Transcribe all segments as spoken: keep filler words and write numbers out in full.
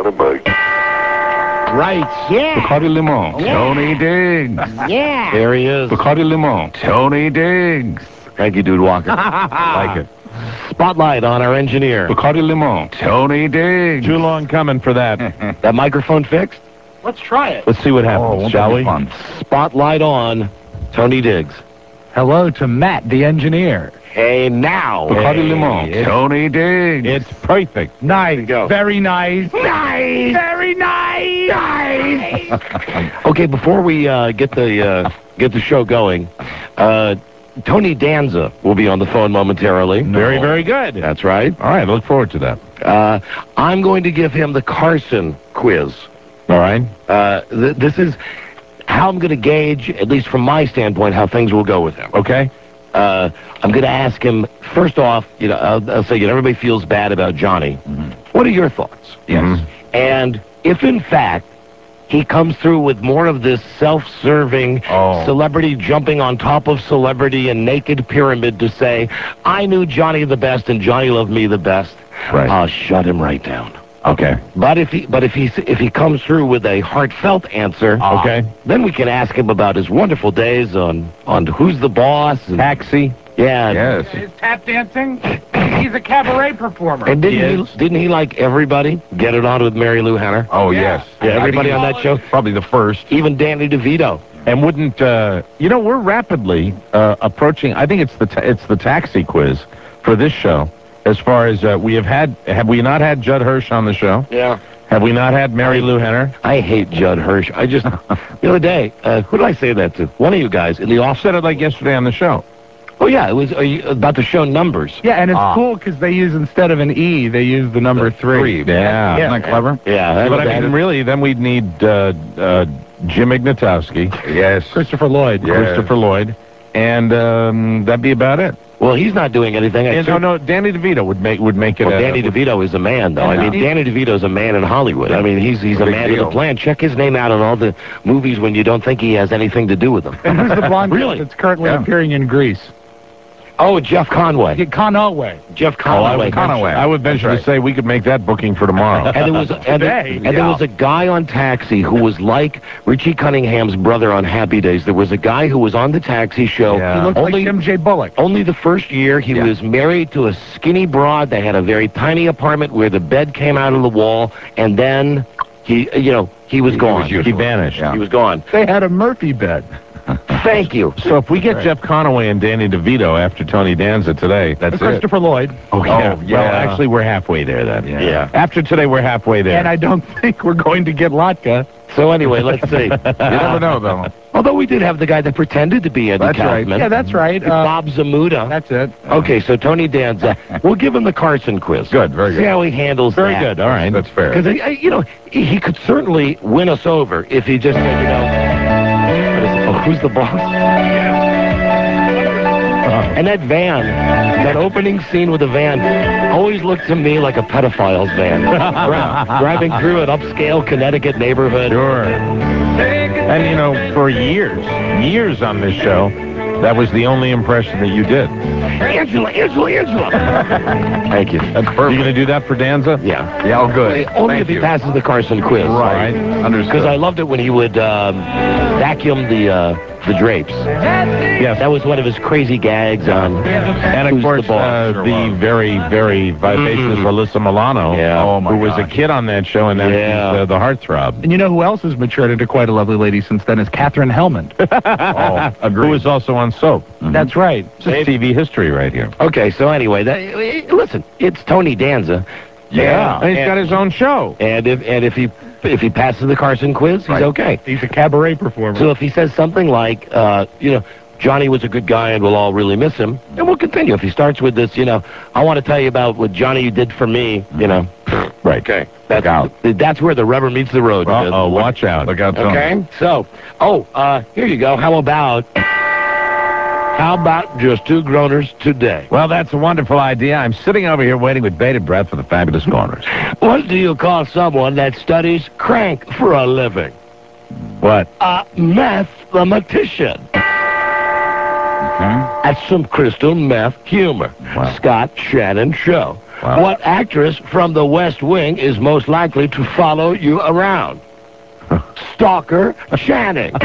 on a bike. Right. Yeah. Bacardi Limon. Yeah. Tony Diggs. Yeah. There he is. Bacardi Limon. Tony Diggs. Thank you, Dude Walker. I like it. Spotlight on our engineer. Bacardi Limon. Tony Diggs. Too long coming for that. That microphone fixed? Let's try it. Let's see what Oh, happens, won't shall that be we? fun? Spotlight on Tony Diggs. Hello to Matt, the engineer. Hey, now. Bacardi Hey, Limon. it's- Tony Diggs. It's perfect. Nice. go. Very nice. Nice. Very nice. Nice. Okay, before we uh, get the uh, get the show going, uh, Tony Danza will be on the phone momentarily. Very, very good. That's right. All right, look forward to that. Uh, I'm going to give him the Carson quiz. All right. Uh, th- this is how I'm going to gauge, at least from my standpoint, how things will go with him. Okay. Uh, I'm going to ask him, first off, you know, I'll, I'll say, you know, everybody feels bad about Johnny. Mm-hmm. What are your thoughts? Yes. And if, in fact, he comes through with more of this self-serving, Oh. celebrity jumping on top of celebrity and naked pyramid to say, I knew Johnny the best and Johnny loved me the best, Right. I'll shut him right down. Okay. But if he, but if he, if he comes through with a heartfelt answer, Okay. then we can ask him about his wonderful days on, on Who's the Boss? And, Taxi. yeah. Yes. Is tap dancing? He's a cabaret performer. And didn't Yes. he, didn't he, like everybody, get it on with Mary Lou Henner? Oh, Yeah. yes. Yeah, I think everybody he's on that show. Probably the first. Even Danny DeVito. And wouldn't uh, you know? We're rapidly uh, approaching. I think it's the ta- it's the taxi quiz for this show. As far as uh, we have had, have we not had Judd Hirsch on the show? Yeah. Have we not had Mary Lou Henner? I hate Judd Hirsch. I just, the other day, uh, who did I say that to? One of you guys in the I office. said it like yesterday on the show. Oh, yeah, it was uh, you- about the show numbers. Yeah, and it's Ah. cool because they use, instead of an E, they use the number three. Yeah. Isn't that clever? Yeah. But I that- mean, really, then we'd need uh, uh, Jim Ignatowski, Yes. Christopher Lloyd. Yeah. Christopher Lloyd, and um, that'd be about it. well, he's not doing anything. I And, oh no, Danny DeVito would make would make it. Well, a, Danny DeVito is a man, though. I mean, Yeah. Danny DeVito's a man in Hollywood. I mean, he's he's a Big man with deal. a plan. Check his name out on all the movies when you don't think he has anything to do with them. And who's the blonde Really? that's currently Yeah. appearing in Greece? Oh, Jeff Conway. Yeah, Conaway. Jeff Oh, I Conway. would, Conaway. I would venture That's to say we could make that booking for tomorrow. And there was and, there, Today. and there Yeah. was a guy on Taxi who was like Richie Cunningham's brother on Happy Days. There was a guy who was on the Taxi show. Yeah. He looks only like Jim J. Bullock. only the first year he Yeah. was married to a skinny broad. They had a very tiny apartment where the bed came out of the wall, and then he, you know, he was He gone. was He useless. vanished. Yeah. He was gone. They had a Murphy bed. Thank you. So if we get Jeff Conaway and Danny DeVito after Tony Danza today, That's it. Christopher Lloyd. Oh, yeah. oh yeah. Well, actually, we're halfway there then. Yeah. Yeah. After today, we're halfway there. And I don't think we're going to get Latka. So anyway, let's see. You never know, though. Although we did have the guy that pretended to be Andy That's right. Kaufman. Yeah, that's right. Uh, Bob Zamuda. that's it. Okay, so Tony Danza. We'll give him the Carson quiz. Good, very See good. how he handles Very that. good. All right. That's fair. Because, you know, he, he could certainly win us over if he just said, you know, what is it? Oh, who's the boss? And that van, that opening scene with the van, always looked to me like a pedophile's van. Dri- Driving through an upscale Connecticut neighborhood. Sure. And you know, for years, years on this show, that was the only impression that you did. Angela, Angela, Angela. Thank you. That's You perfect. going to do that for Danza? Yeah. Yeah, oh, good. Only Thank if he you. passes the Carson quiz. Right. Understood. Because I loved it when he would um, vacuum the uh, the drapes. Yes. That was one of his crazy gags on. And of Who's course, the boss? uh, Sure the was. very, very vivacious Alyssa Milano, Yeah. Oh, my who was a God. kid on that show, and now Yeah. she's uh, the heartthrob. And you know who else has matured into quite a lovely lady since then is Catherine Hellman. Oh, agreed. Who was also on Soap. That's right. Just T V history right here. Okay, so anyway, that, listen, it's Tony Danza. Yeah. And he's got his own show. And if and if he if he passes the Carson quiz, he's Right. okay. He's a cabaret performer. So if he says something like, uh, you know, Johnny was a good guy and we'll all really miss him, then we'll continue. If he starts with this, you know, I want to tell you about what Johnny did for me, you know. Right. Okay. That's, out. that's where the rubber meets the road. Uh-oh, watch out. Look out, Tony. Okay, so, oh, uh, here you go. How about, how about just two groaners today? Well, that's a wonderful idea. I'm sitting over here waiting with bated breath for the fabulous corners. What do you call someone that studies crank for a living? What? A mathematician. Okay. That's some crystal meth humor. Wow. Scott Shannon Show. Wow. What actress from The West Wing is most likely to follow you around? Stalker Channing.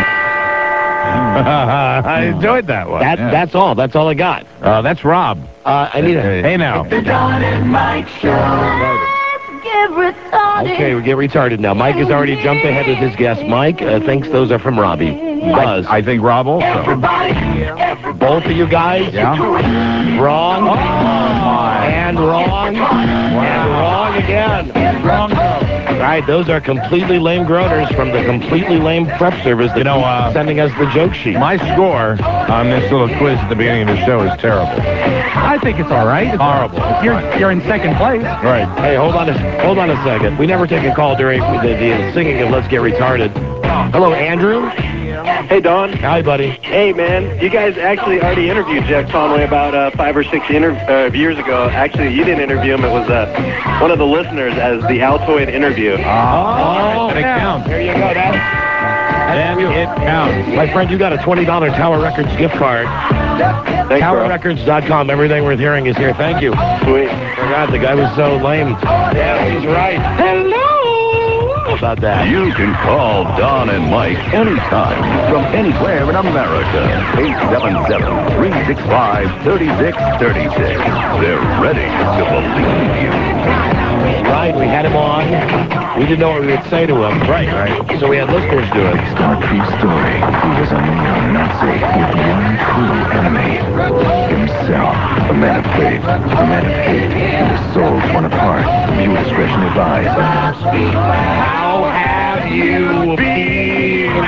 I enjoyed that one. That, Yeah. That's all. That's all I got. Uh, that's Rob. Uh, I need a... Hey, now. The Don and Mike Show. Get retarded. Okay, we get retarded now. Mike has already jumped ahead with his guess. Mike uh, thinks those are from Robbie. Buzz. I think Rob also. Everybody, everybody. Both of you guys? Yeah. Wrong. Oh, my. And wrong. And wrong again. Wrong. All right, those are completely lame groaners from the completely lame prep service that You know, uh, sending us the joke sheet. My score on this little quiz at the beginning of the show is terrible. I think it's all right. It's Horrible. You're you're in second place. Right. Hey, hold on a hold on a second. We never take a call during the, the singing of Let's Get Retarded. Hello, Andrew. Hey, Don. Hi, buddy. Hey, man. You guys actually already interviewed Jack Conway about uh, five or six inter- uh, years ago. Actually, you didn't interview him. It was uh, one of the listeners as the Altoid interview. Oh, it counts. There you go. That, Then it counts. my friend, you got a twenty dollar Tower Records gift card. Thanks, Tower bro. Records dot com. Everything worth hearing is here. Thank you. Sweet. Forgot the guy was so lame. Yeah, he's right. Hello. How about that? You can call Don and Mike anytime from anywhere in America. eight seven seven, three six five, three six three six. They're ready to believe you. Right, we had him on. We didn't know what we would say to him. Right, right. So we had listeners do it. Our true story. He was a neo-Nazi with one true enemy. Himself. A man of faith. A man of hate. And his soul torn apart. Viewer discretion advised. How have you been?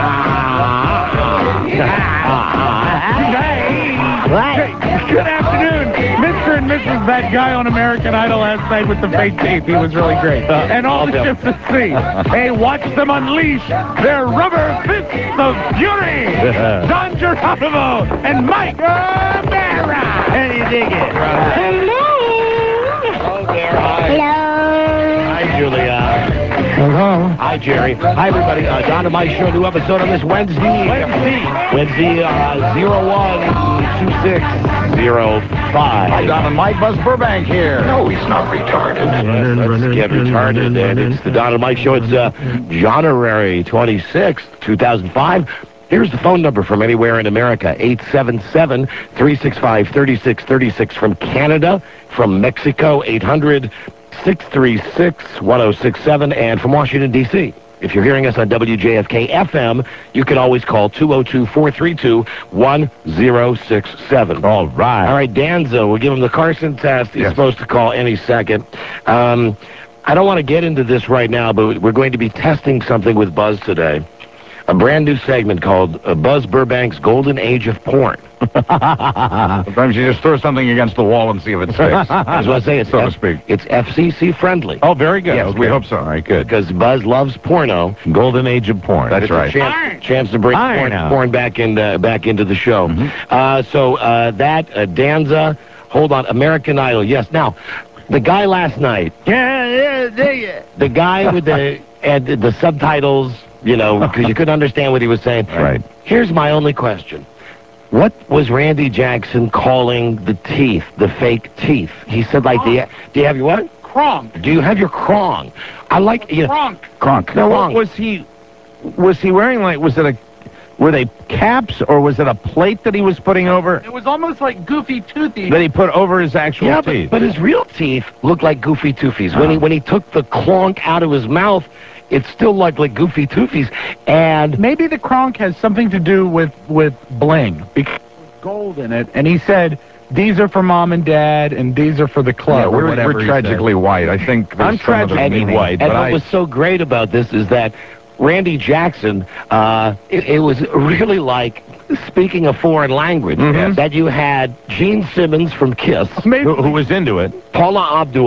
Good afternoon, Mister and Missus That Guy on American Idol last night with the fake teeth. He was really great. And all the ships at sea. Hey, watch them unleash their rubber fists of fury. Don Geronimo and Mike Rivera. How do you dig it? Hello. Hello there. Hi. Hello. Hi, Julia. Hello. Hi, Jerry. Hi, everybody. Uh, Don and Mike Show, new episode on this Wednesday. Wednesday. Wednesday, uh, zero one two six zero five. Hi, Don and Mike. Buzz Burbank here. No, he's not retarded. Yes, let's get retarded. And it's the Don and Mike Show. It's uh, January twenty-sixth, two thousand five. Here's the phone number from anywhere in America, eight seven seven, three six five, three six three six. From Canada, from Mexico, eight hundred, six three six, one oh six seven. And from Washington, D C, if you're hearing us on W J F K F M, you can always call two oh two, four three two, one oh six seven. All right. All right, Danzo, we'll give him the Carson test. He's Yes. supposed to call any second. Um, I don't want to get into this right now, but we're going to be testing something with Buzz today. A brand new segment called uh, Buzz Burbank's Golden Age of Porn. Sometimes you just throw something against the wall and see if it sticks. I was going to say it's so to F- speak. it's F C C friendly. Oh, very good. Yes, Okay. we hope so. All right, good. Because Buzz loves porno. Golden age of porn. That's It's a right. chance, chance to bring Iron porn, out. porn back, in, uh, back into the show. Mm-hmm. Uh, so uh, that, uh, Danza, hold on, American Idol, yes. Now, the guy last night, Yeah, yeah, dig it. the guy with the, and the subtitles, you know, because you couldn't understand what he was saying. Right. Here's my only question. What was Randy Jackson calling the teeth, the fake teeth? He said, like, the, do you have your what? Kronk. Do you have your crong? I like, you know, Kronk. Kronk. Now, Wrong. what was he? Was he wearing like? Was it a? Were they caps or was it a plate that he was putting over? It was almost like Goofy Toothy. That he put over his actual yeah, teeth? but, but his real teeth look like Goofy Toofies. When he when he took the clonk out of his mouth, it still looked like Goofy Toofies. And Maybe the Kronk has something to do with, with bling. Because there's gold in it. And he said, these are for mom and dad, and these are for the club, Yeah, or we're, whatever we're he tragically white. I think there's I'm some of the tragically meaning. white, and but what I. was so great about this is that Randy Jackson, uh, it, it was really like speaking a foreign language. Mhm. That you had Gene Simmons from Kiss, who, who was into it? Paula Abdul,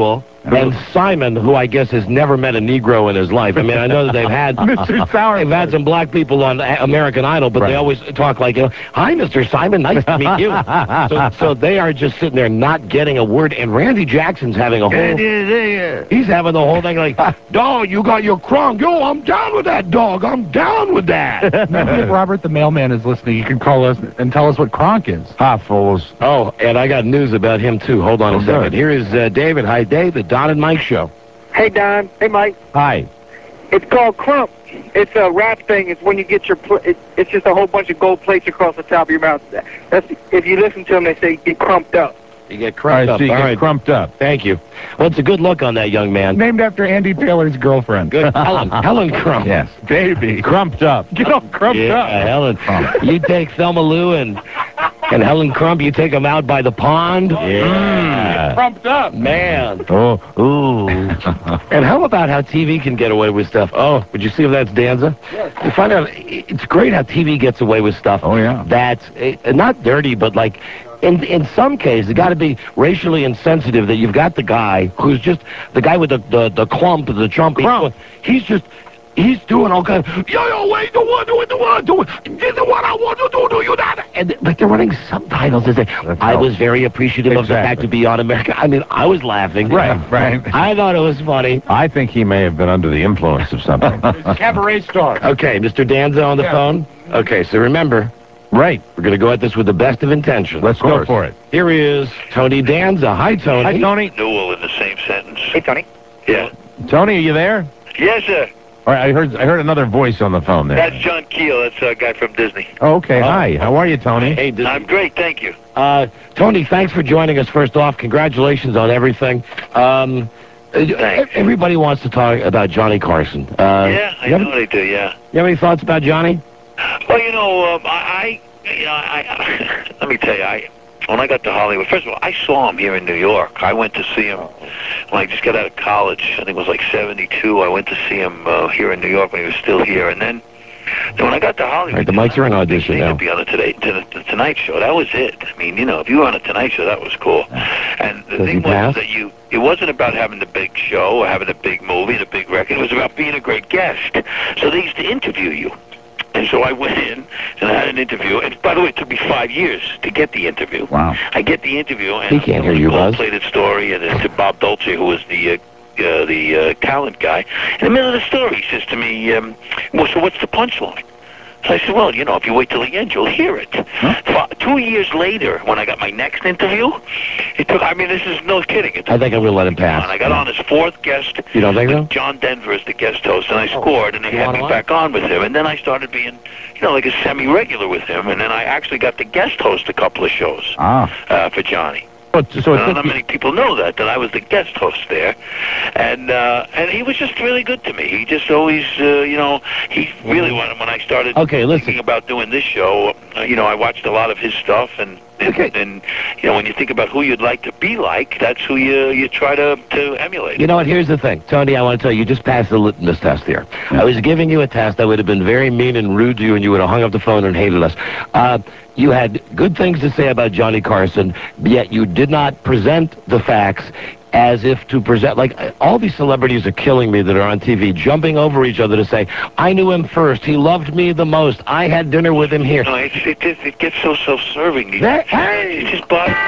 And Simon, who I guess has never met a Negro in his life. I mean, I know that they've had Mister Sour. they've had some black people on American Idol, but Right. they always talk like, you know, "Hi, Mister Simon, nice to meet you." so, so they are just sitting there not getting a word. And Randy Jackson's having a whole. He's having the whole thing like, "Dog, you got your crunk. Yo, I'm down with that, dog. I'm down with that." Maybe if Robert the mailman is listening, you can call us and tell us what Kronk is. Ha, fools. Oh, and I got news about him too. Hold on a Oh, second. good. Here is uh, David. Hi, Dave. The Don and Mike Show. Hey, Don. Hey, Mike. Hi. It's called crump. It's a rap thing. It's when you get your, pl- it, it's just a whole bunch of gold plates across the top of your mouth. That's if you listen to them, they say get crumped up. You get All crumped right, up. so you All get right. crumped up. Thank you. Well, it's a good look on that young man. Named after Andy Taylor's girlfriend. Good. Helen. Helen Crump. Yes. Baby. Crumped up. Get all crumped Yeah, up. Helen Crump. You take Thelma Lou and and Helen Crump. You take them out by the pond. Yeah. Crumped up. Man. Oh, ooh. And how about how T V can get away with stuff? Oh, would you see if that's Danza? Yes. You find out it's great how T V gets away with stuff. Oh, yeah. That's uh, not dirty, but like. In in some cases, it got to be racially insensitive that you've got the guy who's just the guy with the the, the clump, the Trump. Crump. He's just he's doing all kinds. Of, yo yo wait the one do it the one do it this is what I want to do do you not and like they're running subtitles to say I was very appreciative of the fact Exactly. to be on America. I mean I was laughing. Right, right. I thought it was funny. I think he may have been under the influence of something. Cabaret star. Okay, Mister Danza on the Yeah. phone. Okay, so remember. Right. We're going to go at this with the best of intentions. Let's go for it. Here is Tony Danza. Hi, Tony. Hi, Tony. Newell in the same sentence. Hey, Tony. Yeah. Tony, are you there? Yes, sir. All right, I heard I heard another voice on the phone there. That's John Keel. That's a guy from Disney. Oh, okay, hi. How are you, Tony? Hey, this, I'm great, thank you. uh, Tony, thanks for joining us. First off, congratulations on everything. Um, uh, Thanks. Everybody wants to talk about Johnny Carson. Uh, Yeah, I you have, know they do, yeah. You have any thoughts about Johnny? Well, you know, um, I, I, you know, I, I let me tell you, I, when I got to Hollywood, first of all, I saw him here in New York. I went to see him when I just got out of college. I think it was like seventy-two. I went to see him uh, here in New York when he was still here. And then, then when I got to Hollywood, All right, the mics are in I was audition big thing now. to be on the, today, to the, the Tonight Show. That was it. I mean, you know, if you were on a Tonight Show, that was cool. And the Does thing he was pass? that you, it wasn't about having the big show or having the big movie, the big record. It was about being a great guest. So they used to interview you. And so I went in and I had an interview. And by the way, it took me five years to get the interview. Wow. I get the interview, and He can't it was hear you, a Buzz. gold-plated story, and it's to Bob Dolce, who was the uh, uh, the uh, talent guy. In the middle of the story, he says to me, um, "Well, so what's the punchline?" So I said, "Well, you know, if you wait till the end, you'll hear it." Fi- Two years later, when I got my next interview, it took. I mean, this is no kidding. It took I think I'm going to let him pass. on. I got on as fourth guest. You don't think so? with John Denver as the guest host, and I scored, and they You had want me on? back on with him. And then I started being, you know, like a semi-regular with him. And then I actually got to guest host a couple of shows Ah. uh, for Johnny. But, so I it don't know took how you, many people know that, that I was the guest host there. And uh, and he was just really good to me. He just always, uh, you know, he really, when, when I started Okay, listen. thinking about doing this show, uh, you know, I watched a lot of his stuff. And, and, Okay. and, you know, when you think about who you'd like to be like, that's who you you try to, to emulate. You know what? Here's the thing. Tony, I want to tell you, you just passed the litmus test here. I was giving you a test. I would have been very mean and rude to you, and you would have hung up the phone and hated us. Uh, you had good things to say about Johnny Carson, yet you did not present the facts as if to present, like, all these celebrities are killing me that are on T V, jumping over each other to say, I knew him first, he loved me the most, I had dinner with him here. No, it's, it, it, it gets so self-serving. You- That- hey! It's just bothers.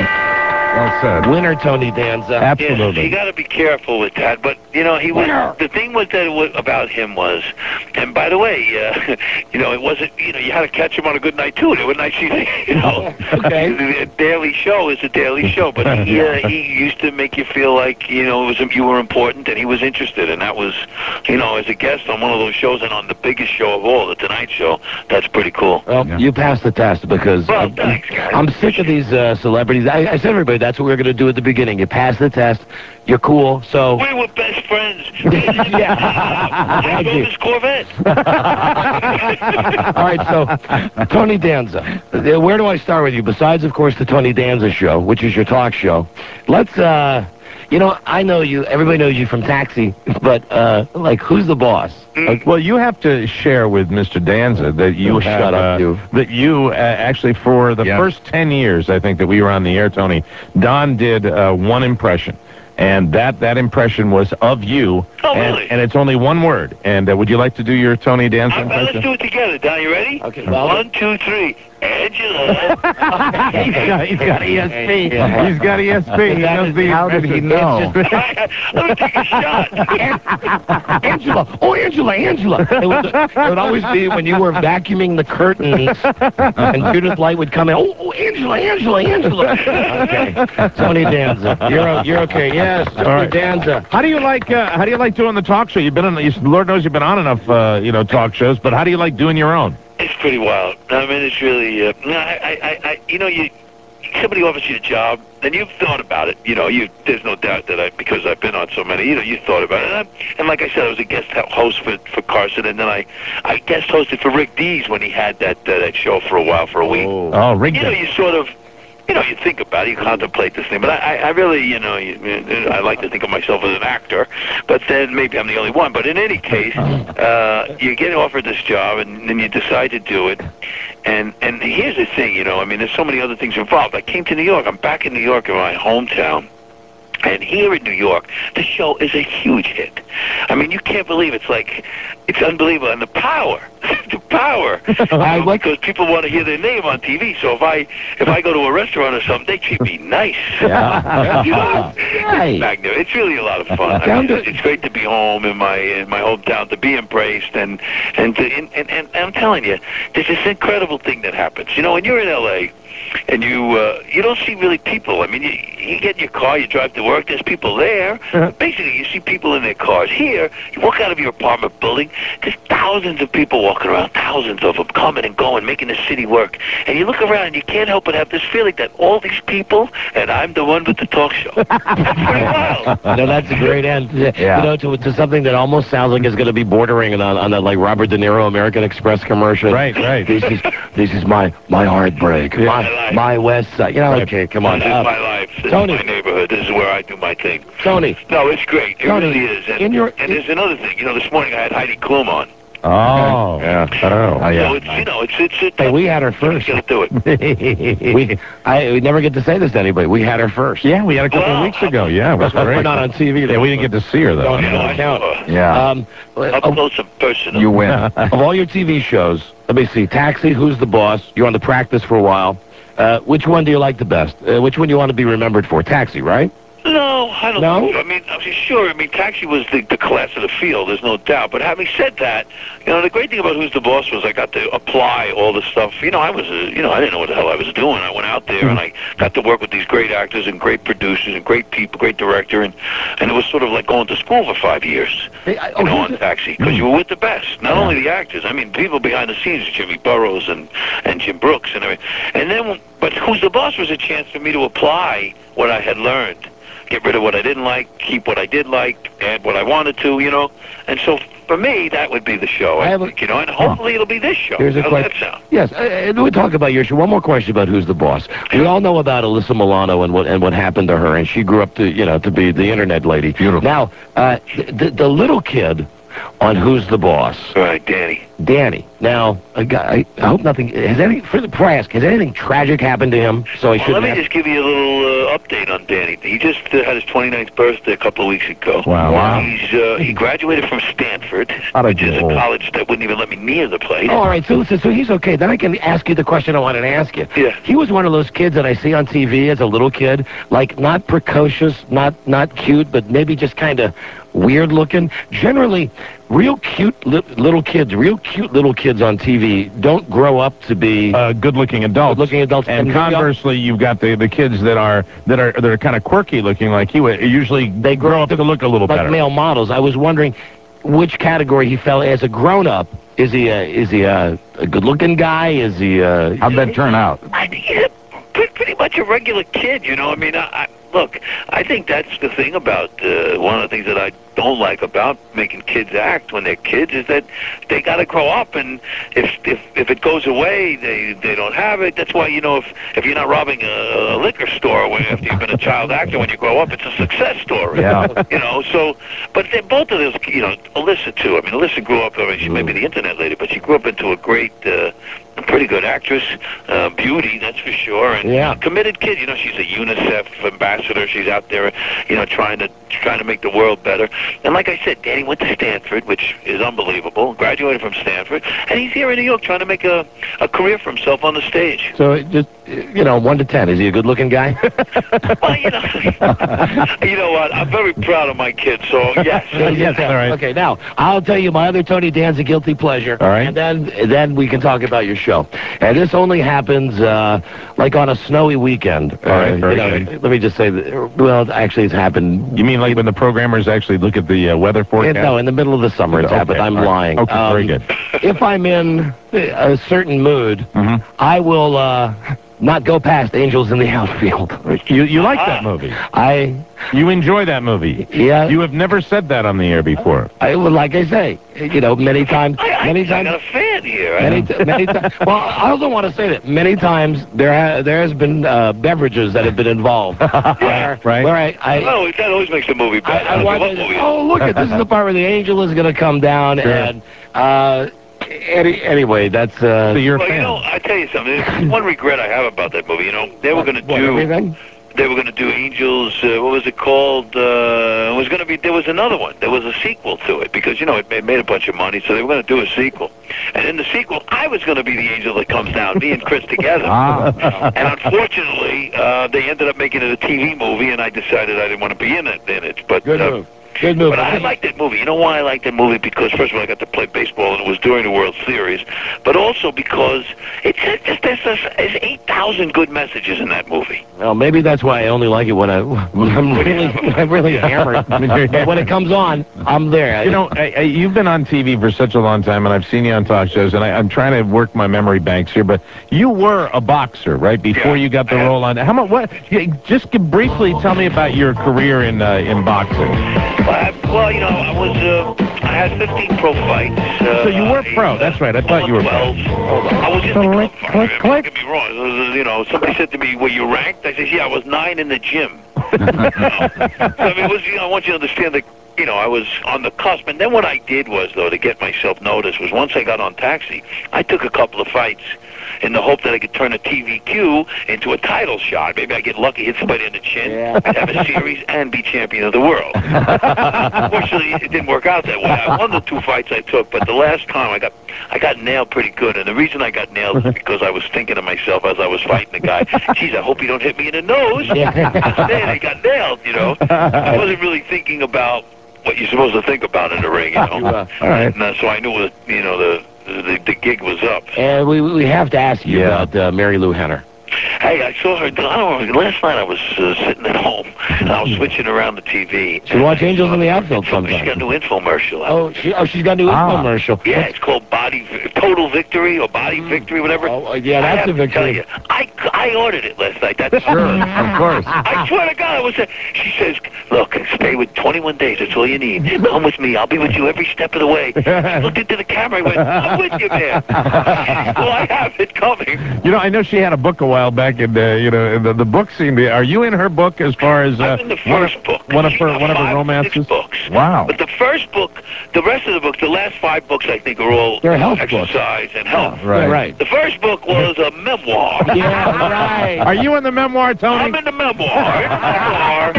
well said. Winner, Tony Danza. Yeah, Absolutely. you got to be careful with that. But you know, he was. Winner. The thing was that it was, about him was, and by the way, uh, you know, it wasn't. You know, you had to catch him on a good night too. There were nights you, you know. Okay. The Daily Show is a Daily Show, but he uh, he used to make you feel like you know it was you were important and he was interested, and that was, you know, as a guest on one of those shows and on the biggest show of all, the Tonight Show. That's pretty cool. Well, Yeah. you passed the test because Well, I'm, thanks, guys. I'm sick of these uh, celebrities. I, I said everybody, that's what we were going to do at the beginning. You passed the test. You're cool. So We were best friends. Yeah. I Thank drove you. his Corvette. All right, so Tony Danza. Uh, Where do I start with you? Besides, of course, the Tony Danza show, which is your talk show. Let's, uh, you know, I know you. Everybody knows you from Taxi, but uh, like, who's the boss? Uh, well, you have to share with Mister Danza that you Oh, have, shut up, uh, you. that you uh, actually for the Yeah. first ten years, I think that we were on the air, Tony. Don did uh, one impression, and that that impression was of you. Oh, and, really? And it's only one word. And uh, would you like to do your Tony Danza Uh, impression? let's do it together. Don, you ready? Okay, well, One, two, three. Angela. he's got he's got E S P. Yeah. He's got E S P. He knows the How did he know? Let me take a shot. Angela, oh Angela, Angela. It would, it would always be when you were vacuuming the curtains, and Judith Light would come in. Oh, oh Angela, Angela, Angela. Okay, Tony Danza, you're o- you're okay. Yes, Tony right. Danza. How do you like uh, how do you like doing the talk show? You've been on, you, Lord knows you've been on enough, uh, you know, talk shows. But how do you like doing your own? It's pretty wild. I mean, it's really. Uh, no, I, I, I, you know, you. Somebody offers you a job, and you've thought about it. You know, you. There's no doubt that I, because I've been on so many. You know, you thought about it. And, I, and like I said, I was a guest host for for Carson, and then I, I guest hosted for Rick Dees when he had that uh, that show for a while, for a week. Oh, Oh, Rick. You know, you sort of. You know, you think about it, you contemplate this thing, but I, I really, you know, you, I like to think of myself as an actor, but then maybe I'm the only one. But in any case, uh, you get offered this job, and then you decide to do it. And and here's the thing, you know, I mean, there's so many other things involved. I came to New York. I'm back in New York, in my hometown. And here in New York, the show is a huge hit. I mean, you can't believe it's like, it's unbelievable. And the power, the power, I uh, like- because people want to hear their name on T V. So if I if I go to a restaurant or something, they treat me nice. Yeah. You know? Right. It's magnificent. It's really a lot of fun. I Down mean, to- it's, it's great to be home in my in my hometown, to be embraced, and and, to, and, and and I'm telling you, there's this incredible thing that happens. You know, when you're in L A, and you uh, you don't see really people. I mean, you, you get in your car, you drive to work, there's people there. Uh-huh. Basically, you see people in their cars. Here, you walk out of your apartment building, there's thousands of people walking around, thousands of them coming and going, making the city work. And you look around, and you can't help but have this feeling that all these people, and I'm the one with the talk show. That's pretty wild. You know, that's a great end. Yeah. You know, to, to something that almost sounds like it's going to be bordering on, on that, like, Robert De Niro American Express commercial. Right, right. This is this is my my heartbreak. My My life. my West Side. You know, Right. okay, come on. This is Uh, my life. This Tony. is my neighborhood. This is where I do my thing. Tony. No, it's great. It Tony, really is. And, in your- and there's another thing. You know, this morning I had Heidi Klum on. Oh. Yeah. Oh. Oh, yeah. So it's, you know, it's, it's, it's Hey, we had her first. Gotta do it. we I we never get to say this to anybody. We had her first. Yeah, we had a couple Wow. of weeks ago. Yeah, it was We're great. not on T V. Yeah, we didn't get to see her though. Don't, No, I don't count. saw. Yeah. Um, Up of, close and personal. You win. of all your T V shows, let me see. Taxi, Who's the Boss? You're on The Practice for a while. Uh, which one do you like the best? Uh, which one do you want to be remembered for? Taxi, right? No, I don't No? think so. I mean, I'm sure. I mean, Taxi was the, the class of the field. There's no doubt. But having said that, you know, the great thing about Who's the Boss was I got to apply all the stuff. You know, I was, a, you know, I didn't know what the hell I was doing. I went out there and I got to work with these great actors and great producers and great people, great director, and and it was sort of like going to school for five years. Hey, I- You oh, know, here's on a- Taxi, because you were with the best. Not only the actors. I mean, people behind the scenes, Jimmy Burrows and and Jim Brooks and everything. And then, but Who's the Boss was a chance for me to apply what I had learned. Get rid of what I didn't like, keep what I did like, add what I wanted to, you know. And so for me, that would be the show, I I, have a- think, you know. And hopefully it'll be this show. Here's a How's question. that sound? Yes, uh, and we'll talk about your show. One more question about Who's the Boss. We all know about Alyssa Milano and what and what happened to her, and she grew up to you know to be the internet lady. Beautiful. Now, uh, the the little kid on Who's the Boss, All right, Danny. Danny. Now, a guy, I hope nothing has any. Before I ask, has anything tragic happened to him? So I Well, shouldn't let me ask. just give you a little uh, update on Danny. He just uh, had his twenty-ninth birthday a couple of weeks ago. Wow. Wow. He's uh, he graduated from Stanford, How'd I which is a do? college that wouldn't even let me near the place. Oh, all right, so, so so he's okay. Then I can ask you the question I wanted to ask you. Yeah. He was one of those kids that I see on T V as a little kid, like not precocious, not not cute, but maybe just kind of weird looking. Generally, real cute li- little kids, real cute little kids on T V don't grow up to be Uh, good-looking adults. good-looking adults. And very often- conversely, you've got the, the kids that are that are that are kind of quirky looking, like you. Usually, they grow up to look a little like better. male models. I was wondering which category he fell as a grown-up. Is he a, is he a, a good-looking guy? Is he a... How'd that turn out? I think he's a, pre- pretty much a regular kid, you know. I mean, I, I, look, I think that's the thing about uh, one of the things that I don't like about making kids act when they're kids is that they got to grow up, and if if if it goes away, they they don't have it. That's why, you know, if if you're not robbing a, a liquor store when after you've been a child actor, when you grow up, it's a success story. Yeah. You know, so but they both of those, you know, Alyssa too. I mean, Alyssa grew up. I mean, she may be the internet lady, but she grew up into a great. Uh, A pretty good actress, uh, beauty, that's for sure, and Yeah. a committed kid. You know, she's a UNICEF ambassador. She's out there, you know, trying to trying to make the world better. And like I said, Danny went to Stanford, which is unbelievable. Graduated from Stanford, and he's here in New York trying to make a a career for himself on the stage. So it just, you know, one to ten. Is he a good-looking guy? Well, you know, you know what? I'm very proud of my kid. So yes, Yes, all right. Okay, now I'll tell you my other Tony Danza guilty pleasure. All right. And then then we can talk about your show. And this only happens uh, like on a snowy weekend. All right, Uh, very you know, good. let me just say that. Well, actually, it's happened. You mean like when the programmers actually look at the uh, weather In, forecast? no, in the middle of the summer it's Okay, happened. I'm all right. lying. Okay, very Um, good. If I'm in a certain mood, Mhm. I will uh, not go past Angels in the Outfield. You you like that movie? I You enjoy that movie? yeah. You have never said that on the air before. I would, like I say, you know, many times, I, I, many I times. got a fan here. Many, t- many times. Well, I also want to say that many times there ha- there has been uh, beverages that have been involved. where, Right. Where I, I, Oh, that always makes the movie I, better. I Okay, watch what it, movie? oh, look at this is the part where the angel is going to come down Sure. and. Uh, any, anyway, that's. Uh, So you're a Well, fan. you know, I tell you something. There's one regret I have about that movie. You know, they were going to what, do. everything? They were going to do Angels. Uh, what was it called? Uh, it was going to be. There was another one. There was a sequel to it because you know it made, made a bunch of money, so they were going to do a sequel. And in the sequel, I was going to be the angel that comes down, me and Chris together. Ah. And unfortunately, uh, they ended up making it a T V movie, and I decided I didn't want to be in it. In it, but Good uh, move. Good move. But I like that movie. You know why I like that movie? Because first of all, I got to play baseball, and it was during the World Series. But also because it's just there's, there's eight thousand good messages in that movie. Well, maybe that's why I only like it when, I, when I'm really, when I'm really hammered. But when it comes on, I'm there. You know, I, I, you've been on T V for such a long time, and I've seen you on talk shows, and I, I'm trying to work my memory banks here, but you were a boxer, right, before Yeah, you got the I am. role on... How much? What? yeah, Just give, briefly tell me about your career in uh, in boxing. Well, I, well, you know, I was uh, I had fifteen pro fights. Uh, So you were pro, uh, that's right, I thought you were pro. twelve. I was just a club Click, fighter. click, Don't click. get me wrong. It was, you know, somebody said to me, "Were you ranked?" I said, "Yeah, I was nine in the gym." You know? So, I mean, it was, you know, I want you to understand that, you know, I was on the cusp. And then what I did was, though, to get myself noticed, was once I got on Taxi, I took a couple of fights in the hope that I could turn a T V Q into a title shot. Maybe I get lucky, hit somebody in the chin, Yeah. have a series, and be champion of the world. Unfortunately, it didn't work out that way. I won the two fights I took, but the last time I got I got nailed pretty good. And the reason I got nailed is because I was thinking to myself as I was fighting the guy, geez, I hope he don't hit me in the nose. Instead, I got nailed, you know. I wasn't really thinking about what you're supposed to think about in the ring, you know. You, uh, All right. And uh, so I knew, that, you know, the, the the gig was up. And we we have to ask you Yeah. about uh, Mary Lou Henner. Hey, I saw her. I don't know. Last night I was uh, sitting at home and I was switching around the T V. She watch Angels in the Outfield She got a sometimes. new infomercial out. Oh, she oh she's got a new Ah. infomercial. Yeah, it's called Body Total Victory or Body Victory, whatever. Oh, uh, yeah, I that's have a to tell victory. you, I, I ordered it last night. That's Sure, of course. I swear to God, I was. Uh, she says, "Look, stay with twenty-one days. That's all you need. Come with me. I'll be with you every step of the way." She looked into the camera and went, "I'm with you, man." Well, I have it coming. You know, I know she had a book a while back, and uh, you know, the, the book seemed to... Are you in her book as far as... Uh, I'm in the one first of, book. One of She's her, got one of her five, romances? six books. Wow. But the first book, the rest of the books, the last five books, I think, are all They're health books. exercise and health. Right. Yeah, right. The first book was a memoir. Yeah, right. Are you in the memoir, Tony? I'm in the memoir. In the memoir.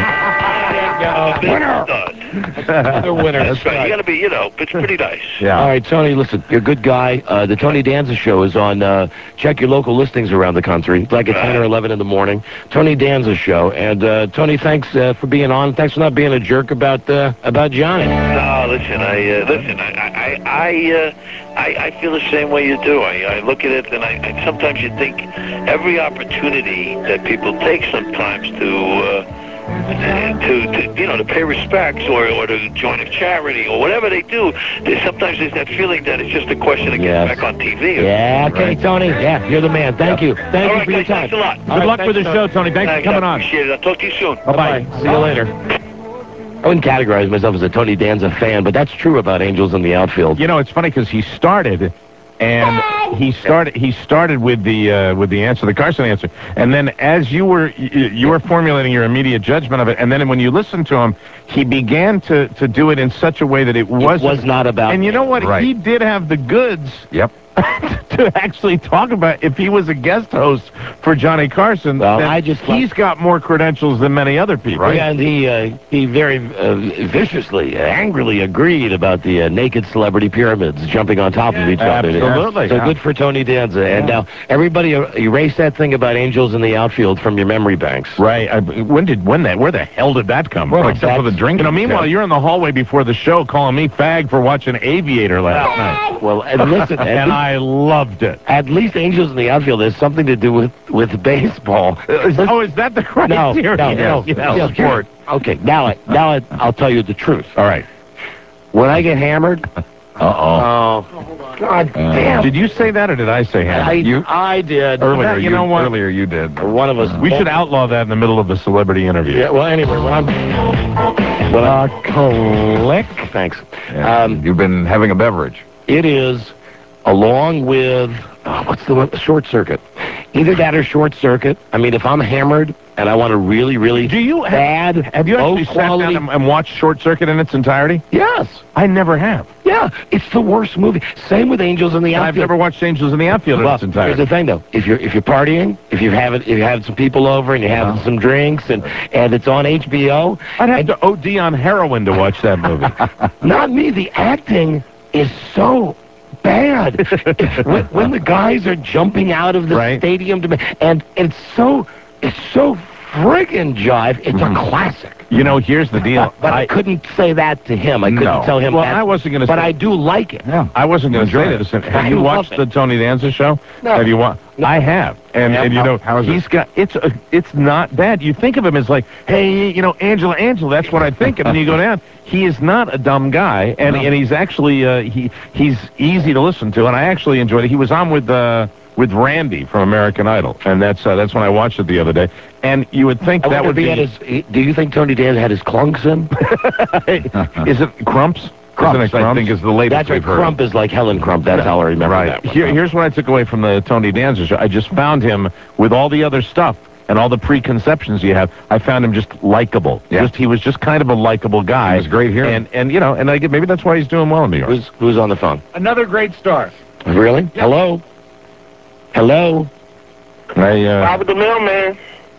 go. Winner. Another winner. That's right. You got to be, you know, it's pretty nice. Yeah. All right, Tony, listen, you're a good guy. Uh, the Tony Danza Show is on, uh, check your local listings around the country. It's like at ten or eleven in the morning. Tony Danza Show. And, uh, Tony, thanks uh, for being on. Thanks for not being a jerk about uh, about Johnny. No, listen, I, uh, listen, I, I, I, uh, I, I feel the same way you do. I, I look at it, and I, I sometimes you think every opportunity that people take sometimes to, uh, to, to, you know, to pay respects or, or to join a charity or whatever they do, there's sometimes there's that feeling that it's just a question of getting Yes. back on T V. Yeah, okay, Right. Tony. Yeah, you're the man. Thank you. Thank All you right, for your guys, time. thanks a lot. All Good right, luck with the thanks, show, Tony. Thanks for Thanks, coming I on. appreciate it. I'll talk to you soon. Bye-bye. See you later. I wouldn't categorize myself as a Tony Danza fan, but that's true about Angels in the Outfield. You know, it's funny because he started, and he started he started with the uh, with the answer, the Carson answer, and then as you were you, you were formulating your immediate judgment of it, and then when you listened to him, he began to to do it in such a way that it wasn't It was not about. And you know what? Right. He did have the goods. Yep. to actually talk about if he was a guest host for Johnny Carson. Well, then I just he's got more credentials than many other people. Right. And he uh, he very uh, viciously, uh, angrily agreed about the uh, naked celebrity pyramids jumping on top of each other. Absolutely. So Yeah. good for Tony Danza. And now everybody uh, erase that thing about Angels in the Outfield from your memory banks. Right. I, when did when that? Where the hell did that come Well, from? except for the drink. You know, meanwhile, you're in the hallway before the show calling me fag for watching Aviator last night. Well, and listen, at And least, I loved it. at least Angels in the Outfield has something to do with, with baseball. Oh, is that the No, criteria? no, no. Yes, no, yes. sport. Okay, now, I, now I, I'll tell you the truth. All right. When I get hammered, Uh-oh. oh, God damn. Did you say that, or did I say I, him? You- I did. Earlier, That- you you, know what? earlier you did. One of us. We should outlaw that in the middle of a celebrity interview. Yeah, well, anyway, when I'm... When Uh, I, click. Thanks. Yeah. Um, You've been having a beverage. it is, along with, oh, what's the one? Short circuit. Either that or short circuit. I mean, if I'm hammered and I want to really, really Do you have, bad, have you low actually sat quality... down and, and watched Short Circuit in its entirety? Yes. I never have. Yeah, it's the worst movie. Same with Angels in the Outfield. I've never watched Angels in the Outfield in Well, its here's entirety. the thing, though. If you're if you're partying, if you're having if you're having some people over and you're having some drinks and and it's on H B O, I'd have to O D on heroin to watch that movie. not me. The acting is so bad. when, when the guys are jumping out of the Right. stadium to and it's so it's so friggin' jive. It's a classic. You know, here's the deal. But I, couldn't say that to him. I couldn't No. tell him Well, that. I wasn't going to But say I do like it. Yeah. I wasn't going to say Enjoy this. it. Have I you love watched it. the Tony Danza show? No. Have you watched? I have, and Yeah, and you how- know how is he's it? got it's a, it's not bad. You think of him as like, hey, you know, Angela, Angela. That's what I think, and then you go down. He is not a dumb guy, and No. and he's actually uh, he he's easy to listen to, and I actually enjoyed it. He was on with uh, with Randy from American Idol, and that's uh, that's when I watched it the other day. And you would think I that wonder would if he be. had his, do you think Tony Dan had his clunks in? Is it Crumps? Crumps, Isn't it I think, is the latest That's right. we've heard. Crump is like Helen Crump. That's how I remember Right. that one. Here, here's what I took away from the Tony Danza show. I just found him with all the other stuff and all the preconceptions you have. I found him just likable. Yeah. Just he was just kind of a likable guy. He was great here. And and you know, and I get maybe that's why he's doing well in New York. Who's, who's on the phone? Another great star. Really? Hello? Hello? I, uh, Robert the mailman.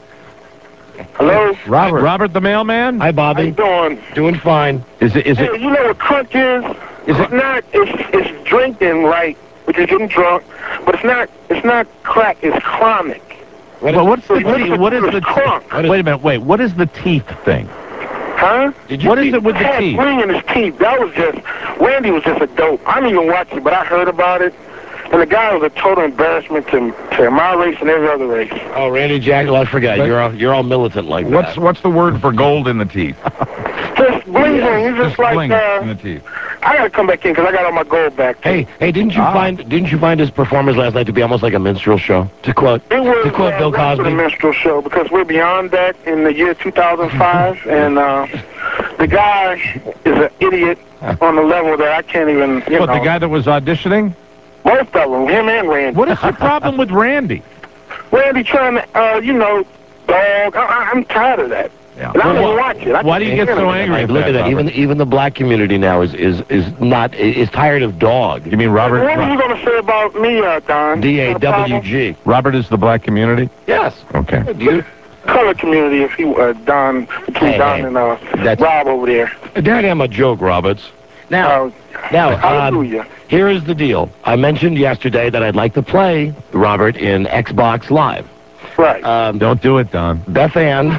Hello? Robert. Robert the mailman. Hi, How you Bobby. doing? Doing fine. Is it is Hey, it you know what crunk is? Is it's it- not. It's it's drinking right, which is getting drunk, but it's not. It's not crack. It's chronic. well, what's the What is te- it- what is it's the crunk? wait a minute wait what is the teeth thing? Huh? Did you What is see- it with the Had teeth? ring in his teeth. That was just. Randy was just a dope. I didn't even watch it, but I heard about it. And the guy was a total embarrassment to, to my race and every other race. Oh, Randy Jackal, I forgot. You're all, you're all militant like What's that. what's the word for gold in the teeth? Just bling bling. It's just, Just like bling uh, in the teeth. I gotta come back in because I got all my gold back. Hey, hey, didn't you Ah. find didn't you find his performance last night to be almost like a minstrel show? To quote It was to quote uh, Bill less than a Cosby. minstrel show because we're beyond that in the year two thousand five, and uh, the guy is an idiot on the level that I can't even. You What know, the guy that was auditioning? both of them, him and Randy. What is the problem with Randy? Randy trying to, uh, you know, dog. I, I, I'm tired of that. Yeah. And I don't Well, even watch it. I why just do you get can't so stand it. angry? Hey, look at that. Robert. Even even the black community now is is is not is tired of dog. You mean Robert? What are you going to say about me, uh, Don? D A Got a problem? W G. Robert is the black community. Yes. Okay. Do you? Color community, if you, uh, Don, between Hey, Don hey. and uh, That's- Rob over there. That am a joke, Roberts. Now, Uh, now, um, hallelujah. here is the deal. I mentioned yesterday that I'd like to play Robert in Xbox Live. Right. Um, Don't do it, Don. Beth Ann,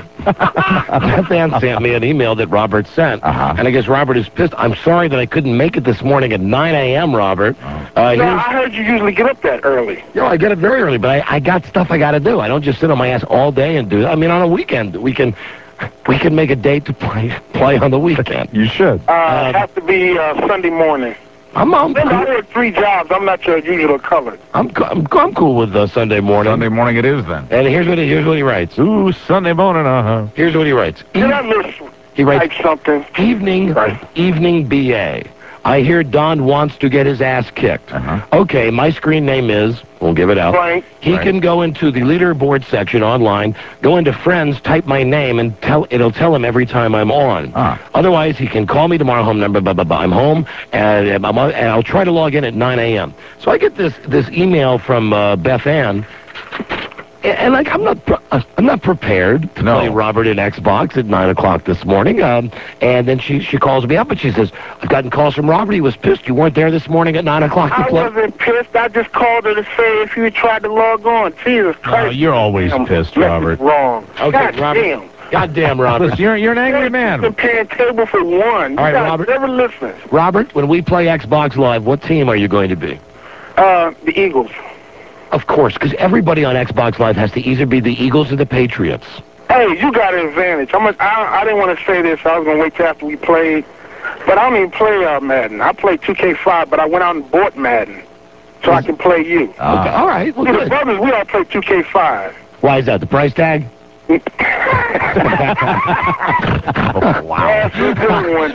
Beth Ann sent me an email that Robert sent, Uh-huh. and I guess Robert is pissed. I'm sorry that I couldn't make it this morning at nine a.m., Robert. Uh, no, here's, I heard you usually get up that early. you know, I get up very early, but I, I got stuff I got to do. I don't just sit on my ass all day and do it. I mean, on a weekend, we can we can make a date to play play on the weekend. You should. Uh, Um, have to be uh, Sunday morning. I'm I'm Remember, I cool, work three jobs. I'm not your usual color. I'm, co- I'm, co- I'm cool with uh, Sunday morning. Sunday morning it is then. And here's what he, here's what he writes. Ooh, Sunday morning, uh huh. Here's what he writes. Did I miss He writes, Type something. evening, Right. evening B A. I hear Don wants to get his ass kicked. Uh-huh. Okay, my screen name is, we'll give it out. Frank. He Right. can go into the leaderboard section online, go into friends, type my name, and tell it'll tell him every time I'm on. Ah. Otherwise, he can call me tomorrow, home number, blah, blah, blah. I'm home, and, I'm, and I'll try to log in at nine a.m. So I get this this email from uh, Beth Ann, and, and like I'm not pre- uh, I'm not prepared to No. play Robert in Xbox at nine o'clock this morning. Um, and then she she calls me up and she says, I've gotten calls from Robert. He was pissed you weren't there this morning at nine o'clock to I play. wasn't pissed. I just called her to say if you tried to log on. Jesus Christ. Oh, you're always Damn, pissed, this is Robert. wrong. Okay, God Robert. damn. Goddamn, Robert. Listen, you're, you're an angry man. Comparing table for one. All right, you guys Robert. never listen. Robert, when we play Xbox Live, what team are you going to be? Uh, the Eagles. Of course, because everybody on Xbox Live has to either be the Eagles or the Patriots. Hey, you got an advantage. I'm a, I, I didn't want to say this. I was going to wait till after we played. But I don't even play uh, Madden. I play two K five, but I went out and bought Madden so I can play you. Ah. Okay, all right. Well, See, the good. brothers, we all play two K five. Why is that? The price tag? Oh, Wow. That's a good one.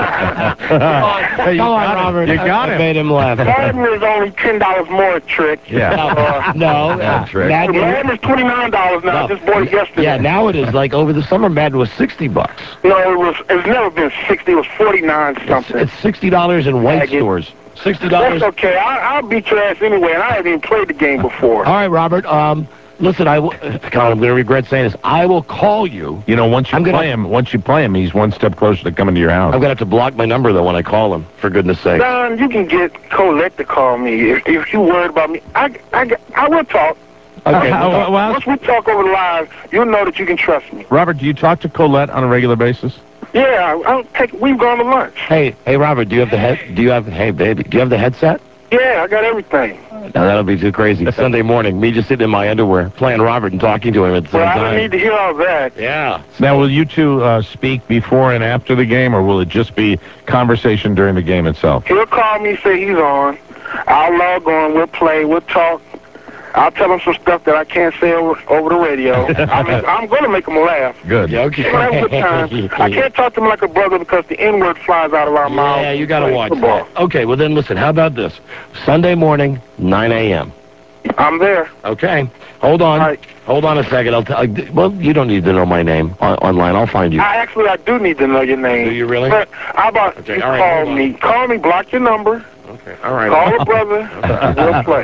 Hey, you Come on, got it. Robert. You got I, I it. made him laugh. Madden is only ten dollars more a trick. Yeah. Uh, No, That's right. Madden, Madden is twenty-nine dollars now. No. I just bought it yesterday. yeah, now it is like over the summer. Madden was sixty bucks. No, it was. It's never been sixty. It was forty-nine something. It's sixty dollars in white Bag it. stores. Sixty That's dollars. okay. I, I'll beat your ass anyway, and I haven't even played the game before. All right, Robert. Um, listen, I will. God, I'm going to regret saying this. I will call you. You know, once you I'm gonna- play him, once you play him, he's one step closer to coming to your house. I'm going to have to block my number though when I call him. For goodness sake. Don, you can get Colette to call me if, if you worried about me. I, I, I will talk. Okay. How- well, well, Once we talk over the live, you'll know that you can trust me. Robert, do you talk to Colette on a regular basis? Yeah, I, I'll take. We've gone to lunch. hey, hey, Robert. Do you have the head? Do you have? Hey, baby. Do you have the headset? Yeah, I got everything. No, that'll be too crazy. Sunday morning, me just sitting in my underwear, playing Robert and talking to him at the same Well, I time. don't need to hear all that. Yeah. Now, will you two uh, speak before and after the game, or will it just be conversation during the game itself? He'll call me, say he's on. I'll log on. We'll play. We'll talk. I'll tell him some stuff that I can't say over, over the radio. I mean, I'm going to make him laugh. Good. Yeah, okay. We're gonna have a good time. I can't talk to him like a brother because the N-word flies out of our mouths. Yeah, you got to Play watch football. that. Okay, well then listen, how about this? Sunday morning, nine a.m. I'm there. Okay. Hold on. All right. Hold on a second. I'll tell. Well, you don't need to know my name on, online. I'll find you. I actually, I do need to know your name. Do you really? But how about Okay, you all right, call hold on. me? Call me. Block your number. Okay. All right. Call a brother. We'll play.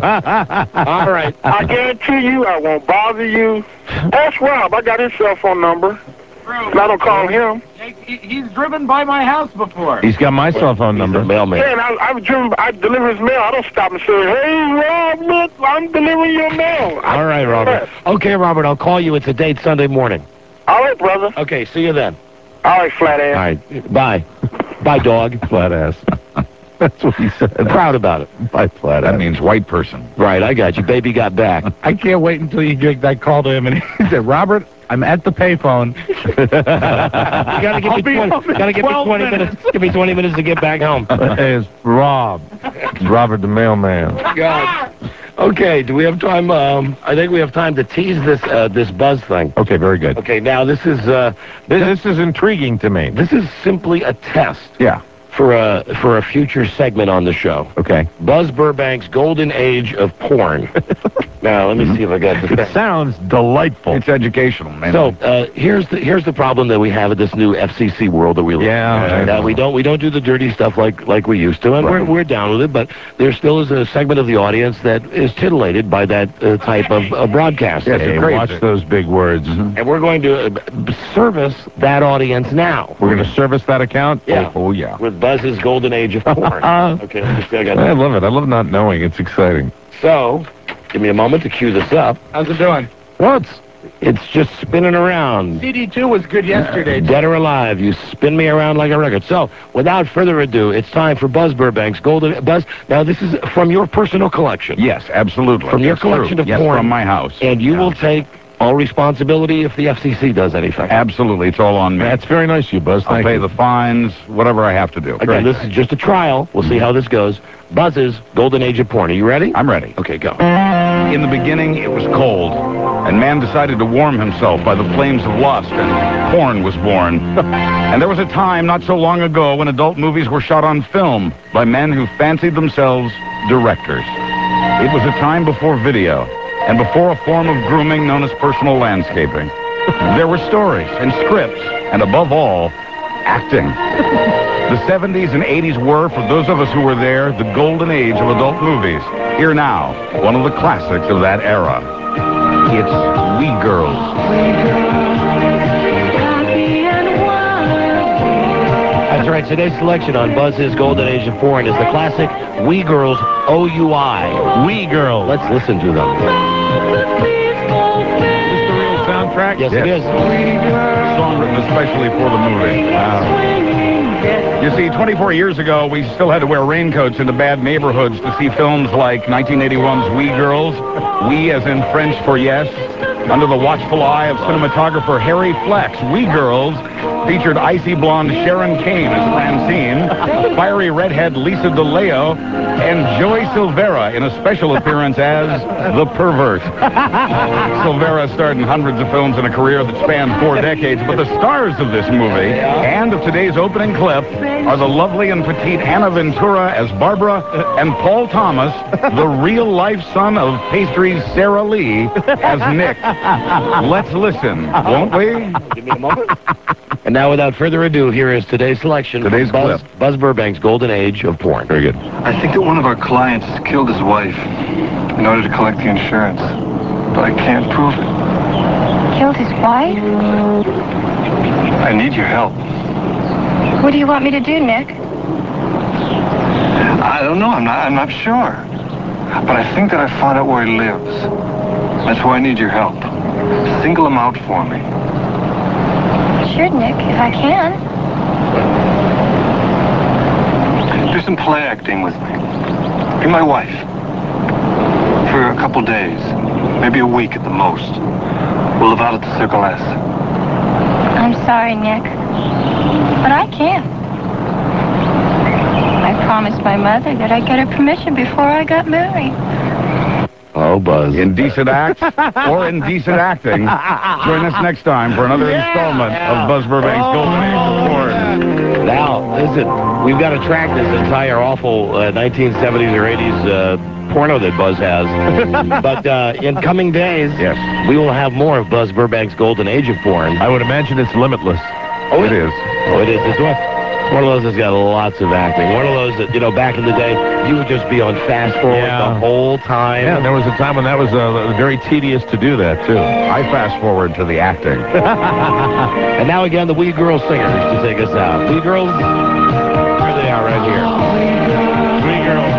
All right. I guarantee you, I won't bother you. Ask Rob. I got his cell phone number. I don't call him. He's driven by my house before. He's got my cell phone He's a number. mailman. Yeah, and I, I've driven. I deliver his mail. I don't stop and say, "Hey, Rob, look, I'm delivering your mail." I- All right, Robert. Okay, Robert. I'll call you. It's a date Sunday morning. All right, brother. Okay. See you then. All right, flat ass. All right. Bye. Bye, dog. Flat ass. That's what he said. I'm proud about it. By flat That ass. means white person. Right. I got you. Baby got back. I can't wait until you get that call to him and he said, Robert, I'm at the payphone. You gotta give I'll me be twenty. home in Gotta give me twelve twenty minutes. minutes. Give me twenty minutes to get back home. Hey, it's Rob. It's Robert the mailman. God. Okay. Do we have time? Um, I think we have time to tease this uh, this buzz thing. Okay, very good. Okay. Now this is uh, This, this is intriguing to me. this is simply a test Yeah. for a for a future segment on the show. Okay. Buzz Burbank's golden age of porn. Now let me see if I got this. It sounds delightful. It's educational, man. So uh, here's the here's the problem that we have at this new F C C world that we live Yeah, in. I Uh, we don't we don't do the dirty stuff like like we used to, and Right. we're we're down with it. But there still is a segment of the audience that is titillated by that uh, type of uh, broadcast. Yes, Hey, it's crazy. watch those big words. And we're going to uh, b- service that audience now. We're going to service that account? Yeah. Oh, oh, yeah. With Buzz's golden age of porn. Okay, let me see. I got I that. love it. I love not knowing. It's exciting. So, give me a moment to cue this up. How's it doing? Well, it's, it's just spinning around. C D two was good yesterday. Dead or alive, you spin me around like a record. So, without further ado, it's time for Buzz Burbank's Golden Buzz. Now, this is from your personal collection. yes, absolutely. From your That's collection true. of yes, porn. from my house. And you Yeah. will take all responsibility if the F C C does anything. Absolutely, it's all on me. That's very nice of you, Buzz. I'll Thank pay you. the fines, whatever I have to do. Again, this is just a trial. We'll see how this goes. Buzz's Golden Age of Porn. Are you ready? I'm ready. Okay, go. In the beginning, it was cold. and man decided to warm himself by the flames of lust, and porn was born. And there was a time not so long ago when adult movies were shot on film by men who fancied themselves directors. It was a time before video, and before a form of grooming known as personal landscaping. There were stories and scripts, and above all, acting. The seventies and eighties were, for those of us who were there, the golden age of adult movies. Here now, one of the classics of that era. It's We Girls. That's right. Today's selection on Buzz's Golden Age of Porn is the classic We Girls, O U I. We Girls. Let's listen to them. Is this the real soundtrack? Yes, it is. Song written especially for the movie. Wow. You see, twenty-four years ago, we still had to wear raincoats into bad neighborhoods to see films like nineteen eighty-one's We Girls, We as in French for yes, under the watchful eye of cinematographer Harry Flex. We Girls featured icy blonde Sharon Kane as Francine, fiery redhead Lisa DeLeo, and Joey Silvera in a special appearance as the pervert. Silvera starred in hundreds of films in a career that spanned four decades, but the stars of this movie and of today's opening clip are the lovely and petite Anna Ventura as Barbara and Paul Thomas, the real-life son of Pastry's Sarah Lee, as Nick. Let's listen, won't we? Give me a moment. And now, without further ado, here is today's selection. Today's from Buzz, clip. Buzz Burbank's Golden Age of Porn. Very good. I think that one of our clients killed his wife in order to collect the insurance, but I can't prove it. Killed his wife? I need your help. What do you want me to do, Nick? I don't know. I'm not. I'm not sure. But I think that I found out where he lives. That's why I need your help. Single him out for me. Sure, Nick, if I can. Do some play acting with me. Be my wife. For a couple days. Maybe a week at the most. We'll live out at the Circle S. I'm sorry, Nick. But I can. I promised my mother that I'd get her permission before I got married. Oh, Buzz. Indecent acts or indecent acting. Join us next time for another Yeah, installment yeah. of Buzz Burbank's Oh, Golden Age of Porn. Now, listen, we've got to track this entire awful uh, nineteen seventies or eighties uh, porno that Buzz has. But uh, in coming days, Yes. we will have more of Buzz Burbank's Golden Age of Porn. I would imagine it's limitless. Oh, it is. Oh, it is. It's one, one of those that's got lots of acting. One of those that, you know, back in the day, you would just be on fast forward Yeah. the whole time. Yeah, there was a time when that was uh, very tedious to do that, too. I fast forward to the acting. And now again, the We Girls singers to take us out. We Girls, here they are right here. We Girls.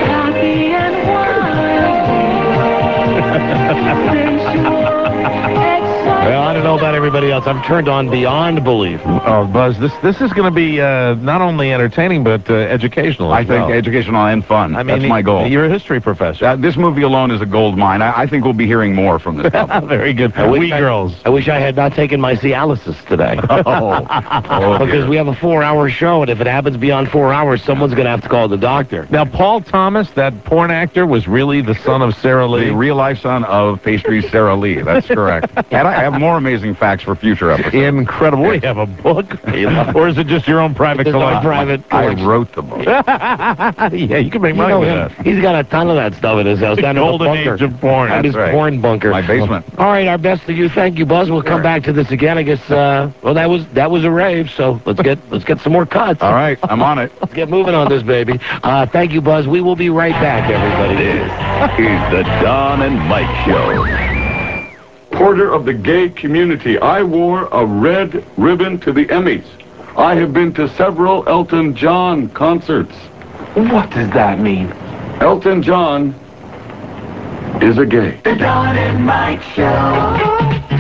Well, I don't know about everybody else. I'm turned on beyond belief. Oh, Buzz, this this is going to be uh, not only entertaining, but uh, educational as I think well. educational and fun. I mean, That's my goal. You're a history professor. Uh, this movie alone is a gold mine. I, I think we'll be hearing more from this couple. Very good. I wish We I- Girls. I wish I had not taken my Cialis today. Oh, oh Because dear. we have a four-hour show, and if it happens beyond four hours, someone's going to have to call the doctor. Now, Paul Thomas, that porn actor, was really the son of Sarah Lee. The real-life son of Pastry's Sarah Lee. That's correct. And I have more amazing facts for future episodes. Incredible. We have a book. Or is it just your own private There's no collection? private I collection. wrote the book. Yeah, you can make You money know with him. that. He's got a ton of that stuff in his house. The Down in the golden bunker. age of porn. Down in his That's right. porn bunker. My basement. All right, our best to you. Thank you, Buzz. We'll come back to this again. I guess. Uh, well, that was that was a rave. So let's get let's get some more cuts. All right, I'm on it. Let's get moving on this baby. Uh, thank you, Buzz. We will be right back, everybody. This is the Don and Mike Show. Porter of the gay community. I wore a red ribbon to the Emmys. I have been to several Elton John concerts. What does that mean? Elton John is a gay. The Don and Mike Show.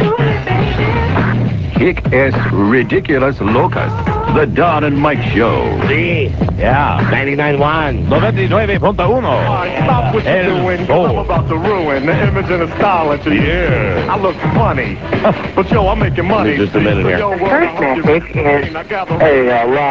Hick es ridiculous locus. The Don and Mike Show. Sí. Yeah. ninety-nine one. ninety-nine point one. Stop what you're El doing, 'cause Sol. I'm about to ruin the image and the style of you. Yeah. I look funny, but yo, I'm making money. Just a minute here. Yo, well, First I hope you- message is, I gather- hey, uh, Ralph,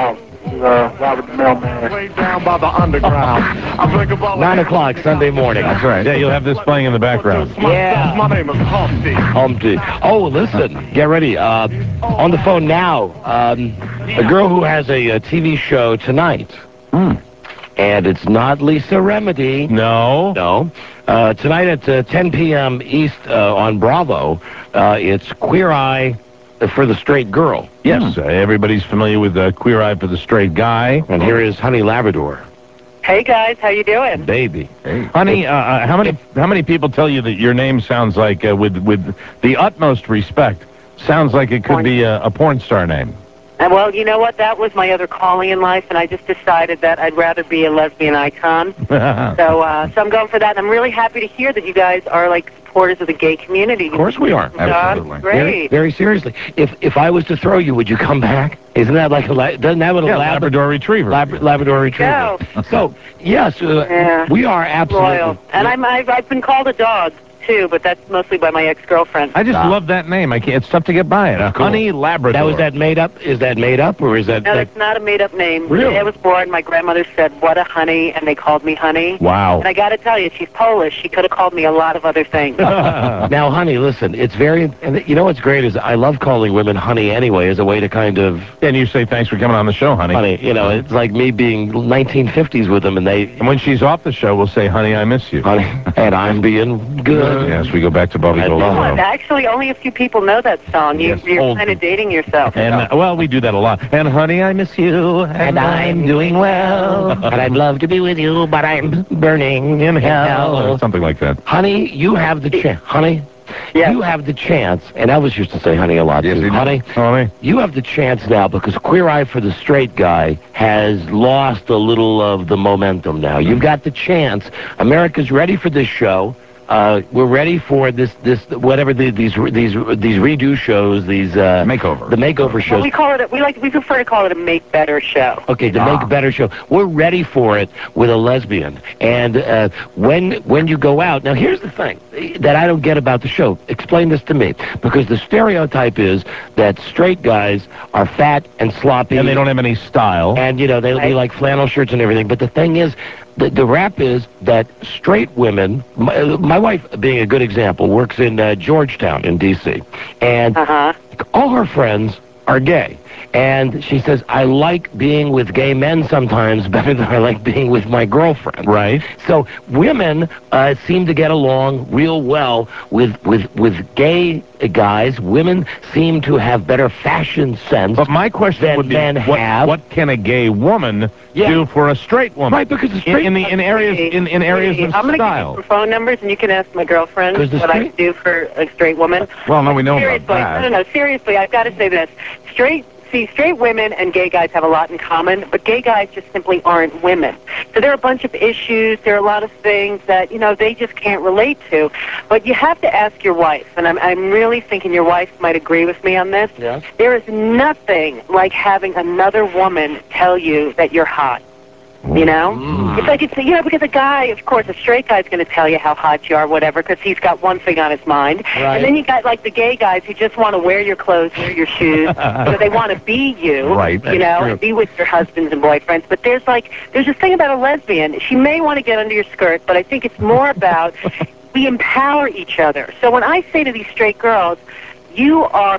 uh, Robert the Mailman. Way down by the underground. Nine o'clock Sunday morning. That's right. Yeah, you'll have this playing in the background. Yeah. My name is Humpty. Humpty. Oh, listen. Get ready. Uh, on the phone now, um, a girl who has a, a T V show tonight. Hmm. And it's not Lisa Remedy. No. No. Uh, tonight at uh, ten p.m. East uh, on Bravo, uh, it's Queer Eye for the Straight Girl. Yes, uh, everybody's familiar with uh, Queer Eye for the Straight Guy. And here is Honey Labrador. Hey guys, how you doing? Baby. Hey. Honey, uh, uh, how many how many people tell you that your name sounds like, uh, with with the utmost respect, sounds like it could Porn. be a, a porn star name? And well, you know what? That was my other calling in life, and I just decided that I'd rather be a lesbian icon. so, uh, so I'm going for that. And I'm really happy to hear that you guys are like supporters of the gay community. Of course we are. Absolutely. Great. Very, very seriously. If if I was to throw you, would you come back? Isn't that like a la- doesn't that what a Yeah, lab- Labrador Retriever. Lab- Labrador Retriever. No. So yes, uh, Yeah. we are absolutely Loyal. And I'm, I've, I've been called a dog, too, but that's mostly by my ex-girlfriend. I just Ah. love that name. I can't. It's tough to get by it. Cool. Honey Labrador. That was that made up? Is that made up or is that? No, that that's not a made-up name. Really? I was born, my grandmother said, what a honey, and they called me Honey. Wow. And I got to tell you, she's Polish. She could have called me a lot of other things. Now, honey, listen. It's very, and you know what's great is I love calling women honey anyway as a way to kind of, And you say thanks for coming on the show, honey. honey. You know, it's like me being nineteen fifties with them, and they, And when she's off the show, we'll say, honey, I miss you. honey, and I'm being good. Yes, we go back to Bobby I Goldthwait. love Well, actually, only a few people know that song. You, Yes, you're old kind of dating yourself. And, uh, well, we do that a lot. And, honey, I miss you. And I'm doing well, and I'd love to be with you, but I'm burning in Or hell. something like that. Honey, you have the chance. Honey, Yes. you have the chance, and Elvis used to say honey a lot Yes, too. he did. Honey, Honey. you have the chance now because Queer Eye for the Straight Guy has lost a little of the momentum now. You've got the chance. America's ready for this show. Uh, we're ready for this, this whatever the, these these these redo shows, these uh, Makeover. the makeover Well, shows. we call it. A, we like. We prefer to call it a make better show. Okay, to Ah. make a better show. We're ready for it with a lesbian. And uh, when when you go out, now here's the thing that I don't get about the show. Explain this to me, because the stereotype is that straight guys are fat and sloppy, And they don't have any style. and you know they, they Right. like flannel shirts and everything. But the thing is, the, the rap is that straight women. My, my wife, being a good example, works in uh, Georgetown in D C, and Uh huh. all her friends are gay. And she says, I like being with gay men sometimes better than I like being with my girlfriend. Right. So women uh, seem to get along real well with, with, with gay guys. Women seem to have better fashion sense. But my question That would be, men what, have. what can a gay woman Yeah. do for a straight woman? Right, because the in, straight... in the in areas in, in areas Hey, of I'm gonna style. give you some phone numbers, and you can ask my girlfriend 'Cause the what I straight- can do for a straight woman. Well, no, we know about seriously, that. no, no, no. Seriously, I've got to say this: straight. See, straight women and gay guys have a lot in common, but gay guys just simply aren't women. So there are a bunch of issues, there are a lot of things that, you know, they just can't relate to. But you have to ask your wife, and I'm, I'm really thinking your wife might agree with me on this. Yes. There is nothing like having another woman tell you that you're hot. You know? Mm. It's like, it's, you know, because a guy, of course, a straight guy's going to tell you how hot you are, whatever, because he's got one thing on his mind. Right. And then you got, like, the gay guys who just want to wear your clothes, wear your shoes, so they want to be you, Right, you that's know, true. and be with your husbands and boyfriends. But there's, like, there's this thing about a lesbian. She may want to get under your skirt, but I think it's more about we empower each other. So when I say to these straight girls, you are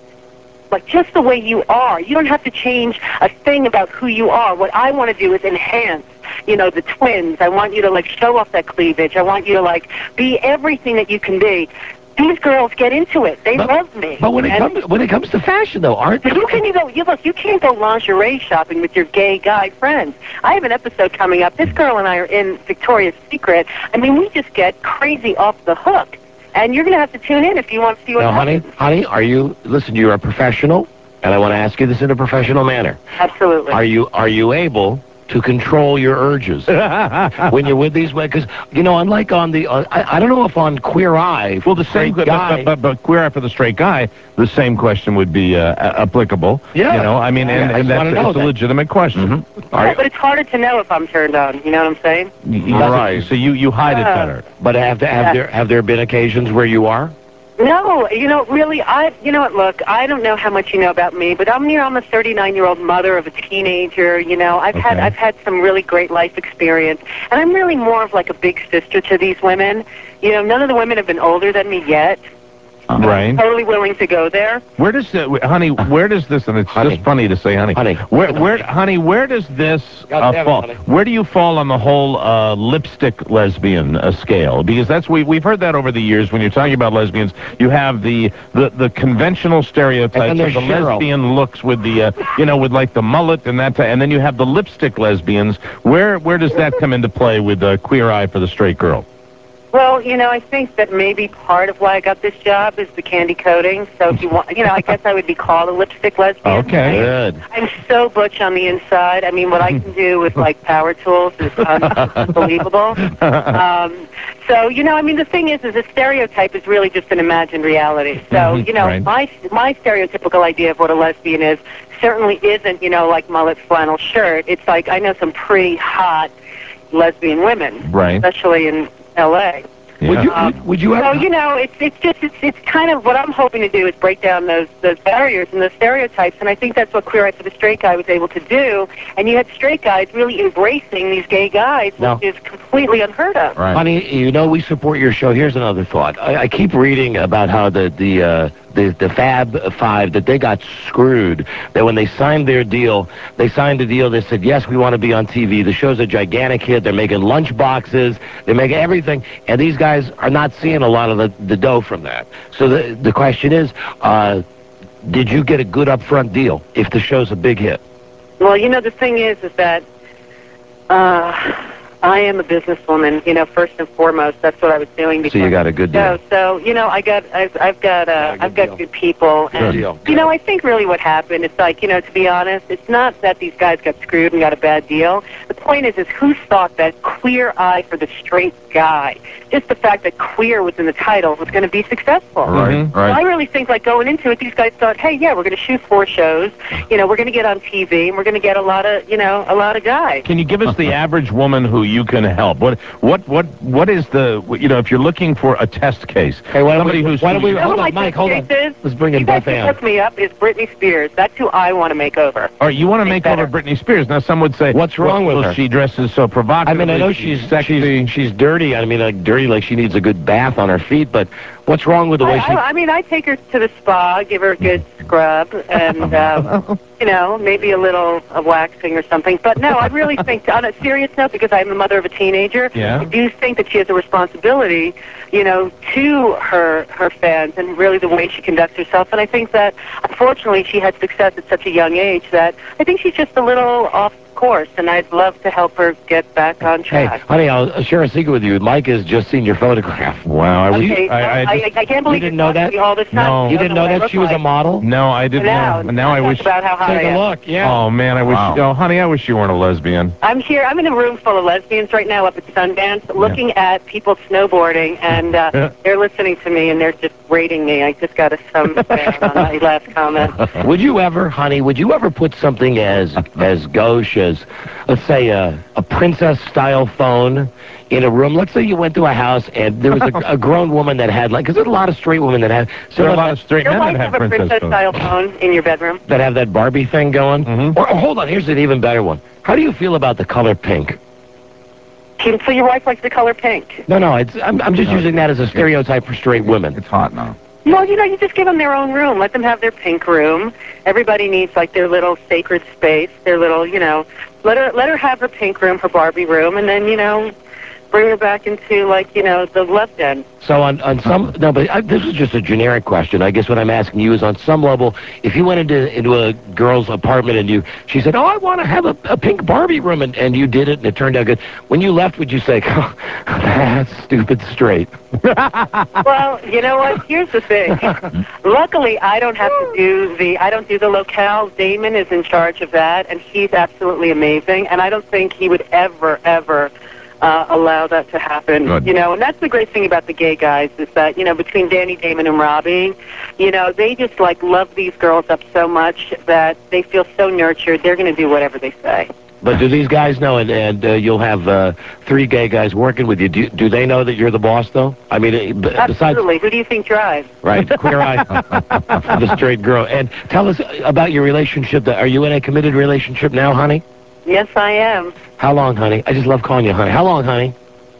like just the way you are. You don't have to change a thing about who you are. What I want to do is enhance, you know, the twins. I want you to, like, show off that cleavage. I want you to, like, be everything that you can be. These girls get into it. They But- love me. But when it, And- comes, when it comes to fashion, though, aren't but you can you go you look you can't go lingerie shopping with your gay guy friends. I have an episode coming up. This girl and I are in Victoria's Secret. I mean, we just get crazy off the hook. And you're going to have to tune in if you want to see what Now, honey, happens. honey, are you, listen, you're a professional, and I want to ask you this in a professional manner. Absolutely. Are you are you able to control your urges when you're with these women? Because, you know, unlike on the, uh, I, I don't know if on Queer Eye, Well, the same, straight but, guy, but, but, but queer eye for the straight guy, the same question would be uh, a- applicable. Yeah. You know, I mean, and, Yeah, I and just wanna that's know it's a that. legitimate question. are Yeah, you- but it's harder to know if I'm turned on. You know what I'm saying? You- you- Right. So you, you hide it Yeah. better. but have, there, have, Yeah. there, have there been occasions where you are? No, you know, really, I, you know what, look, I don't know how much you know about me, but I'm, you know, I'm a thirty-nine-year-old mother of a teenager, you know, I've Okay. had, I've had some really great life experience, and I'm really more of like a big sister to these women. You know, none of the women have been older than me yet. Right. Totally willing to go there. Where does the, honey? Where does this? And it's Honey. just funny to say, honey. Honey. Where, where, honey? Where does this God uh, damn it, fall? honey. Where do you fall on the whole uh, lipstick lesbian uh, scale? Because that's we we've heard that over the years. When you're talking about lesbians, you have the the, the conventional stereotypes And of then the there's Cheryl. lesbian looks with the uh, you know with like the mullet and that, and then you have the lipstick lesbians. Where where does that come into play with uh, Queer Eye for the Straight Girl? Well, you know, I think that maybe part of why I got this job is the candy coating. So if you want, you know, I guess I would be called a lipstick lesbian. Okay. Good. I'm so butch on the inside. I mean, what I can do with, like, power tools is unbelievable. Um, so, you know, I mean, the thing is, is a stereotype is really just an imagined reality. So, Mhm, you know, right. my my stereotypical idea of what a lesbian is certainly isn't, you know, like mullet flannel shirt. It's like, I know some pretty hot lesbian women, Right. especially in L A. Yeah. Would you Um, would, would you So, ever? you know, it's it's just it's it's kind of what I'm hoping to do is break down those those barriers and those stereotypes, and I think that's what Queer Eye for the Straight Guy was able to do. And you had straight guys really embracing these gay guys, No. which is completely unheard of. Right. Honey, you know we support your show. Here's another thought. I, I keep reading about how the the uh, the the Fab Five that they got screwed. That when they signed their deal, they signed a deal. They said yes, we want to be on T V. The show's a gigantic hit. They're making lunch boxes. They're making everything, and these guys are not seeing a lot of the, the dough from that. So the the question is, uh, did you get a good upfront deal if the show's a big hit? Well, you know, the thing is, is that uh, I am a businesswoman. You know, first and foremost, that's what I was doing before. So you got a good deal. So, so you know, I got, I've, I've got, uh, Got a good I've got deal. good people, Good and deal. you know, I think really what happened, it's like, you know, to be honest, it's not that these guys got screwed and got a bad deal. The point is, is who thought that Queer Eye for the Straight Guy, just the fact that queer was in the title, was going to be successful. Right, Mhm. right. I really think, like, going into it, these guys thought, hey, yeah, we're going to shoot four shows, you know, we're going to get on T V, and we're going to get a lot of, you know, a lot of guys. Can you give us the average woman who you can help? What what what what is the you know if you're looking for a test case? Hey, why don't somebody we- who's why don't we- You know hold who on, my Mike, test hold on. case is? Let's bring in You guys Beth can Ann. hook me up is Britney Spears. That's who I want to make over. Or you want to make better. over Britney Spears? Now some would say, What's wrong well, with well, her? She dresses so provocative. I mean, I know she's sexy. she's she's dirty. I mean, like dirty, like she needs a good bath on her feet. But what's wrong with the way I, she? I, I mean, I take her to the spa, give her a good scrub, and um, you know, maybe a little a waxing or something. But no, I really think, on a serious note, because I'm the mother of a teenager, Yeah. I do think that she has a responsibility, you know, to her her fans and really the way she conducts herself. And I think that, unfortunately, she had success at such a young age that I think she's just a little off course, and I'd love to help her get back on Hey, track. honey, I'll share a secret with you. Mike has just seen your photograph. Wow, I wish Okay, I, I, I, just- I, I can't believe You didn't you're know talking that? to me all this time. No. You didn't know what I that look she was a like. model? no, I didn't Now, know. Now I talk wish. about how hot I Take a am. look. Yeah. Oh man, I wish. Wow. Oh, honey, I wish you weren't a lesbian. I'm here. I'm in a room full of lesbians right now up at Sundance, looking at people snowboarding, and uh, Yeah. they're listening to me, and they're just rating me. I just got to thumb down on my last comment. Would you ever, honey, would you ever put something as as gauche as, let's say, a, a princess-style phone in a room? Let's say you went to a house and there was a, a grown woman that had, like, because there's a lot of straight women that have, There are a some lot of straight Your men wife that have have a princess phones. princess-style phone in your bedroom? that have that Barbie thing going. Mhm. Or, or hold on, here's an even better one. How do you feel about the color pink? Can- So your wife likes the color pink? No, no, it's I'm, I'm just No. using that as a stereotype for straight women. It's hot now. Well, you know, you just give them their own room. Let them have their pink room. Everybody needs, like, their little sacred space, their little, you know, let her let her have her pink room, her Barbie room, and then, you know, bring her back into, like, you know, the left end. So on, on some, no, but I, this is just a generic question. I guess what I'm asking you is on some level, if you went into into a girl's apartment and you, she said, oh, I want to have a, a pink Barbie room, and, and you did it and it turned out good. When you left, would you say, oh, that's stupid straight? Well, you know what? Here's the thing. Luckily, I don't have to do the, I don't do the locale. Damon is in charge of that, and he's absolutely amazing, and I don't think he would ever, ever uh, allow that to happen. Good. You know, and that's the great thing about the gay guys is that, you know, between Danny, Damon, and Robbie, you know, they just, like, love these girls up so much that they feel so nurtured. They're going to do whatever they say. But do these guys know, and, and uh, you'll have uh, three gay guys working with you. Do, do they know that you're the boss, though? I mean, uh, b- besides... Absolutely. Who do you think drives? Right, Queer Eye, the straight girl. And tell us about your relationship. Are you in a committed relationship now, honey? Yes, I am. How long, honey? I just love calling you honey. How long, honey?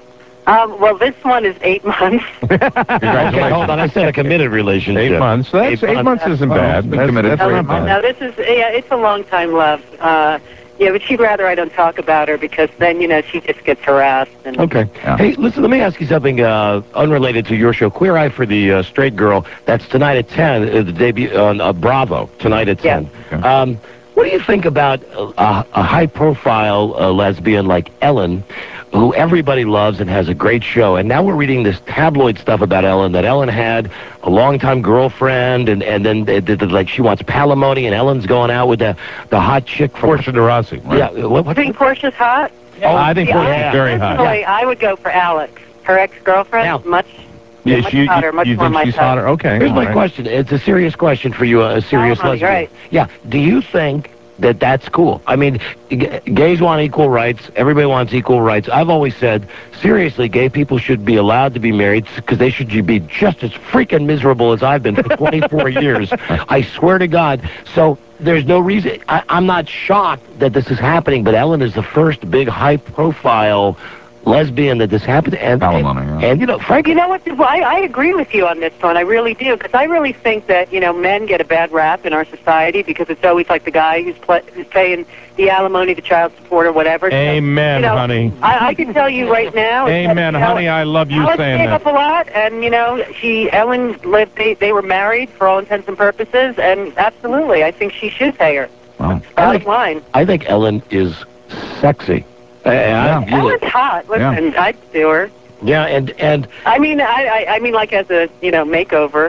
Um, well, this one is eight months. Okay, hold on. I said a committed relationship. Eight months. That's, eight, eight months, months isn't bad. That's, committed that's for eight not bad. No, this is, yeah, it's a long-time love. Uh, yeah, but she'd rather I don't talk about her because then, you know, she just gets harassed. And Okay. Yeah. Hey, listen, let me ask you something uh, unrelated to your show. Queer Eye for the uh, Straight Girl. That's tonight at ten, uh, the debut on uh, Bravo, tonight at ten. Yeah. Okay. Um, what do you think about a, a high-profile uh, lesbian like Ellen, who everybody loves and has a great show? And now we're reading this tabloid stuff about Ellen, that Ellen had a longtime girlfriend, and, and then they, they, they, like she wants palimony, and Ellen's going out with the, the hot chick from... Portia de Rossi. Right? Yeah. What, what? You think Portia's hot? Oh, I think yeah, Portia's I, very hot. Personally, Yeah. I would go for Alex. Her ex-girlfriend, Now, much, Yeah, much she, hotter, much you more think my she's type. hotter? Okay. Here's all my right. question. It's a serious question for you, a serious Palimony, lesbian. right. Yeah. Do you think that that's cool? I mean, g- gays want equal rights. Everybody wants equal rights. I've always said, seriously, gay people should be allowed to be married because they should be just as freaking miserable as I've been for twenty-four years. I swear to God. So there's no reason. I, I'm not shocked that this is happening, but Ellen is the first big high-profile lesbian that this happened. And, Palimony, and, yeah. and, you know, frankly... You know what? Well, I, I agree with you on this one. I really do, because I really think that, you know, men get a bad rap in our society because it's always like the guy who's, pl- who's paying the alimony, the child support, or whatever. Amen, so, you know, honey. I, I can tell you right now. Amen, that, you know, honey. I love you Alex saying gave that. up a lot, and, you know, she, Ellen lived, they, they were married for all intents and purposes, and absolutely, I think she should pay her. Wow. Bottom line. I think Ellen is sexy. Uh, Yeah. I- you know, Ellen's hot. Listen, Yeah. I'd do her. yeah, and and I mean, I, I, I mean, like as a, you know, makeover.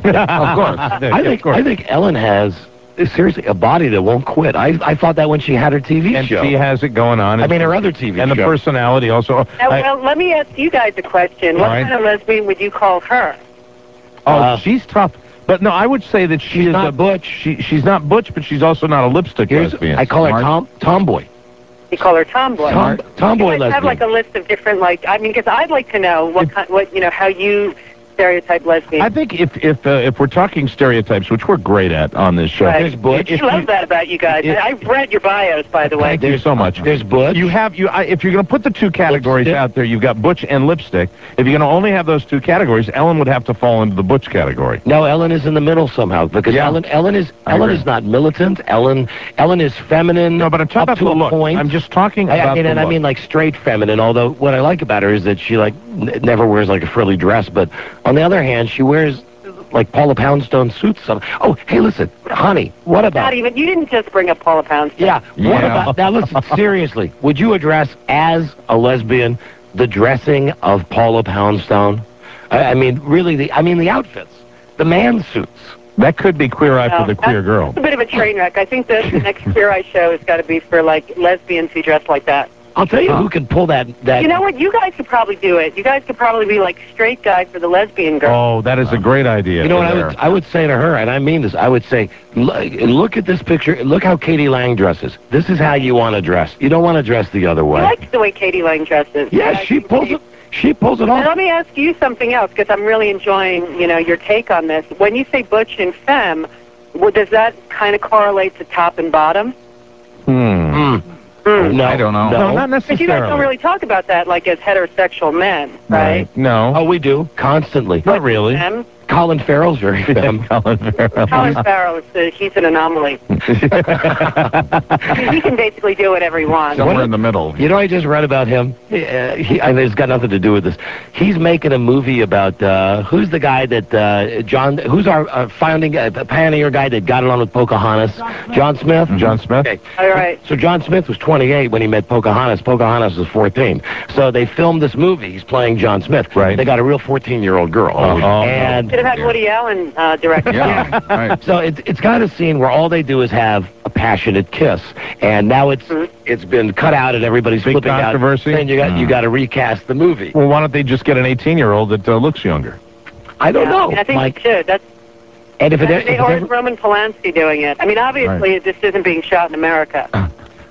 Of course. I think I think Ellen has seriously a body that won't quit. I I thought that when she had her T V And show. she has it going on. I mean, her other T V and show. the personality also. Now, I- well, let me ask you guys a question. What All right. kind of lesbian would you call her? oh, uh, she's tough. But no, I would say that she She's is not a butch. She she's not butch, but she's also not a lipstick Here's, lesbian. I call her Smart. tom tomboy. You call her tomboy. Tom, tomboy you guys have lesbian. like a list of different, like, I mean, because I'd like to know what kind, what you know, how you stereotype lesbian. I think if if uh, if we're talking stereotypes, which we're great at on this show, Right. There's Butch. I love that about you guys. if- I, I've read your bios, by the way. Thank you so much. There's Butch. You have you. I, if you're going to put the two categories Lipstick. out there, you've got butch and lipstick. If you're going to only have those two categories, Ellen would have to fall into the butch category. No, Ellen is in the middle somehow because Yeah. Ellen Ellen is I Ellen agree. is not militant. Ellen Ellen is feminine. No, but I'm talking up about to the a look. point. I'm just talking I, about I mean, the and I look. mean like straight feminine. Although what I like about her is that she like n- never wears like a frilly dress. But on the other hand, she wears like Paula Poundstone suits. Some. Oh, hey, listen, honey, what about? Not even, you didn't just bring up Paula Poundstone. Yeah, what Yeah. about now? Listen, seriously, would you address as a lesbian the dressing of Paula Poundstone? I, I mean, really, the I mean the outfits, the man suits. That could be Queer Eye No, for the queer that's- girl. It's a bit of a train wreck. I think the, the next Queer Eye show has got to be for, like, lesbians who dress like that. I'll tell you who can pull that. That You know what? You guys could probably do it. You guys could probably be like straight guy for the lesbian girl. Oh, that is a great idea. You know what I there. would I would say to her, and I mean this. I would say, look, look at this picture. Look how Katie Lang dresses. This is how you want to dress. You don't want to dress the other I way. like the way Katie Lang dresses. Yeah, I she think pulls she- it. She pulls it And off. let me ask you something else, because I'm really enjoying, you know, your take on this. When you say butch and femme, well, does that kind of correlate to top and bottom? Hmm. Mm. Mm. No, I don't know. No, No, not Because you guys don't necessarily. really talk about that like as heterosexual men, right? No. Oh, we do constantly. Not really. Femme? Colin Farrell's very femme. Colin Farrell. Colin Farrell, is the, he's an anomaly. I mean, he can basically do whatever he wants. Somewhere in the middle. You know, I just read about him. Uh, he, I mean, it's got nothing to do with this. He's making a movie about uh, who's the guy that uh, John, who's our uh, founding uh, pioneer guy that got it on with Pocahontas, John Smith. John Smith. Okay. All right. So John Smith was twenty-eight when he met Pocahontas. Pocahontas was fourteen. So they filmed this movie. He's playing John Smith. Right. They got a real fourteen-year-old girl. Oh, no. and Should have had Woody Allen uh, direct it. Yeah, right. so it's it's got a scene where all they do is have a passionate kiss, and now it's Mhm. it's been cut out, and everybody's Big flipping controversy? out, saying you got Mm. you got to recast the movie. Well, why don't they just get an eighteen-year-old that uh, looks younger? I don't Yeah, know, and I think Mike. they should. That's And if it, I if think, it or ever, is Roman Polanski doing it? I mean, obviously, this isn't being shot in America.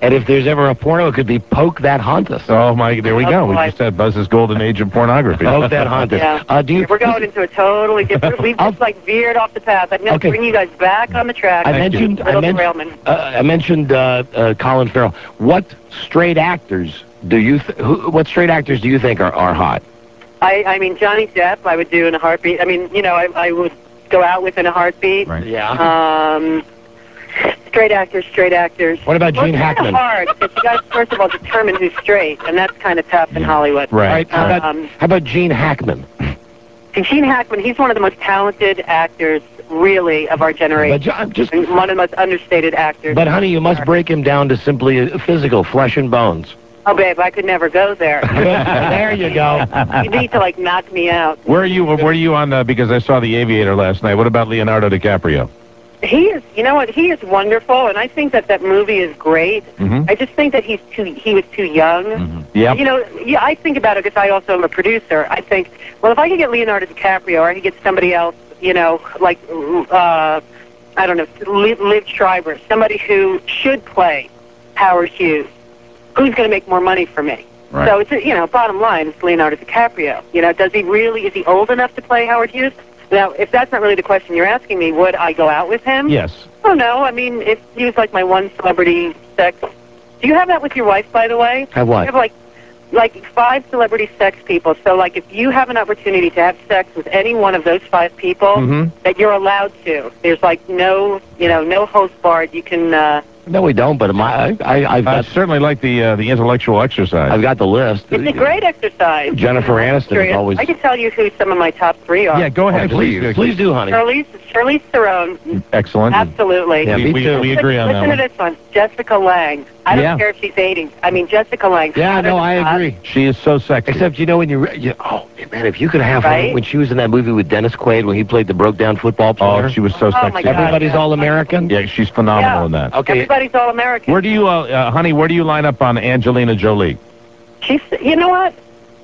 And if there's ever a porno, it could be Poke That Hauntus. Oh, my, there we Oh, go. We boy. just had Buzz's golden age of pornography. Poke That Hauntus. Yeah. Uh, do you, We're going into a totally different. We've just like veered off the path. I'm going to Okay. bring you guys back on the track. I mentioned, I Little mentioned, derailment. uh, I mentioned uh, uh, Colin Farrell. What straight actors do you, th- who, what straight actors do you think are, are hot? I, I mean, Johnny Depp, I would do in a heartbeat. I mean, you know, I, I would go out with in a heartbeat. Right. Yeah. Um, straight actors, straight actors. What about well, Gene it's Hackman? It's hard because you guys, first of all, determine who's straight, and that's kind of tough in Hollywood. Right. All right, how, about, Um, how about Gene Hackman? And Gene Hackman, he's one of the most talented actors, really, of our But generation. Jo- I'm just, And one of the most understated actors. but honey, you must break him down to simply uh, physical, flesh and bones. Oh, babe, I could never go there. There you go. You need to, like, knock me out. Where are you? Where are you on? Uh, because I saw The Aviator last night. What about Leonardo DiCaprio? He is, you know what, he is wonderful, and I think that that movie is great. Mm-hmm. I just think that he's too, he was too young. Yep. You know, yeah, I think about it because I also am a producer. I think, well, if I could get Leonardo DiCaprio or I could get somebody else, you know, like, uh, I don't know, Liv, Liv Schreiber, somebody who should play Howard Hughes, who's going to make more money for me? Right. So, it's, you know, bottom line, it's Leonardo DiCaprio. You know, does he really, is he old enough to play Howard Hughes? Now, if that's not really the question you're asking me, would I go out with him? Yes. Oh, no. I mean, if he was like my one celebrity sex. Do you have that with your wife, by the way? Have what? You have like, like five celebrity sex people. So, like, if you have an opportunity to have sex with any one of those five people, Mhm. that you're allowed to. There's like no, you know, no host barred. You can. Uh, No, we don't. But my, I, I've I got, certainly like the uh, the intellectual exercise. I've got the list. it's a great exercise. Jennifer Aniston is Curious. always. I can tell you who some of my top three are. Yeah, go ahead, please, please. please do, honey. Charlize, Charlize Theron, Excellent. absolutely. Yeah, we, me we, too. we agree on Listen that to one. this one, Jessica Lange. I don't Yeah. care if she's eighty. I mean, Jessica Lange. Yeah, no, I Uh, agree. She is so sexy. Except, you know, when you, re- you oh, man, if you could have Right? her when she was in that movie with Dennis Quaid when he played the broke-down football player. Oh, she was so Oh, sexy. my God. Everybody's yeah. All-American? Yeah, she's phenomenal Yeah. in that. Okay. Everybody's all American. Where do you, uh, uh, honey? Where do you line up on Angelina Jolie? She's, you know what?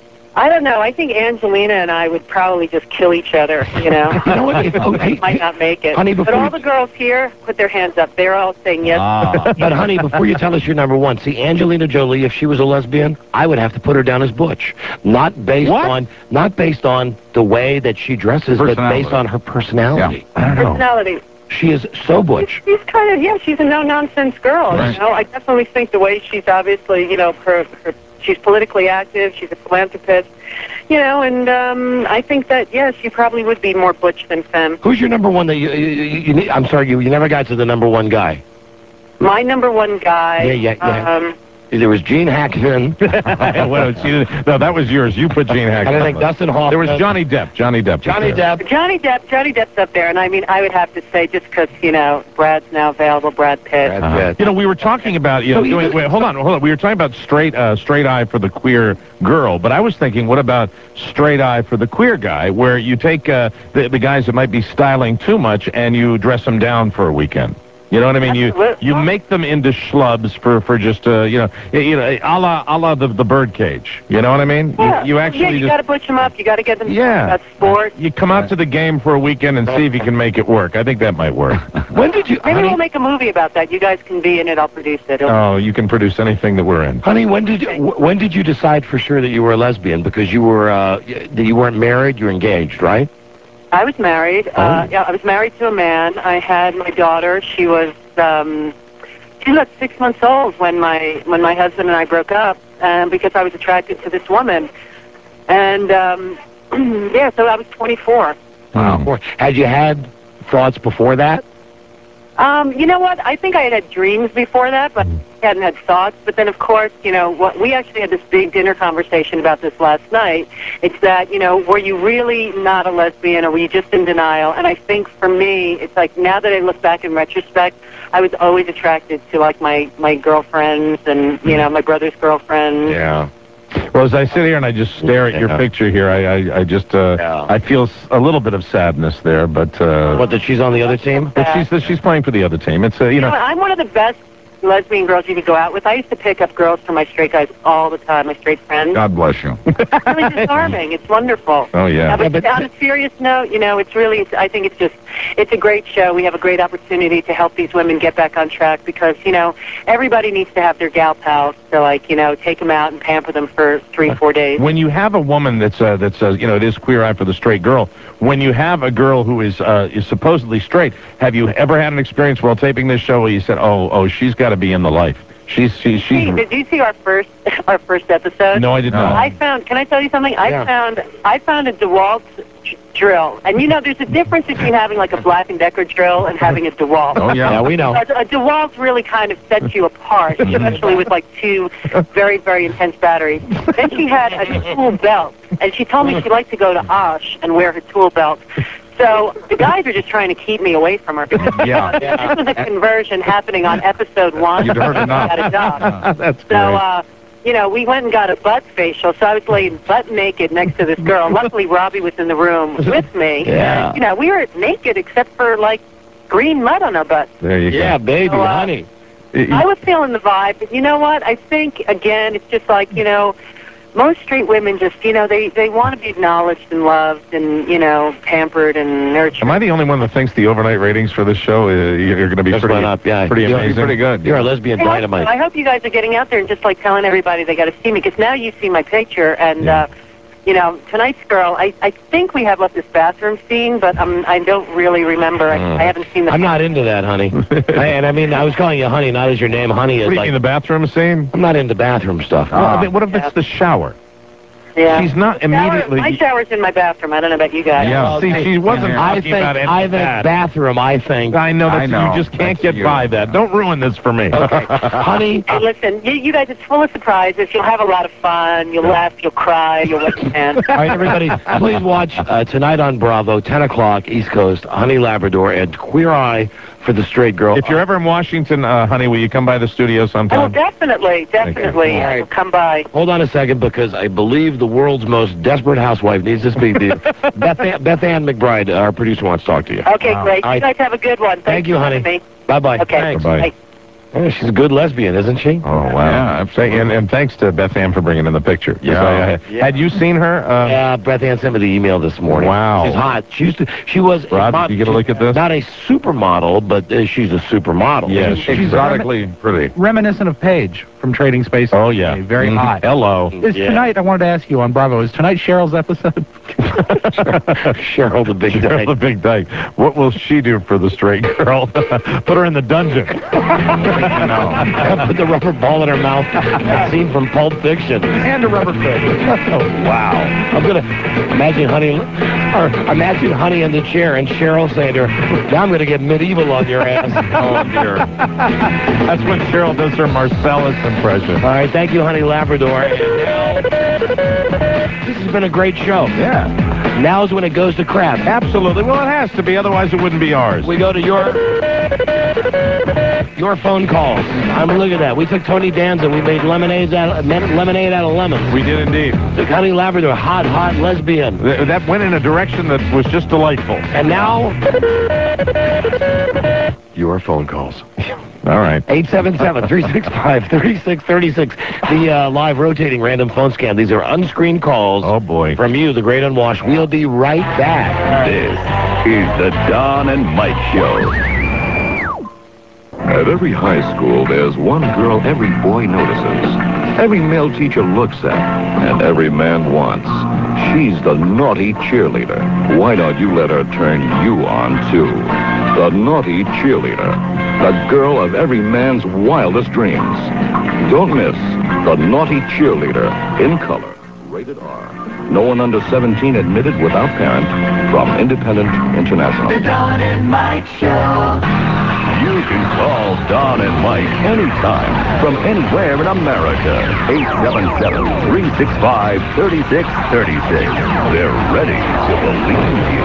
I don't know. I think Angelina and I would probably just kill each other, you know. You know what? If, oh, hey, Might not make it. honey, but before all you- the girls here put their hands up. They're all saying yes. Ah. But, honey, before you tell us your number one, see, Angelina Jolie, if she was a lesbian, I would have to put her down as butch. Not based What? on not based on the way that she dresses, but Personality. based on her personality. Yeah. I don't know. Personality. She is so butch. She's kind of, yeah, she's a no-nonsense girl, Right. you know. I definitely think the way she's obviously, you know, her, her she's politically active, she's a philanthropist, you know, and um, I think that, yes, she probably would be more butch than femme. Who's your number one that you, you, you, you need? I'm sorry, you, you never got to the number one guy. My number one guy, Yeah, yeah, yeah. um, There was Gene Hackman. well, she, no, that was yours. You put Gene Hackman. And I think Dustin Hoffman. There was Johnny Depp. Johnny Depp. was Johnny there. Depp. Johnny Depp, Johnny Depp's up there, and I mean, I would have to say, just because, you know, Brad's now available, Brad Pitt. Brad Uh-huh. Pitt. You know, we were talking about, you know, So you- wait, wait, hold on, hold on. We were talking about straight, uh, straight eye for the queer girl, but I was thinking, what about straight eye for the queer guy, where you take uh, the, the guys that might be styling too much and you dress them down for a weekend? You know what I mean? You Absolutely. you make them into schlubs for, for just uh, you know you know a la a la the the birdcage. You know what I mean? Yeah, You, you actually yeah, you just got to butch them up. You got to get them Yeah. about sports. you come out to the game for a weekend and see if you can make it work. I think that might work. When did you, Maybe honey, we'll make a movie about that. You guys can be in it. I'll produce it. It'll- Oh, you can produce anything that we're in. honey, when did you, wh- when did you decide for sure that you were a lesbian? Because you were uh, y- you weren't married, you were engaged, right? I was married. Uh, Oh. yeah, I was married to a man. I had my daughter. She was um, she was about six months old when my when my husband and I broke up, um, because I was attracted to this woman. And um, yeah, so I was twenty-four. Wow. Or had you had thoughts before that? Um, you know what? I think I had had dreams before that, but I hadn't had thoughts. But then, of course, you know, what we actually had this big dinner conversation about this last night. It's that, you know, were you really not a lesbian, or were you just in denial? And I think for me, it's like, now that I look back in retrospect, I was always attracted to, like, my, my girlfriends and, you know, my brother's girlfriends. Yeah. Well, as I sit here and I just stare at your Yeah. picture here, I I, I just uh, Yeah. I feel s- a little bit of sadness there, but uh, What, that she's on the other team? but she's she's playing for the other team. It's uh, you You know, know I'm one of the best lesbian girls you could go out with. I used to pick up girls for my straight guys all the time, my straight friends. God bless you. It's really disarming. It's wonderful. Oh, yeah. Uh, but, Yeah, but- on a serious note, you know, it's really, I think it's just, it's a great show. We have a great opportunity to help these women get back on track because, you know, everybody needs to have their gal pals to, like, you know, take them out and pamper them for three, four days. When you have a woman that's uh, that says, you know, it is Queer Eye for the straight girl, when you have a girl who is uh, is supposedly straight, have you ever had an experience while taping this show where you said, oh, oh, she's got to be in the life? She's, she's, she's... Hey, did you see our first our first episode? No, I did not. I found, can I tell you something? I Yeah. found I found a DeWalt d- drill. And, you know, there's a difference between having, like, a Black and Decker drill and having a DeWalt. Oh, yeah. Yeah, we know. A, a DeWalt really kind of sets you apart, especially with, like, two very, very intense batteries. Then she had a tool belt, and she told me she liked to go to Osh and wear her tool belt. So the guys are just trying to keep me away from her. Yeah. This was a conversion happening on episode one. You'd heard enough. Got a job. That's So, great. uh, you know, we went and got a butt facial, so I was laying butt naked next to this girl. Luckily, Robbie was in the room with me. Yeah. You know, we were naked except for, like, green mud on our butts. There you Yeah, go. baby, So, uh, honey. I was feeling the vibe, but you know what? I think, again, it's just like, you know, most straight women just, you know, they, they want to be acknowledged and loved and, you know, pampered and nurtured. Am I the only one that thinks the overnight ratings for this show uh, you're going to be Just pretty, went up, yeah. pretty You're amazing? Pretty good. You're a lesbian I hope, so. dynamite. I hope you guys are getting out there and just, like, telling everybody they got to see me, because now you see my picture, and, Yeah. uh, you know, tonight's girl, I, I think we have up this bathroom scene, but um, I don't really remember. I, I haven't seen the... I'm not into that, honey. I, and I mean, I was calling you honey, not as your name. Honey is What do you like... mean, the bathroom scene? I'm not into bathroom stuff. Well, I mean, what if it's the shower? Yeah. She's not The shower- immediately... My shower's in my bathroom. I don't know about you guys. Yeah, Well, see, I- she wasn't I talking think, about any I of think that. bathroom, I think. I know, I that's, know. you just can't That's get you. by that. Don't ruin this for me. Honey, Hey, listen, you, you guys, it's full of surprises. You'll have a lot of fun. You'll laugh. You'll cry. You'll wet your pants. all right, everybody, please watch uh, tonight on Bravo, ten o'clock, East Coast, Honey Labrador, and Queer Eye for the Straight Girl. If you're ever in Washington, uh, honey, will you come by the studio I will sometime? definitely, definitely All I right. will come by. Hold on a second, because I believe the world's most desperate housewife needs to speak to you. Beth, Ann, Beth Ann McBride, our producer, wants to talk to you. Okay, great. All You right. guys have a good one. Thanks Thank you, for honey. having me. Bye-bye. Okay. Thanks. Bye-bye. Bye. Oh, she's a good lesbian, isn't she? Oh, wow. Yeah, absolutely. And, and thanks to Beth Ann for bringing in the picture. 'Cause Yeah. I- I- Yeah. Had you seen her? Uh, Yeah, Beth Ann sent me the email this morning. Wow. She's hot. She used to. She was. a Rob, mod- did you get a look at this? Not a supermodel, but uh, she's a supermodel. Yeah, She's Exotically pretty. reminiscent of Paige from Trading Spaces. Oh, yeah. Very Mhm. hot. Hello. Is Yeah. tonight, I wanted to ask you on Bravo, is tonight Cheryl's episode? Cheryl the Big Cheryl Dyke. the Big Dyke. What will she do for the straight girl? Put her in the dungeon. Put the rubber ball in her mouth. That scene from Pulp Fiction. And a rubber fish. Wow. I'm gonna imagine Honey, or imagine Honey in the chair and Cheryl saying to her, "Now I'm gonna get medieval on your ass." Oh, dear. That's when Cheryl does her Marcellus impression. All right, thank you, Honey Labrador. And now, this has been a great show. Yeah. Now's when it goes to crap. Absolutely. Well, it has to be, otherwise it wouldn't be ours. We go to your your phone calls. I mean, look at that. We took Tony Danza. We made lemonade out of, lemonade out of lemons. We did indeed. Took Honey Labrador, hot, hot lesbian. Th- That went in a direction that was just delightful. And now, your phone calls. All right. eight seven seven, three six five, three six three six. The uh, live rotating random phone scan. These are unscreened calls Oh, boy. from you, the great unwashed. We'll be right back. This is the Don and Mike Show. At every high school, there's one girl every boy notices, every male teacher looks at, and every man wants. She's the naughty cheerleader. Why don't you let her turn you on, too? The naughty cheerleader. The girl of every man's wildest dreams. Don't miss The Naughty Cheerleader, in color, rated R. No one under seventeen admitted without parent, from Independent International. The Don and Mike Show. You can call Don and Mike anytime, from anywhere in America. eight seven seven, three six five, three six three six. They're ready to believe you.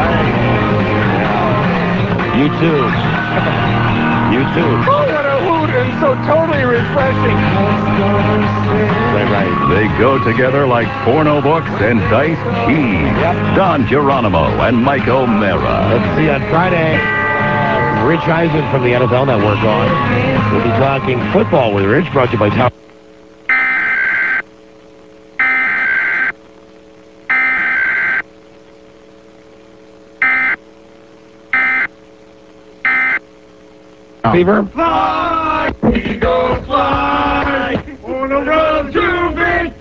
You too. You too. Oh, what a hoot and so totally refreshing. Right, right. They go together like porno books and diced cheese. Yep. Don Geronimo and Mike O'Mara. Let's see you on Friday. Rich Eisen from the N F L Network on. We'll be talking football with Rich, brought to you by Tom. Fever? Fly, Eagles fly, on the road to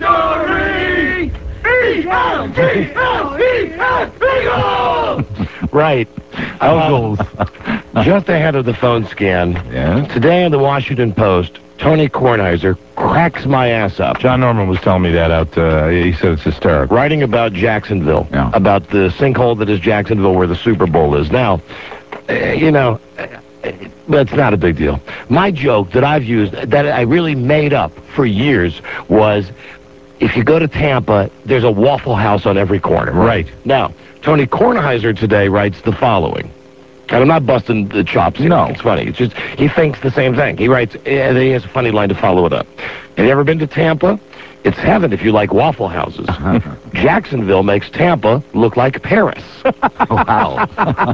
victory. E L G L E S, Eagles! Right. Eagles. Just ahead of the phone scan, Yeah. today in the Washington Post, Tony Kornheiser cracks my ass up. John Norman was telling me that out. Uh, he said it's hysterical. Writing about Jacksonville, Yeah. about the sinkhole that is Jacksonville where the Super Bowl is. Now, uh, you know, uh, that's not a big deal. My joke that I've used, that I really made up for years, was if you go to Tampa, there's a Waffle House on every corner. Right. Now, Tony Kornheiser today writes the following. And I'm not busting the chops here. No. It's funny. It's just, he thinks the same thing. He writes, and he has a funny line to follow it up. Have you ever been to Tampa? It's heaven if you like Waffle Houses. Jacksonville makes Tampa look like Paris. Wow.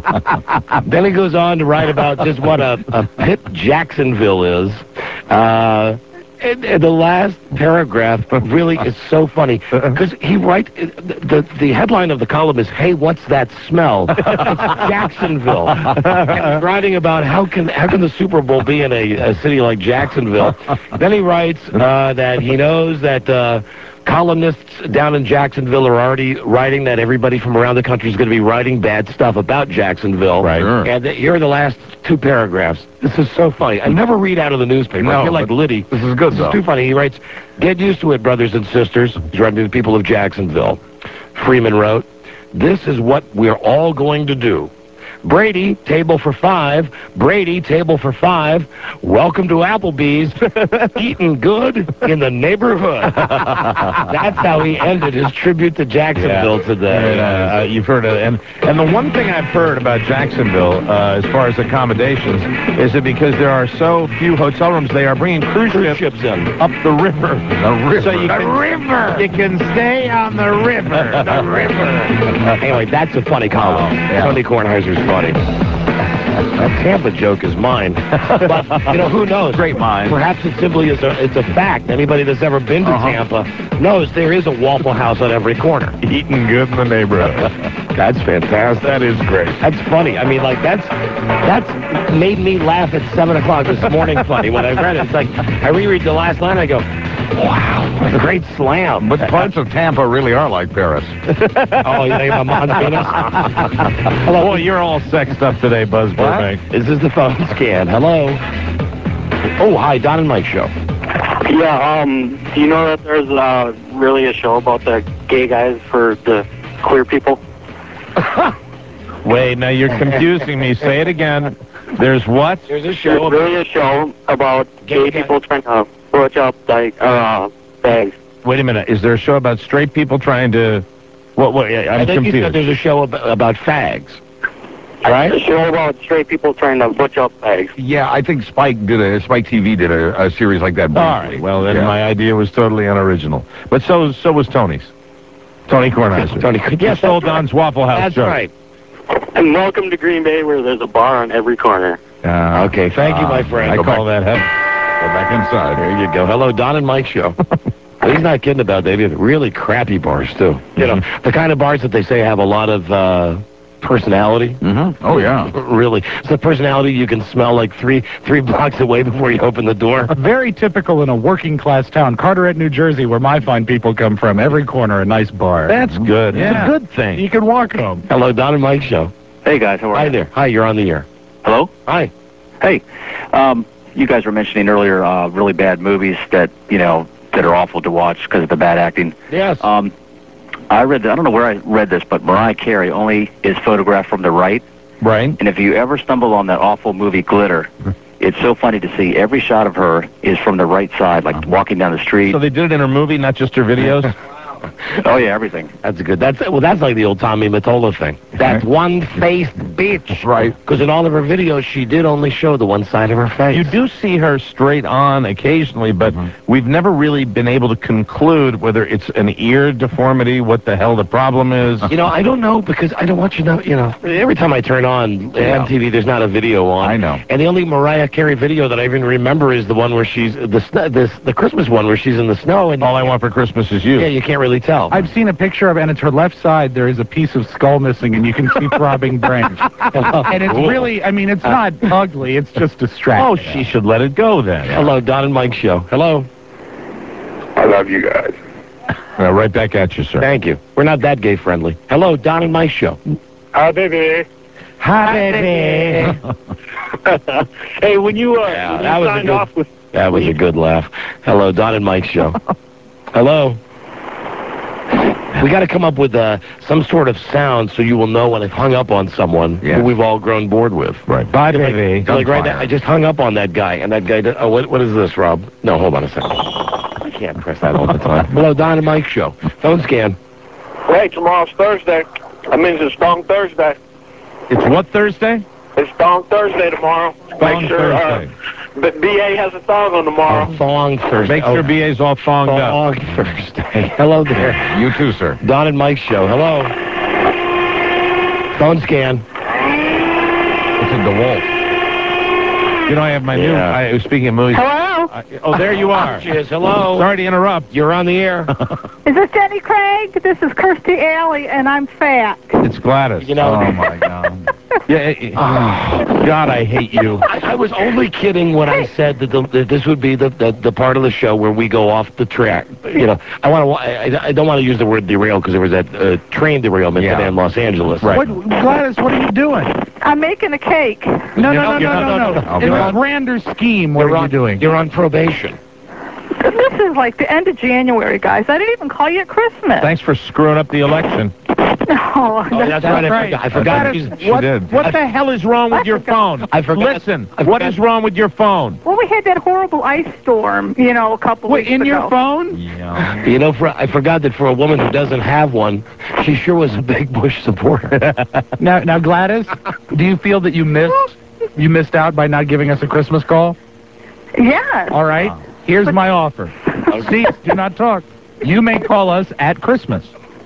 Then he goes on to write about just what a, a pit Jacksonville is. Uh, and, and the last paragraph really is so funny because he writes the the headline of the column is "Hey, what's that smell?" It's Jacksonville. And he's writing about how can how can the Super Bowl be in a, a city like Jacksonville. Then he writes uh, that he knows that. Uh, Columnists down in Jacksonville are already writing that everybody from around the country is going to be writing bad stuff about Jacksonville. Right. Sure. And th- here are the last two paragraphs. This is so funny. I never read out of the newspaper. No, I feel like but Liddy. this is good, This though. is too funny. He writes, "Get used to it, brothers and sisters." He's writing to the people of Jacksonville. Freeman wrote, "This is what we're all going to do. Brady, table for five. Brady, table for five. Welcome to Applebee's. Eating good in the neighborhood." That's how he ended his tribute to Jacksonville Yeah. today. And, uh, you've heard it. And, and the one thing I've heard about Jacksonville, uh, as far as accommodations, is that because there are so few hotel rooms, they are bringing cruise, Cruise ships, ships in. up the river. The river. So you The can, river. You can stay on the river. The river. Anyway, that's a funny column. yeah. Tony Kornheiser's funny. That Tampa joke is mine. But, you know, who knows? Great mind. Perhaps it simply is a, it's a fact. Anybody that's ever been to Uh-huh. Tampa knows there is a Waffle House on every corner. Eating good in the neighborhood. That's fantastic. That is great. That's funny. I mean, like, that's that's made me laugh at seven o'clock this morning funny when I read it. It's like, I reread the last line, I go, wow, what a great slam. But parts of Tampa really are like Paris. Oh, you think I'm on Venus? Hello. Boy, you're all sexed up today, Buzz Burbank. This is the phone scan. Hello. Oh, hi, Don and Mike show. Yeah, um, do you know that there's uh, really a show about the gay guys for the queer people? Wait, now you're confusing me. Say it again. There's what? There's a There's show. really a show about gay Gay people trying to butch up, like, uh, bags. Wait a minute. Is there a show about straight people trying to... What? What? I I'm think you said confused. there's a show about, about fags. Right? A show about straight people trying to butch up bags. Yeah, I think Spike did a Spike T V did a, a series like that. All right. Well, then Yeah. my idea was totally unoriginal. But so so was Tony's. Tony Kornheiser. Tony, He yes, stole that's right. Don's Waffle House That's joke. right. And welcome to Green Bay, where there's a bar on every corner. Uh, Okay, thank you, my friend. I Go call that heaven. Go back inside. There you go. Hello, Don and Mike show. He's not kidding about that. They have really crappy bars, too. You know, the kind of bars that they say have a lot of uh, personality. Mm-hmm. Oh, yeah. Really. It's the personality you can smell like three three blocks away before you open the door. Very typical in a working-class town. Carteret, New Jersey, where my fine people come from. Every corner, a nice bar. That's good. Yeah. It's a good thing. You can walk home. Hello, Don and Mike show. Hey guys, how are Hi you? there. Hi, you're on the air. Hello? Hi. Hey, um, you guys were mentioning earlier uh, really bad movies that, you know, that are awful to watch because of the bad acting. Yes. Um, I read, I don't know where I read this, but Mariah Carey only is photographed from the right. Right. And if you ever stumble on that awful movie Glitter, it's so funny to see every shot of her is from the right side, like walking down the street. So they did it in her movie, not just her videos? Oh, yeah, everything. That's good. That's well. That's like the old Tommy Mottola thing. That one-faced bitch. Right. Because in all of her videos, she did only show the one side of her face. You do see her straight on occasionally, but we've never really been able to conclude whether it's an ear deformity, what the hell the problem is. You know, I don't know because I don't want you to know. You know, every time I turn on M T V, there's not a video on. I know. And the only Mariah Carey video that I even remember is the one where she's the sn- this the Christmas one where she's in the snow and All I Want for Christmas Is You. yeah, you can't really tell. I've seen a picture of it, and it's her left side. There is a piece of skull missing, and you can see throbbing brains. And it's really, I mean, it's not ugly. It's just distracting. Oh, she should let it go then. Hello, Don and Mike show. Hello. I love you guys. Uh, right back at you, sir. Thank you. We're not that gay friendly. Hello, Don and Mike show. Hi, baby. Hi, baby. Hey, when you, uh, Yeah, when that you was a signed good- off with... That was a good laugh. Hello, Don and Mike show. Hello. We got to come up with uh, some sort of sound so you will know when I've hung up on someone Yes. who we've all grown bored with. Right. Bye, Like, baby. like right Gunfire. now, I just hung up on that guy, and that guy. Did, oh, what, what is this, Rob? No, hold on a second. I can't press that all the time. Hello, Don and Mike show. Phone scan. Hey, tomorrow's Thursday. That means it's Thong Thursday. It's what Thursday? It's Thong Thursday tomorrow. Thong Make sure Thursday. Uh, B- BA has a thong on tomorrow. Oh, thong Thursday. Make sure B A's all thonged up. Thong Thursday. Hello there. You too, sir. Don and Mike show. Hello. Phone scan. It's a DeWalt. You know, I have my new, Yeah. I was speaking of movies. Hello? I, oh, there you are. Cheers. Hello. Sorry to interrupt. You're on the air. Is this Jenny Craig? This is Kirstie Alley, and I'm fat. It's Gladys. You know. Oh, my God. Yeah, eh, eh, God, I hate you. I, I was only kidding when I said that, the, that this would be the, the the part of the show where we go off the track. You know, I want to. I, I don't want to use the word derail because there was that uh, train derailment Yeah. today in Los Angeles. Right. What, Gladys, what are you doing? I'm making a cake. No, no, no, You're no, not- no, no. no. In You're a on- grander scheme, what You're are on, you doing? You're on probation. This is like the end of January, guys. I didn't even call you at Christmas. Thanks for screwing up the election. No, Oh, that's, right. I right. forgot. I forgot. That she's- is- what, did. what the hell is wrong with I your forgot. phone? I forgot. Listen, I what forgot. is wrong with your phone? Well, we had that horrible ice storm, you know, a couple Wait, weeks in ago. your phone? Yeah. You know, for, I forgot that for a woman who doesn't have one, she sure was a big Bush supporter. Now, now, Gladys, do you feel that you missed you missed out by not giving us a Christmas call? Yes. All right. Here's my offer. Cease, do not talk. You may call us at Christmas.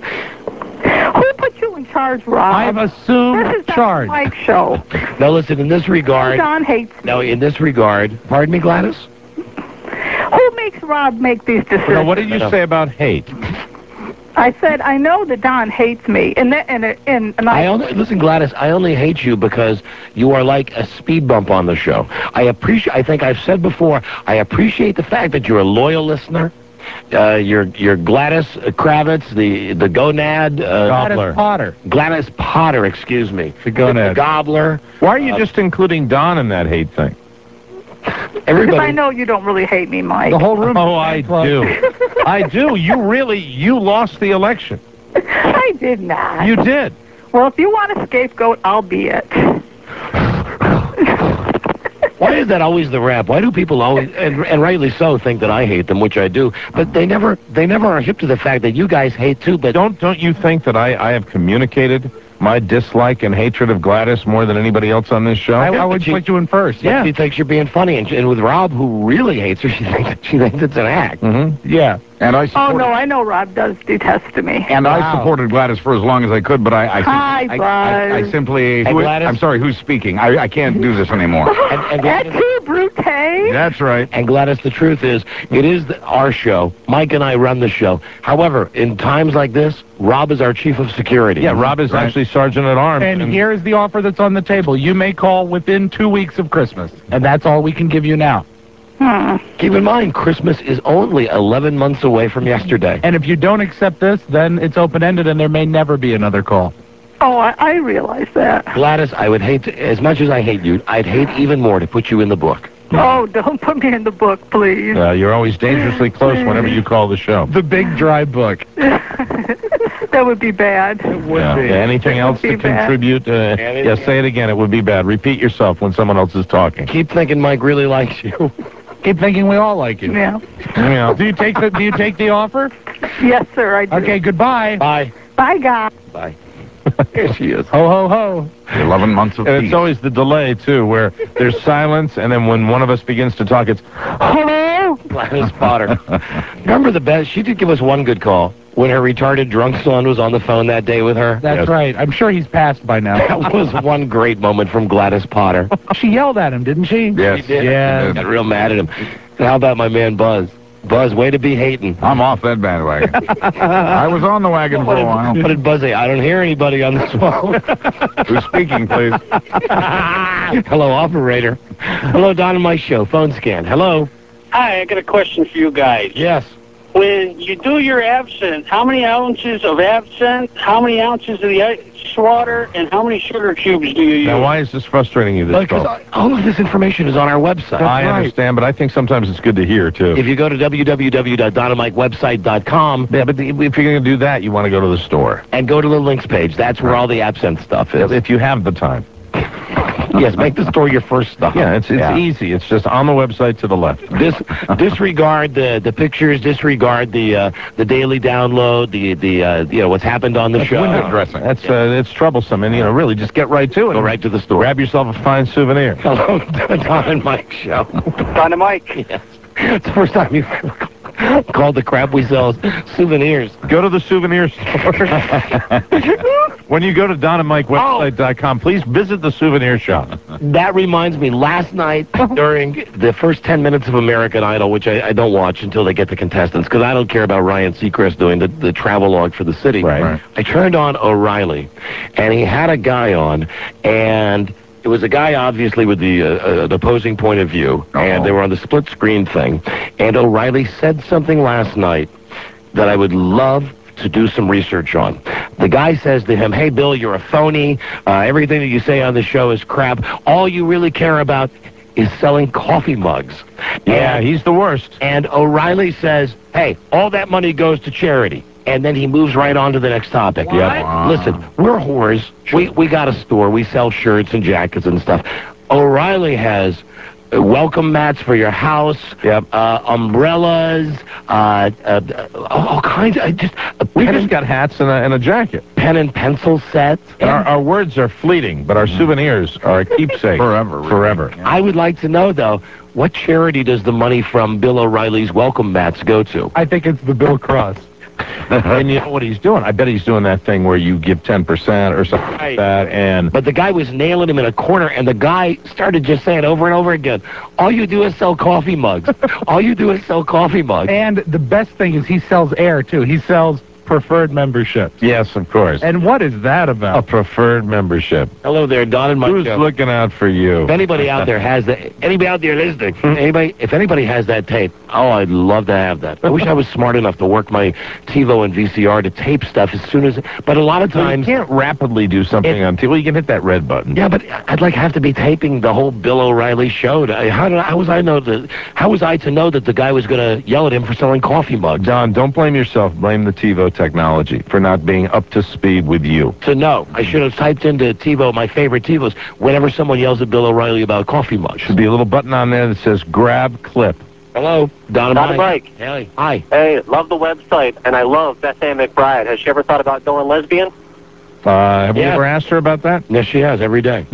Who put you in charge, Rob? I've assumed This is not charge. Mike's show. Now, listen, in this regard, Don hates me. no, in this regard, pardon me, Gladys? Who makes Rob make these decisions? Now, what did you say about hate? I said, I know that Don hates me, and that, and, and, and I, I only listen, Gladys. I only hate you because you are like a speed bump on the show. I appreciate. I think I've said before. I appreciate the fact that you're a loyal listener. Uh, you're you're Gladys Kravitz, the the gonad. Uh, Gladys Potter. Gladys Potter. Excuse me. The gonad. The gobbler. Why are you Uh, just including Don in that hate thing? because Everybody. I know you don't really hate me, Mike. The whole room. Oh, I do. I do. You really, you lost the election. I did not. You did. Well, if you want a scapegoat, I'll be it. Why is that always the rap? Why do people always, and, and rightly so, think that I hate them, which I do, but they never, they never are hip to the fact that you guys hate too. But Don't don't you think that I, I have communicated my dislike and hatred of Gladys more than anybody else on this show? I, I would but you- put you in first. yeah. She thinks you're being funny, and, and with Rob, who really hates her, she thinks she thinks it's an act. Mm-hmm. Yeah. And I Oh, supported, no, I know Rob does detest me. and I Wow. supported Gladys for as long as I could, but I I, Hi, I, I, I Buzz. simply Hey, who- Gladys. I'm sorry, who's speaking? I, I can't do this anymore. And, and That's Gladys, you, Brute. That's right. and Gladys, the truth is, it is the, our show. Mike and I run the show. However, in times like this, Rob is our chief of security. Yeah, Rob is Right. actually sergeant at arms. And here is the offer that's on the table. You may call within two weeks of Christmas, and that's all we can give you now. Hmm. Keep in mind, Christmas is only eleven months away from yesterday. And if you don't accept this, then it's open-ended, and there may never be another call. Oh, I, I realize that. Gladys, I would hate to, as much as I hate you, I'd hate even more to put you in the book. Oh, don't put me in the book, please. Uh, you're always dangerously close whenever you call the show. The big dry book. That would be bad. Would Yeah. be. Yeah, anything It else would to be bad. contribute? Uh, yeah, say it again. It would be bad. Repeat yourself when someone else is talking. Keep thinking Mike really likes you. Keep thinking we all like you. Yeah. Yeah. Do you take the Do you take the offer? Yes, sir, I do. Okay. Goodbye. Bye. Bye, guys. Bye. Here she is. Ho ho ho. Eleven months of And peace. it's always the delay, too, where there's silence, and then when one of us begins to talk, it's, hello? Gladys Potter. Remember the best? She did give us one good call when her retarded drunk son was on the phone that day with her. That's Yes. right. I'm sure he's passed by now. That was one great moment from Gladys Potter. She yelled at him, didn't she? Yes. She did. Yeah. Got real mad at him. And how about my man Buzz? Buzz, way to be hating. I'm off that bandwagon. I was on the wagon for a while. What did Buzz say? I don't hear anybody on this phone. Who's speaking, please? Hello, operator. Hello, Don and Mike Show. Phone scan. Hello. Hi, I got a question for you guys. Yes. When you do your absinthe, how many ounces of absinthe, how many ounces of the ice water, and how many sugar cubes do you use? Now, why is this frustrating you, this Because call? all of this information is on our website. I understand, but I think sometimes it's good to hear, too. If you go to w w w dot don and mike website dot com Yeah, but the- if you're going to do that, you want to go to the store. and go to the links page, that's where all the absinthe stuff is. If you have the time. Yes, make the store your first stop. Yeah, it's it's Yeah. easy. It's just on the website to the left. Dis, disregard the, the pictures, disregard the uh, the daily download, the the uh, you know what's happened on the That's show. window dressing. That's uh, it's troublesome, and you know, really, just get right to it. Go right to the store. Grab yourself a fine souvenir. Hello, Don and Mike Show. Don and Mike. Yes. It's the first time you've ever called the crap we sell souvenirs. Go to the souvenir store. When you go to don and mike website dot com, please visit the souvenir shop. That reminds me, last night during the first ten minutes of American Idol, which I, I don't watch until they get the contestants, because I don't care about Ryan Seacrest doing the, the travel log for the city. Right. Right. I turned on O'Reilly, and he had a guy on, and it was a guy, obviously, with the, uh, uh, the opposing point of view, and they were on the split screen thing. And O'Reilly said something last night that I would love to do some research on. The guy says to him, hey, Bill, you're a phony. Uh, everything that you say on the show is crap. All you really care about is selling coffee mugs. Yeah, And- he's the worst. And O'Reilly says, hey, all that money goes to charity. And then he moves right on to the next topic. What? Wow. Listen, we're whores. We, we got a store. We sell shirts and jackets and stuff. O'Reilly has uh, welcome mats for your house, Yep. uh, umbrellas, uh, uh, all kinds of, just a We pen, just and, got hats and a, and a jacket. pen and pencil sets. And our, our words are fleeting, but our souvenirs are a keepsake. Forever, really. Forever. I would like to know, though, what charity does the money from Bill O'Reilly's welcome mats go to? I think it's the Bill Cross. And you know what he's doing? I bet he's doing that thing where you give ten percent or something like that, and... But the guy was nailing him in a corner, and the guy started just saying over and over again, all you do is sell coffee mugs. All you do is sell coffee mugs. And the best thing is he sells air, too. He sells preferred memberships. Yes, of course. And what is that A about? preferred membership. Hello there, Don and Mike. Who's Show. looking out for you? If anybody out there has that, anybody out there listening, anybody, if anybody has that tape, oh, I'd love to have that. I wish I was smart enough to work my TiVo and V C R to tape stuff as soon as, but a lot of Well, you times, can't rapidly do something It- on T V. Well, you can hit that red button. yeah, but I'd like have to be taping the whole Bill O'Reilly show. To, how, did, how was I know that? How was I to know that the guy was going to yell at him for selling coffee mugs? Don, don't blame yourself. Blame the TiVo technology for not being up to speed with you. To know, I should have typed into TiVo my favorite TiVos whenever someone yells at Bill O'Reilly about coffee mugs. Should be a little button on there that says grab clip. Hello, Don and Don and Mike. Mike. Hey, hi. Hey, love the website, and I love Beth Ann McBride. Has she ever thought about going lesbian? Uh, have Yeah. we ever asked her about that? Yes, she has every day.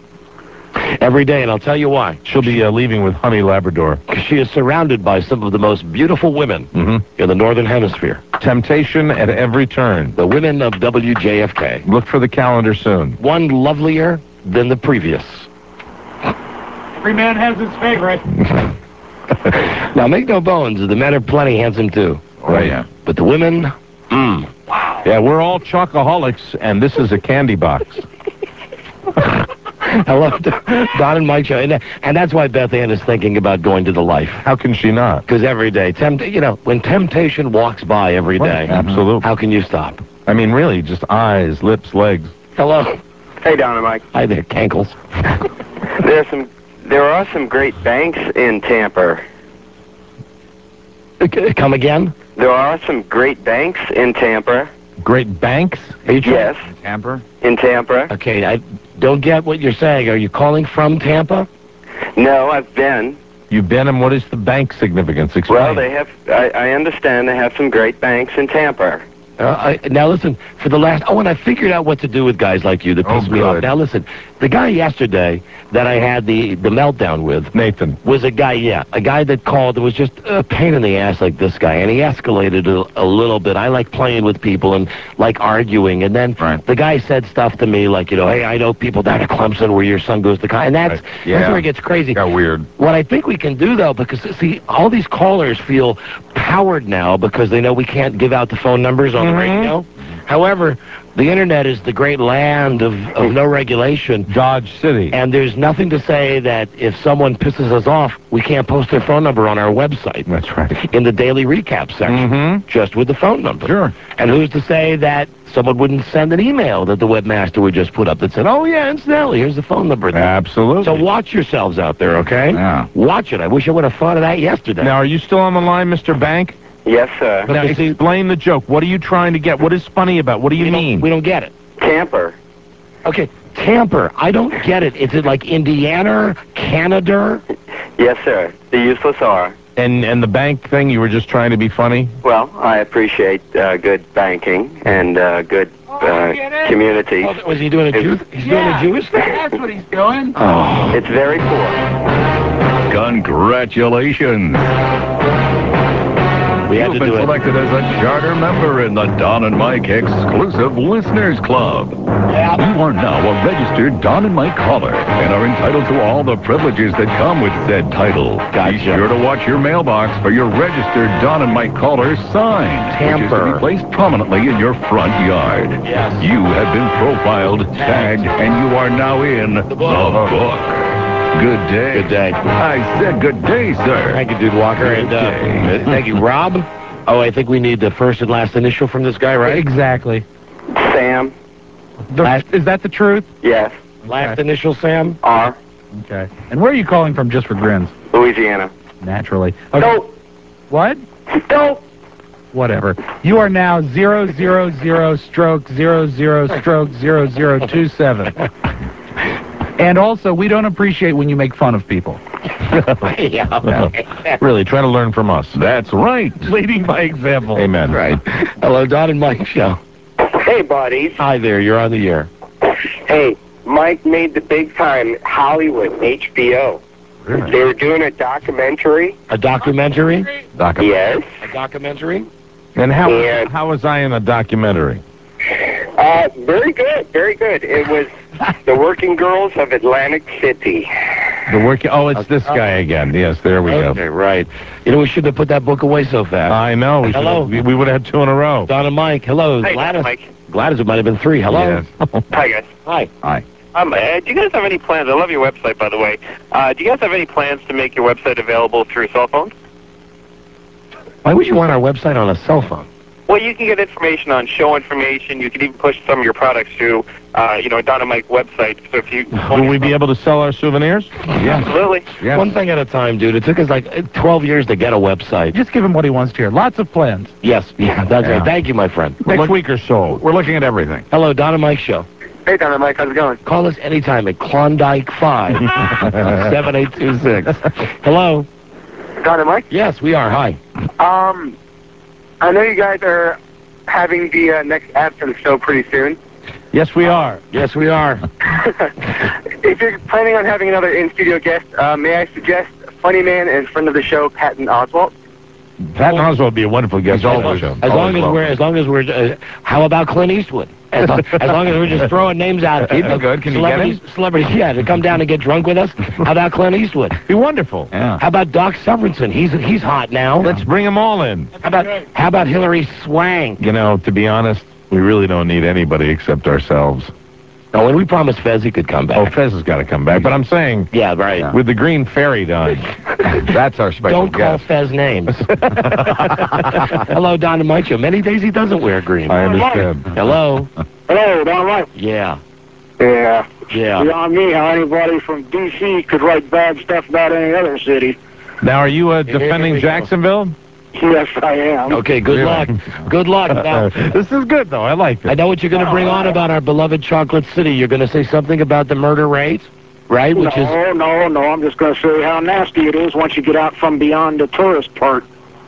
Every day, and I'll tell you why. She'll be uh, leaving with Honey Labrador. She is surrounded by some of the most beautiful women Mm-hmm. in the Northern Hemisphere. Temptation at every turn. The women of W J F K. Look for the calendar soon. One lovelier than the previous. Every man has his favorite. Now, make no bones, the men are plenty handsome, too. Oh, yeah. But the women, mmm. Yeah, we're all chocoholics, and this is a candy box. I love Don and Mike show, and, and that's why Beth Ann is thinking about going to the Life. How can she not? Because every day, tempt, you know, when temptation walks by every day, Absolutely. how can you stop? I mean, really, just eyes, lips, legs. Hello. Hey, Don and Mike. Hi there, Cankles. There's some. There are some great banks in Tampa. Uh, Come again? There are some great banks in Tampa. Great banks? Are you trying? Yes, Tampa? in Tampa. Okay, I don't get what you're saying. Are you calling from Tampa? No, I've been. You've been, and what is the bank significance? Explain. Well, they have, I, I understand they have some great banks in Tampa. Uh, I, now listen, for the last, oh, and I figured out what to do with guys like you that piss me off. Now listen, the guy yesterday that I had the, the meltdown with, Nathan, was a guy, yeah, a guy that called that was just a pain in the ass like this guy, and he escalated a, a little bit. I like playing with people and like arguing, and then right. the guy said stuff to me like, you know, hey, I know people down at Clemson where your son goes to college, and that's, right. yeah. that's where it gets crazy. Got weird. What I think we can do, though, because, see, all these callers feel powered now because they know we can't give out the phone numbers on Mm-hmm. the radio. However, the internet is the great land of, of no regulation. Dodge City. And there's nothing to say that if someone pisses us off, we can't post their phone number on our website. That's right. In the daily recap section. Mm-hmm. Just with the phone number. Sure. And who's to say that someone wouldn't send an email that the webmaster would just put up that said, oh, yeah, incidentally, here's the phone number. There. Absolutely. So watch yourselves out there, okay? Yeah. Watch it. I wish I would have thought of that yesterday. Now, are you still on the line, Mister Bank? Yes, sir. Now, explain the joke. What are you trying to get? What is funny about? What do you we mean? Don't, we don't get it. Tampa. Okay, Tampa. I don't get it. Is it like Indiana, Canada? Yes, sir. The useless are. And and the bank thing, you were just trying to be funny? Well, I appreciate uh, good banking and uh, good uh, community. Oh, was he doing a Jew? He's Yeah, doing a Jewish thing? That's what he's doing. Oh. It's very poor. Congratulations. We had You've to been do it. selected as a charter member in the Don and Mike exclusive Listeners Club. Yeah. You are now a registered Don and Mike caller and are entitled to all the privileges that come with said title. Gotcha. Be sure to watch your mailbox for your registered Don and Mike caller sign, which is to Tamper. be placed prominently in your front yard. Yes. You have been profiled, tagged, and you are now in the book. Good day. Good day. I said good day, sir. Thank you, Dude Walker. Good And uh, day. thank you, Rob. Oh, I think we need the first and last initial from this guy, right? Exactly. Sam. The, Last- is that the truth? Yes. Last initial, Sam? R. Okay. And where are you calling from, just for grins? Louisiana. Naturally. Okay. No. What? No. Whatever. You are now zero zero zero stroke zero zero stroke zero zero two seven. And also, we don't appreciate when you make fun of people. Yeah. Really, try to learn from us. That's right. Leading by example. Amen. Right. Hello, Don and Mike show. Hey, buddies. Hi there. You're on the air. Hey, Mike made the big time Hollywood, H B O. Really? They were doing a documentary. A documentary? Docu- Yes. A documentary? And how And- how was I in a documentary? Uh, very good, very good. It was the working girls of Atlantic City. The work. Oh, it's this guy again. Yes, there we Okay, go. right. You know, we shouldn't have put that book away so fast. I know. We Hello. should've- We, we would have had two in a row. Don and Mike, hello. Hey, Gladys. Mike. Gladys, it might have been three. Hello. Yes. Hi, guys. Hi. Hi. Um, uh, do you guys have any plans? I love your website, by the way. Uh, do you guys have any plans to make your website available through cell phones? Why would you want our website on a cell phone? Well, you can get information on show information. You can even push some of your products through, uh, you know, Don and Mike website. So if you Will we be able to sell our souvenirs? Yes. absolutely. Yes. One thing at a time, dude. It took us like twelve years to get a website. Just give him what he wants to hear. Lots of plans. Yes. Yeah, that's Yeah. right. Thank you, my friend. Next week or so. We're looking at everything. Hello, Don and Mike show. Hey, Don and Mike, how's it going? Call us anytime at Klondike five, seven eight two six. Hello? Don and Mike? Yes, we are. Hi. Um, I know you guys are having the uh, next Absinthe show pretty soon. Yes, we are. Yes, we are. If you're planning on having another in-studio guest, uh, may I suggest funny man and friend of the show, Patton Oswalt? Patton Oswalt would be a wonderful guest He's on the always- show. As long Always as welcome. we're, as long as we're, uh, how about Clint Eastwood? As, lo- as long as we're just throwing names out. He'd be good. Can you get him? celebrities, Celebrities, yeah, to come down and get drunk with us. How about Clint Eastwood? Be wonderful. Yeah. How about Doc Severinsen? He's he's hot now. Let's bring them all in. How about how about Hillary Swank? You know, to be honest, we really don't need anybody except ourselves. Oh, and we promised Fez he could come back. Oh, Fez has got to come back. But I'm saying, yeah, right. with the Green Fairy done, That's our special Don't call guest. Fez names. Hello, Don and Mike show. Many days he doesn't wear green. I understand. Hello. Hello, Don and Mike. Yeah. Yeah. Yeah. Beyond me, how anybody from D C could write bad stuff about any other city. Now, are you uh, Here- here defending we go. Jacksonville? Yes, I am. Okay. Good Really? luck. Good luck. Now, This is good, though. I like I it. know what you're going to bring on about our beloved Chocolate City. You're going to say something about the murder rate. right? Which no, is no, no. I'm just going to say how nasty it is once you get out from beyond the tourist part.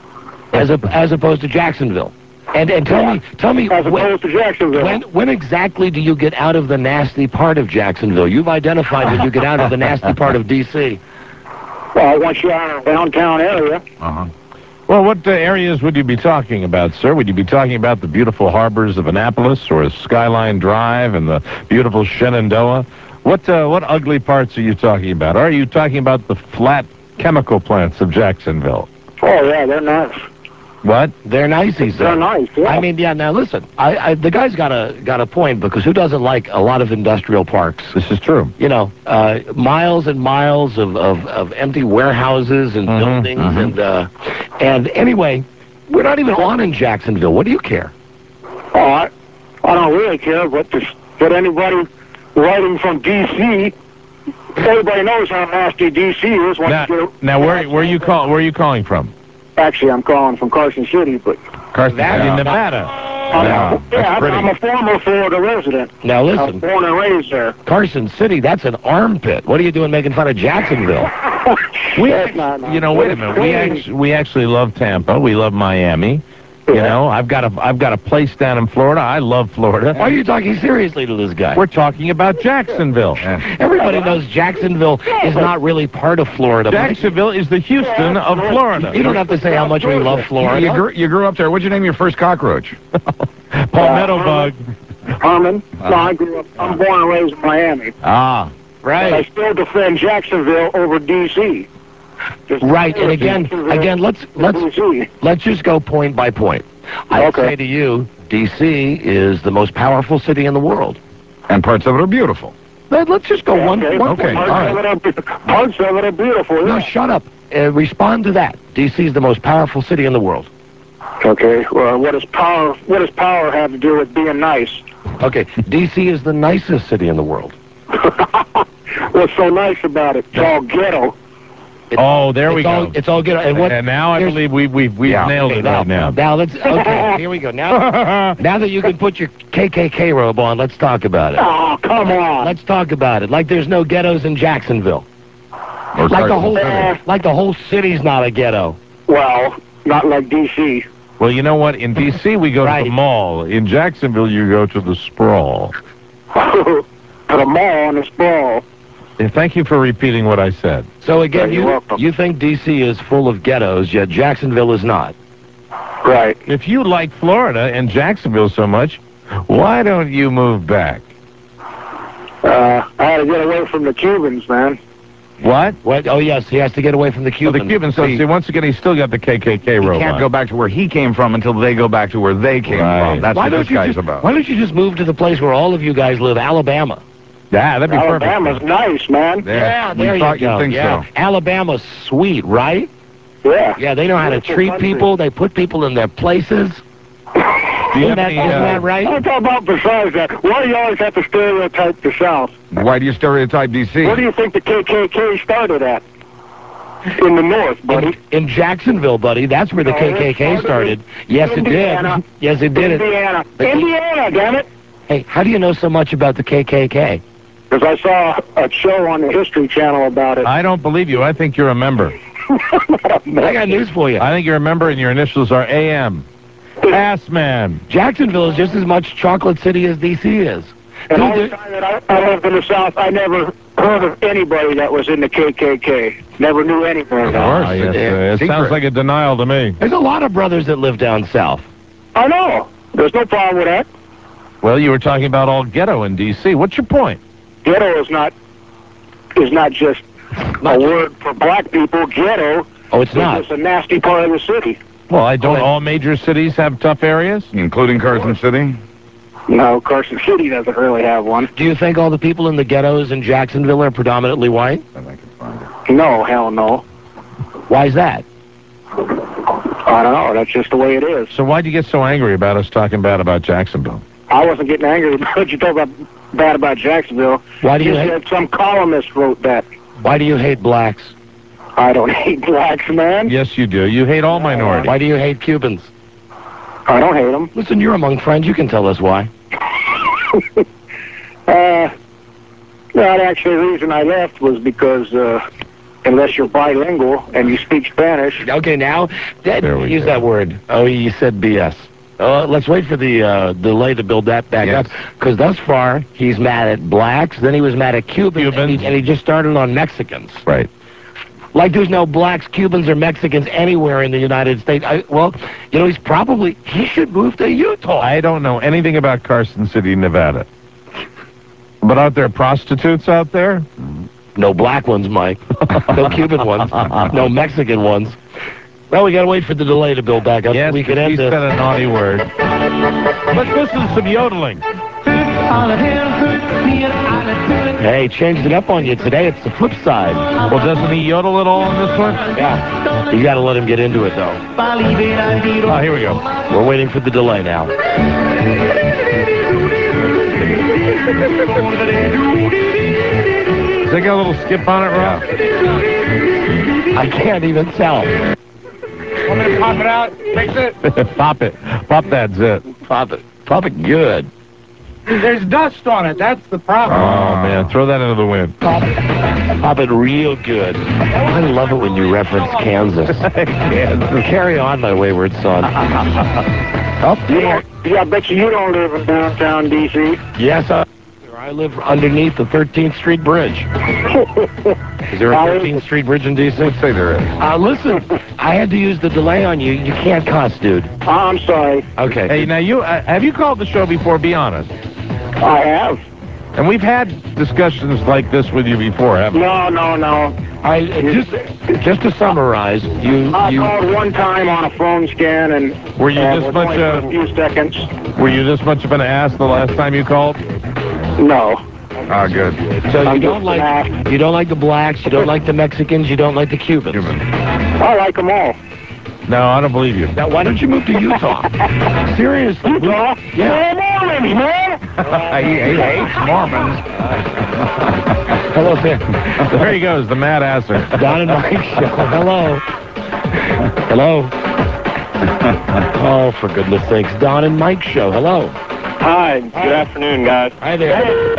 as a, as opposed to Jacksonville. And and tell Yeah. me, tell me, As when, opposed to Jacksonville. when when exactly do you get out of the nasty part of Jacksonville? You've identified when you get out of the nasty part of D C. Well, once you're out of the downtown area. Uh-huh. Well, what uh, areas would you be talking about, sir? Would you be talking about the beautiful harbors of Annapolis or Skyline Drive and the beautiful Shenandoah? What uh, what ugly parts are you talking about? Are you talking about the flat chemical plants of Jacksonville? Oh, yeah, they're nice. What? They're nice, he said. They're nice, yeah. I mean, yeah, now listen, I, I, the guy's got a, got a point, because who doesn't like a lot of industrial parks? This is true. You know, uh, miles and miles of, of, of empty warehouses and Mhm, buildings, mhm. and uh, and anyway, we're not even on in Jacksonville. What do you care? Oh, I, I don't really care, but just, but anybody writing from D C, everybody knows how nasty D C is. Once Now, you get now where where you call where are you calling from? Actually, I'm calling from Carson City, but Carson City, Nevada. I'm, Yeah, yeah, that's I'm, pretty. I'm a former Florida resident. Now I was listen, born and raised there. Carson City, that's an armpit. What are you doing making fun of Jacksonville? We, That's not nice. you know, wait a minute. We actually we actually love Tampa. We love Miami. You know, I've got a I've got a place down in Florida. I love Florida. Why are you talking seriously to this guy? We're talking about Jacksonville. Everybody knows Jacksonville is not really part of Florida. Jacksonville is the Houston of Florida. You don't have to say how much we love Florida. You grew, you grew up there. What'd you name your first cockroach? Palmetto bug. Herman. No, I grew up. I'm born and raised in Miami. Ah, But I Right, still defend Jacksonville over D C. Just right. And again, Jacksonville again, let's to let's D C. let's just go point by point. I Okay. say to you, D C is the most powerful city in the world. And parts of it are beautiful. Let, let's just go one Okay, one okay, point. Parts, all right. of it are, be- parts of it are beautiful. No, Yeah. shut up. Uh, respond to that. D C is the most powerful city in the world. Okay. Well, what does power? What does power have to do with being nice? Okay, D C is the nicest city in the world. What's so nice about it? It's all ghetto. It's, Oh, there it's we all, go. It's all good. And what? And now I here's- believe we we we Yeah. nailed okay, it now, right now. now let's. Okay, here we go. Now, now that you can put your K K K robe on, let's talk about it. Oh, come on. Let's talk about it. Like there's no ghettos in Jacksonville. Or Like the Carson whole, City. like the whole city's not a ghetto. Well, not like D C. Well, you know what? In D C we go to Right. the mall. In Jacksonville you go to the sprawl. To the mall and the sprawl. And thank you for repeating what I said. So again, You're you welcome. you think D C is full of ghettos, yet Jacksonville is not. Right. If you like Florida and Jacksonville so much, why don't you move back? Uh, I had to get away from the Cubans, man. What? What? Oh yes, he has to get away from the Well, Cubans. the Cubans, so See- see, once again, he's still got the K K K He robe can't on. go back to where he came from until they go back to where they came Right. from. That's Why what don't this you guy's just about. Why don't you just move to the place where all of you guys live, Alabama? Yeah, that'd be Alabama's perfect. nice, man. Yeah, we there thought you go. you'd think yeah. so. Alabama's sweet, right? Yeah. Yeah, they know how to Beautiful treat country. people. They put people in their places. Do you Isn't have that, any, isn't uh, that right? I'm talking about besides that. Why do you always have to stereotype the South? Why do you stereotype D C? Where do you think the K K K started at? In the North, buddy. In, in Jacksonville, buddy. That's where the No, K it K K started started. in Yes, it Indiana. did. Yes, it did. Indiana. The- Indiana, damn it. Hey, how do you know so much about the K K K? Because I saw a show on the History Channel about it. I don't believe you. I think you're a member. I got news for you. I think you're a member and your initials are A M. Ass man. Jacksonville is just as much chocolate city as D C is. And Dude, all the there- time that I, I lived in the South, I never heard of anybody that was in the K K K. Never knew anybody. Of course. Ah, yes, yeah. uh, it Secret. sounds like a denial to me. There's a lot of brothers that live down south. I know. There's no problem with that. Well, you were talking about all ghetto in D C. What's your point? Ghetto is not is not just a word for black people. Ghetto Oh, it's is not. just a nasty part of the city. Well, I don't Oh, all major cities have tough areas? Including Carson City? No, Carson City doesn't really have one. Do you think all the people in the ghettos in Jacksonville are predominantly white? I think it's fine. No, hell no. Why is that? I don't know. That's just the way it is. So why'd you get so angry about us talking bad about Jacksonville? I wasn't getting angry about you talk about bad about Jacksonville. Why do you You hate, said some columnist wrote that. why do you hate blacks? I don't hate blacks, man. Yes, you do. You hate all minorities. Why do you hate Cubans? I don't hate them. Listen, you're among friends. You can tell us why. Uh, Well, actually, the reason I left was because uh, unless you're bilingual and you speak Spanish. Okay, now, Dad, use go. that word. Oh, you said B S. Uh, let's wait for the uh, delay to build that back yes. up, because thus far, he's mad at blacks, then he was mad at Cubans, Cubans. And, he, and he just started on Mexicans. Right. Like there's no blacks, Cubans, or Mexicans anywhere in the United States. I, well, you know, he's probably, he should move to Utah. I don't know anything about Carson City, Nevada. But aren't there prostitutes out there? No black ones, Mike. No Cuban ones. No Mexican ones. Well, we got to wait for the delay to build back up. Yes, we could he end said this. a naughty word. Let's listen to some yodeling. Hey, changed it up on you today. It's the flip side. Well, doesn't he yodel at all on this one? Yeah. You got to let him get into it, though. Oh, here we go. We're waiting for the delay now. Does that got a little skip on it, Rob? Yeah. I can't even tell. Want me to pop it out? Fix it? Pop it. Pop that zit. Pop it. Pop it good. There's dust on it. That's the problem. Oh, man. Throw that into the wind. Pop it. Pop it real good. I love it when you reference Kansas. Kansas. Carry on, my wayward son. Oh, you don't, yeah, I bet you you don't live in downtown D C Yes, I, I live underneath the thirteenth Street Bridge. Is there a thirteenth Street Bridge in D C? Let's say there is. Uh, listen, I had to use the delay on you. You can't cuss, dude. Oh, I'm sorry. Okay. Hey, now, you uh, have you called the show before? Be honest. I have. And we've had discussions like this with you before, haven't we? No, no, no. I just just to summarize, you I you called one time on a phone scan and were you uh, this was much only uh, for a few seconds. Were you this much of an ass the last time you called? No. Oh, good. So you I'm don't like you don't like the blacks, you don't like the Mexicans, you don't like the Cubans. Cubans. I like them all. No, I don't believe you. Now, why don't you move to Utah? Seriously. Utah? Yeah. Mormons, man. he, he hates Mormons. Hello, there. There he goes, the mad asser. Don and Mike show. Hello. Hello. Oh, for goodness sakes. Don and Mike show. Hello. Hi. Good afternoon, guys. Hi there.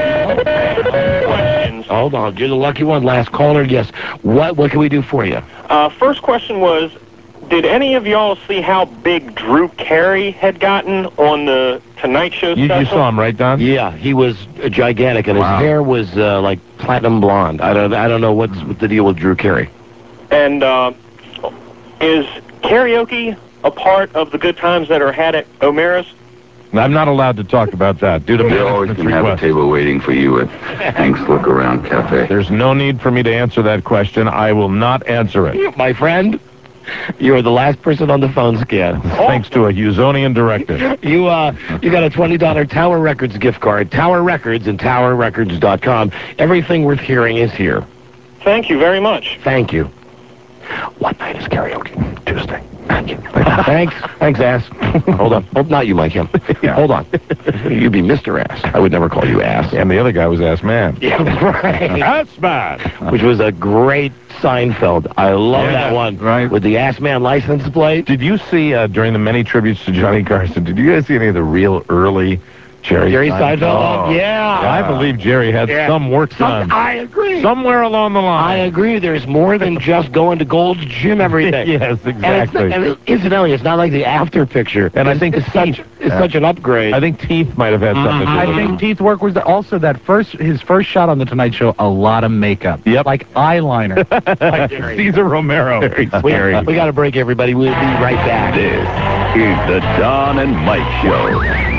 Questions. Hold on. You're the lucky one. Last caller. Yes. What What can we do for you? Uh, first question was, did any of y'all see how big Drew Carey had gotten on the Tonight Show You, special? you saw him, right, Don? Yeah, he was uh, gigantic, and his Wow. hair was uh, like platinum blonde. I don't I don't know what's what the deal with Drew Carey. And uh, is karaoke a part of the good times that are had at O'Mara's? I'm not allowed to talk about that due to They always management's can have a request. table waiting for you at Hank's Look Around Cafe. There's no need for me to answer that question. I will not answer it. My friend, you are the last person on the phone scan. Thanks to a Usonian directive. You uh, you got a twenty dollar Tower Records gift card. Tower Records and Tower Records dot com. Everything worth hearing is here. Thank you very much. Thank you. What night is karaoke? Tuesday. Thank you. Thanks. Thanks, ass. Hold on. Oh, not you, Mike. Him. Yeah. Hold on. You'd be Mister Ass. I would never call you ass. And the other guy was Ass Man. Yeah, right. Ass Man. Which was a great Seinfeld. I love Yeah, that one. right. With the Ass Man license plate. Did you see, uh, during the many tributes to Johnny Carson, did you guys see any of the real early Jerry, Jerry Seinfeld? Seinfeld? Oh, yeah. I believe Jerry had Yeah. some work Some, done. I agree. Somewhere along the line. I agree. There's more than just going to Gold's Gym every day. Yes, And, it's, exactly. and it, incidentally, it's not like the after picture. And I It's- think it's Teeth- such it's yeah. such an upgrade. I think Teeth might have had something to do I with think it. Teeth work was also that first his first shot on the Tonight Show. A lot of makeup. Yep. Like eyeliner. Like Jerry. Caesar Romero. Very we scary. we got to break, everybody. We'll be right back. This is the Don and Mike Show.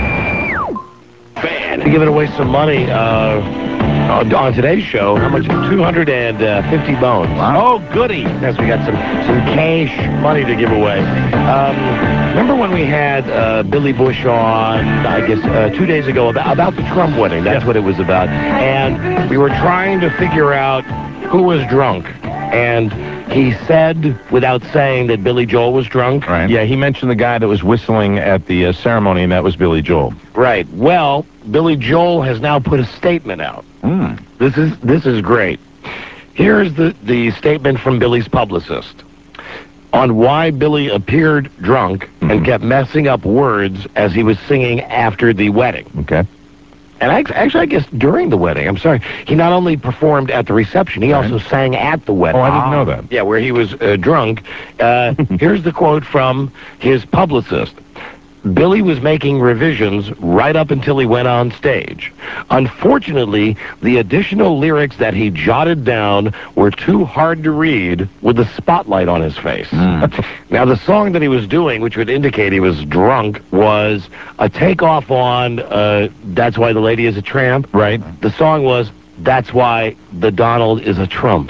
Fan. To give it away some money uh, on, on today's show. How much? two hundred fifty bones. Oh, goody. Yes, we got some, some cash money to give away. Um, remember when we had uh, Billy Bush on, I guess, uh, two days ago about, about the Trump wedding? That's Yes. what it was about. And we were trying to figure out who was drunk. And he said, without saying, that Billy Joel was drunk. Right. Yeah, he mentioned the guy that was whistling at the uh, ceremony, and that was Billy Joel. Right. Well, Billy Joel has now put a statement out. Mm. This is this is great. Here's the, the statement from Billy's publicist on why Billy appeared drunk Mm-hmm. and kept messing up words as he was singing after the wedding. Okay. And I, actually, I guess during the wedding, I'm sorry, he not only performed at the reception, he Right. also sang at the wedding. Oh, I didn't know that. Yeah, where he was uh, drunk. Uh, here's the quote from his publicist. Billy was making revisions right up until he went on stage. Unfortunately, the additional lyrics that he jotted down were too hard to read with the spotlight on his face. Mm. Now, the song that he was doing, which would indicate he was drunk, was a takeoff on uh, That's Why the Lady is a Tramp. Right. The song was That's Why the Donald is a Trump.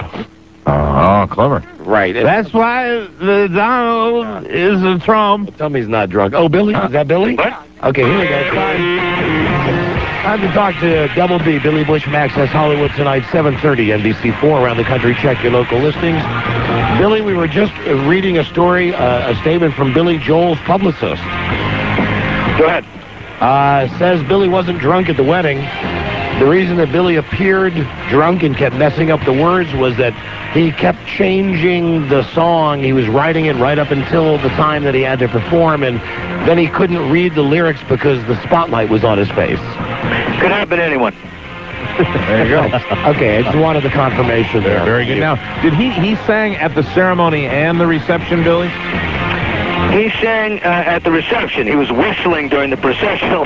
Oh, clever. Right. That's why the Donald is a Trump. Tell me he's not drunk. Oh, Billy? Is that Billy? What? Okay, here we go. Time, time to talk to Double B, Billy Bush from Access Hollywood tonight, seven thirty, N B C four. Around the country, check your local listings. Billy, we were just uh, reading a story, uh, a statement from Billy Joel's publicist. Go ahead. Uh, says Billy wasn't drunk at the wedding. The reason that Billy appeared drunk and kept messing up the words was that he kept changing the song. He was writing it right up until the time that he had to perform, and then he couldn't read the lyrics because the spotlight was on his face. Could happen to anyone. There you go. Okay, I just wanted the confirmation there. Very good. Now, did he he sang at the ceremony and the reception, Billy? He sang uh, at the reception. He was whistling during the processional.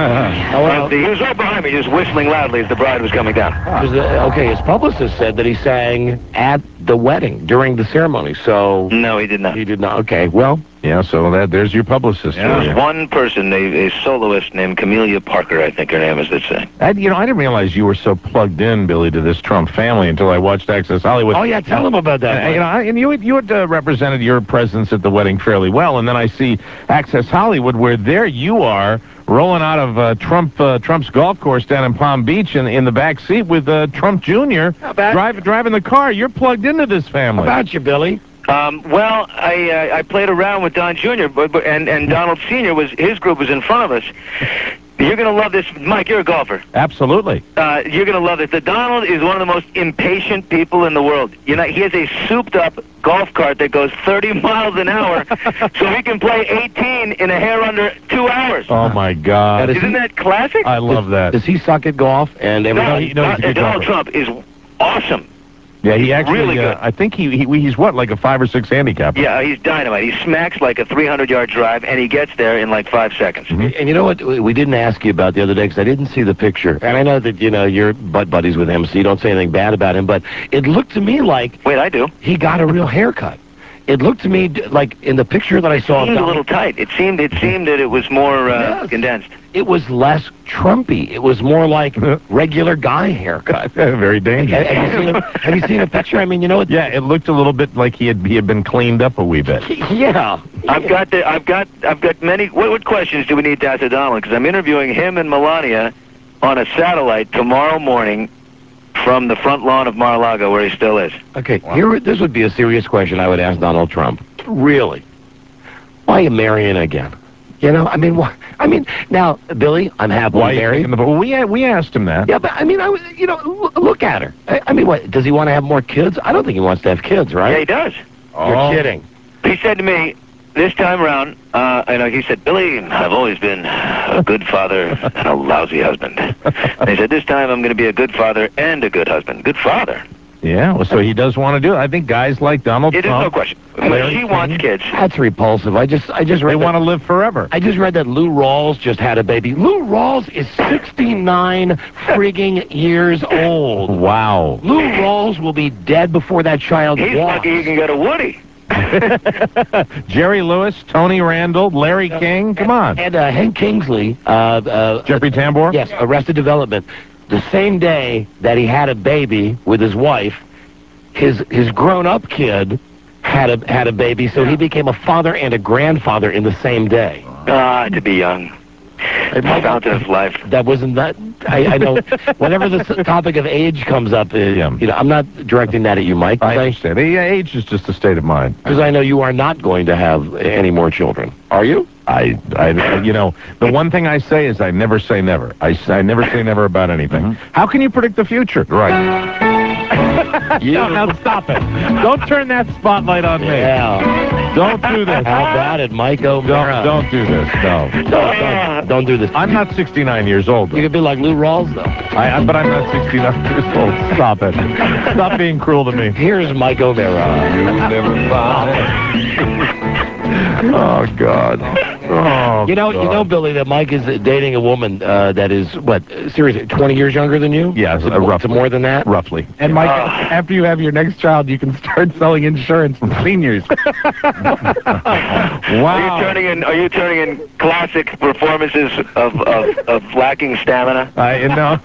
well. He was right behind me, just whistling loudly as the bride was coming down. Because, uh, okay, his publicist said that he sang at the wedding during the ceremony, so... No, he did not. He did not. Okay, well... Yeah, so that there's your publicist. There was one person, a, a soloist named Camelia Parker, I think her name is, that sang. I, you know, I didn't realize you were so plugged in, Billy, to this Trump family until I watched Access Hollywood. Oh, yeah, tell him about that. Uh, you know, I, and you had, you had uh, represented your presence at the wedding fairly well, and then I see Access Hollywood, where there you are, rolling out of uh, Trump uh, Trump's golf course down in Palm Beach in, in the back seat with uh, Trump Junior Drive, driving the car. You're plugged into this family. How about you, Billy? Um, well, I uh, I played around with Don Junior but, but, and, and Donald Senior was, his group was in front of us. You're going to love this. Mike, you're a golfer. Absolutely. Uh, you're going to love this. The Donald is one of the most impatient people in the world. You know, he has a souped-up golf cart that goes thirty miles an hour, so he can play eighteen in a hair under two hours. Oh, my God. Isn't that classic? I love that. Does he suck at golf? And No, everybody he- no, he's a good Donald golfer. Trump is awesome. Yeah, he actually, really good. Uh, I think he, he he's what, like a five or six handicap? Yeah, he's dynamite. He smacks like a three hundred yard drive, and he gets there in like five seconds. Mm-hmm. And you know what we didn't ask you about the other day because I didn't see the picture. And I know that, you know, you're butt buddies with him, so you don't say anything bad about him. But it looked to me like... Wait, I do. He got a real haircut. It looked to me d- like in the picture that I saw... It seemed of a little tight. It seemed it seemed that it was more uh, Yes. condensed. It was less Trumpy. It was more like regular guy haircut. Very dangerous. Have, have you seen a, have you seen a picture? I mean, you know what? Yeah, it looked a little bit like he had he had been cleaned up a wee bit. Yeah. I've got the, I've got I've got many. What, what questions do we need to ask Donald? Because I'm interviewing him and Melania on a satellite tomorrow morning from the front lawn of Mar-a-Lago, where he still is. Okay, here this would be a serious question I would ask Donald Trump. Really? Why are you marrying again? You know, I mean, why? I mean, now, Billy, I'm happily Why are you married. taking the vote? We we asked him that. Yeah, but I mean, I was, you know, l- look at her. I, I mean, what? Does he want to have more kids? I don't think he wants to have kids, right? Yeah, he does. You're Oh. kidding. He said to me this time around, uh, you know, he said, Billy, I've always been a good father and a lousy husband. And he said, this time I'm going to be a good father and a good husband. Good father. Yeah, well, so he does want to do it. I think guys like Donald Yeah, there's no Trump, question. Larry She King, wants kids. That's repulsive. I just, I just read. They that- want to live forever. I just read that Lou Rawls just had a baby. Lou Rawls is sixty-nine frigging years old. Wow. Lou Rawls will be dead before that child He's walks. lucky he can get a Woody. Jerry Lewis, Tony Randall, Larry King. Come on. And uh, Hank Kingsley, uh, uh, Jeffrey Tambor? yes, Arrested Development, the same day that he had a baby with his wife, his his grown-up kid had a had a baby, so he became a father and a grandfather in the same day. Ah, to be young. It might- Fountain of life. That wasn't that. I, I know. Whenever the s- topic of age comes up, uh, Yeah. you know, I'm not directing that at you, Mike, I understand. Yeah, age is just a state of mind. because I know you are not going to have any more children. Are you? I, I, you know, the one thing I say is I never say never. I, s- I never say never about anything. How can you predict the future? Right. You, no, now stop it. Don't turn that spotlight on me. Yeah. Don't do this. How about it, Mike O'Mara? Don't, don't do this. No. Don't, don't, don't do this. I'm not sixty-nine years old, though. You could be like Lou Rawls, though. I, I, but I'm not sixty-nine years old. Stop it. Stop being cruel to me. Here's Mike O'Mara. You never find. Oh, God. Oh, you know, God. you know, Billy, that Mike is dating a woman uh, that is, what, seriously, twenty years younger than you? Yeah, Is it uh, more- roughly. to more than that? Roughly. And Mike, after you have your next child, you can start selling insurance to seniors. Are Wow. you turning in? Are you turning in classic performances of of, of lacking stamina? I know.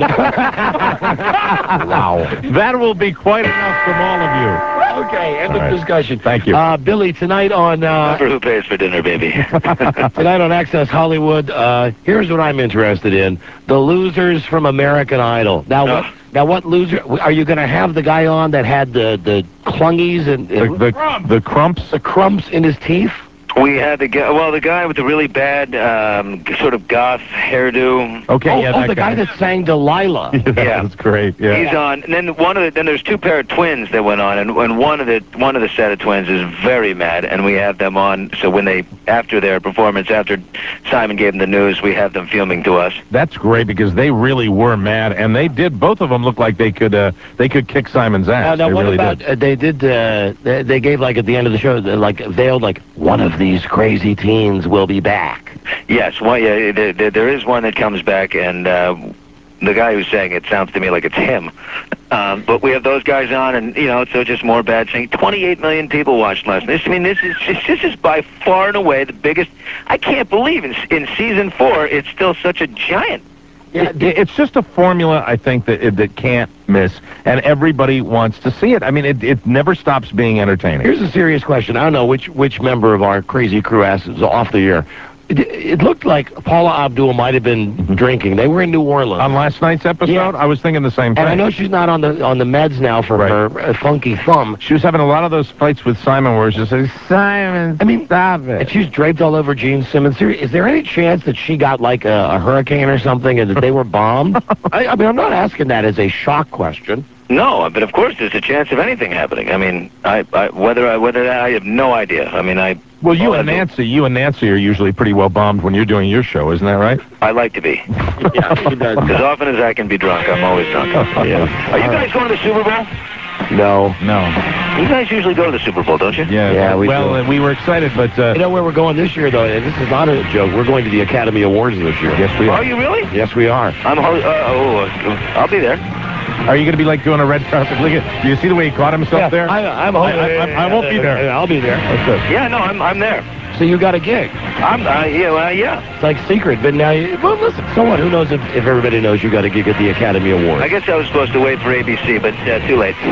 Wow. That will be quite enough from all of you. Okay, end All of right. discussion. Thank you. Uh, Billy, tonight on uh, Remember who pays for dinner, baby. tonight on Access Hollywood, uh, here's what I'm interested in: the losers from American Idol. Now, what, now, what loser are you going to have? The guy on that had the the clungies and, and The, the, the crumps? the crumps in his teeth? We had the guy. Well, the guy with the really bad um, sort of goth hairdo. Okay, oh, yeah, oh that the guy. guy. that sang Delilah. Yeah, that Yeah. was great. Yeah. He's on. And then one of the then there's two pair of twins that went on, and, and one of the one of the set of twins is very mad, and we have them on. So when they after their performance, after Simon gave them the news, we have them filming to us. That's great because they really were mad, and they did. Both of them looked like they could uh, they could kick Simon's ass. Now, now they what really about did. uh, they did? Uh, they, they gave like at the end of the show, they, like veiled like one of these crazy teens will be back. Yes, well, yeah, there, there, there is one that comes back, and uh, the guy who's saying it sounds to me like it's him. Um, but we have those guys on, and you know, so just more bad saying. twenty-eight million people watched last night. I mean, this is just, this is by far and away the biggest. I can't believe in in season four it's still such a giant. Yeah, it, it's just a formula, I think, that that can't miss, and everybody wants to see it. I mean, it, it never stops being entertaining. Here's a serious question. I don't know which which member of our crazy crew asked is off the air. It, it looked like Paula Abdul might have been drinking. They were in New Orleans. On last night's episode, Yeah. I was thinking the same thing. And I know she's not on the on the meds now for Right. her uh, funky thumb. She was having a lot of those fights with Simon where she says, Simon, I mean, stop And it. she's draped all over Gene Simmons. Seri- Is there any chance that she got like a, a hurricane or something and that they were bombed? I, I mean, I'm not asking that as a shock question. No, but of course there's a chance of anything happening. I mean, I, I whether I whether that I have no idea. I mean, I Well, you all I and do- Nancy, you and Nancy are usually pretty well bombed when you're doing your show, isn't that right? I like to be. Yeah, she does. As often as I can be drunk, I'm always drunk. Yeah. Are you guys going to the Super Bowl? No. No. You guys usually go to the Super Bowl, don't you? Yeah. Yeah, we well, do. uh, we were excited, but uh, You know where we're going this year, though? And this is not a joke. We're going to the Academy Awards this year. yes, we Are are. you really? Yes, we are. I'm. Ho- uh, oh, uh, I'll be there. Are you going to be like doing a red carpet? Look at. Do you see the way he caught himself there? I, I'm I- I- I won't be there. I'll be there. That's it. Yeah, no, I'm. I'm there. So you got a gig. I'm. Uh, yeah, well, yeah. It's like secret, but now, you, well, listen. So what? Who knows if, if everybody knows you got a gig at the Academy Awards? I guess I was supposed to wait for A B C, but uh, too late.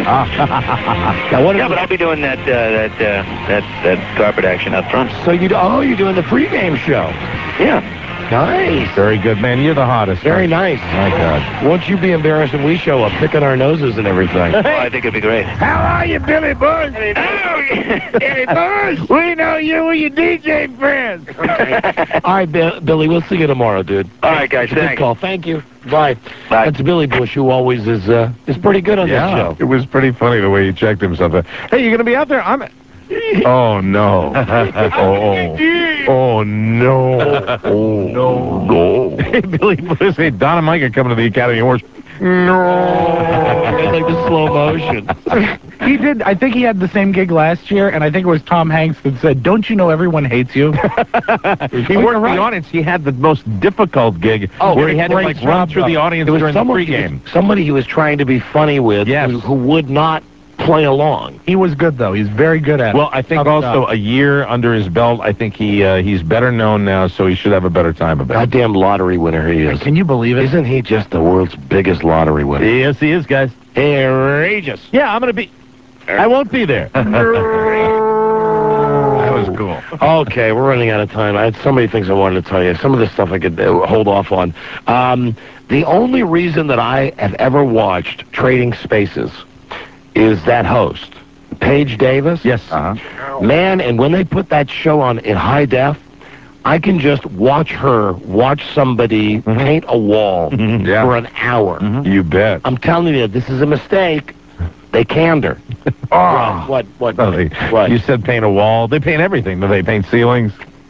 Now, what is Yeah, but I'll be doing that. Uh, that. Uh, that. That carpet action up front. So you? Oh, you're doing the pregame show. Yeah. Nice. Very good, man. You're the hottest. Very nice. My God. Won't you be embarrassed when we show up, picking our noses and everything? Well, I think it'd be great. How are you, Billy Bush? Hey, Bush. We know you were your D J friends. All right, Bi- Billy. We'll see you tomorrow, dude. All right, guys. Good Thanks. call. Thank you. Bye. Bye. That's Billy Bush, who always is uh, is pretty good on Yeah, this show. it was pretty funny the way he checked himself. Hey, you're going to be out there? I'm. Oh no! oh, oh no! Oh no! No! Hey, Billy Bush. Hey, Don and Mike are coming to the Academy Awards. No! It's like the slow motion. He did. I think he had the same gig last year, and I think it was Tom Hanks that said, "Don't you know everyone hates you?" He Oh, worked you're right. the audience. He had the most difficult gig Oh, where he had to great like job, run through though. the audience It was during the someone, pregame. somebody he was trying to be funny with, Yes. who, who would not play along. He was good though. He's very good at it. Well, I think Tough also stuff. a year under his belt. I think he uh, he's better known now, so he should have a better time about it. Goddamn lottery winner he is. Can you believe it? Isn't he just the world's biggest lottery winner? Yes, he is, guys. Outrageous. Yeah, I'm going to be. I won't be there. That was cool. Okay, we're running out of time. I had so many things I wanted to tell you. Some of this stuff I could uh, hold off on. Um, the only reason that I have ever watched Trading Spaces is that host, Paige Davis. Yes. Uh-huh. Man, and when they put that show on in high def, I can just watch her watch somebody Mm-hmm. paint a wall Yeah. for an hour. You bet. I'm telling you, this is a mistake. They canned her. Oh. What? What? No, they, what? You said paint a wall. They paint everything. Do they paint ceilings?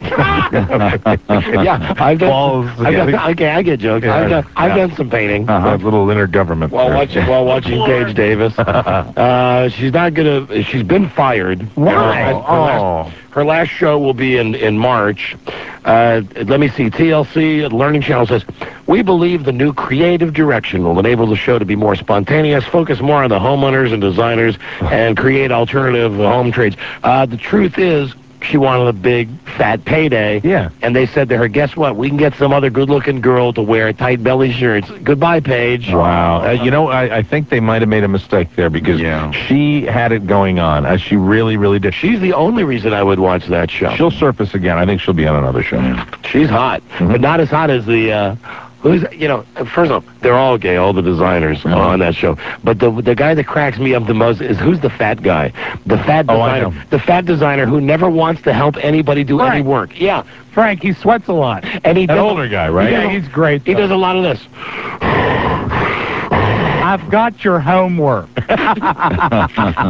Yeah, I've done. Walls. I've done okay, I get jokes. Yeah, I've done. I've yeah. done some painting. Uh-huh. That little intergovernment. While there. watching, while watching Paige Davis, uh, she's not gonna. She's been fired. Why? Uh, her, last, her last show will be in in March. Uh, let me see. T L C, the Learning Channel says, we believe the new creative direction will enable the show to be more spontaneous, focus more on the homeowners and designers, and create alternative home trades. Uh, the truth is, she wanted a big, fat payday. Yeah. And they said to her, guess what? We can get some other good-looking girl to wear tight belly shirts. Goodbye, Paige. Wow. Uh, you know, I, I think they might have made a mistake there because Yeah. she had it going on. Uh, she really, really did. She's the only reason I would watch that show. She'll surface again. I think she'll be on another show. She's hot, but not as hot as the, uh, who's, you know, first of all, they're all gay, all the designers on that show. But the the guy that cracks me up the most is, who's the fat guy? The fat Oh, I designer. know. The fat designer who never wants to help anybody do any Frank. work. Yeah. Frank, he sweats a lot. And he That does, older guy, right? Yeah, he's great. he does a lot of this. I've got your homework. Yeah,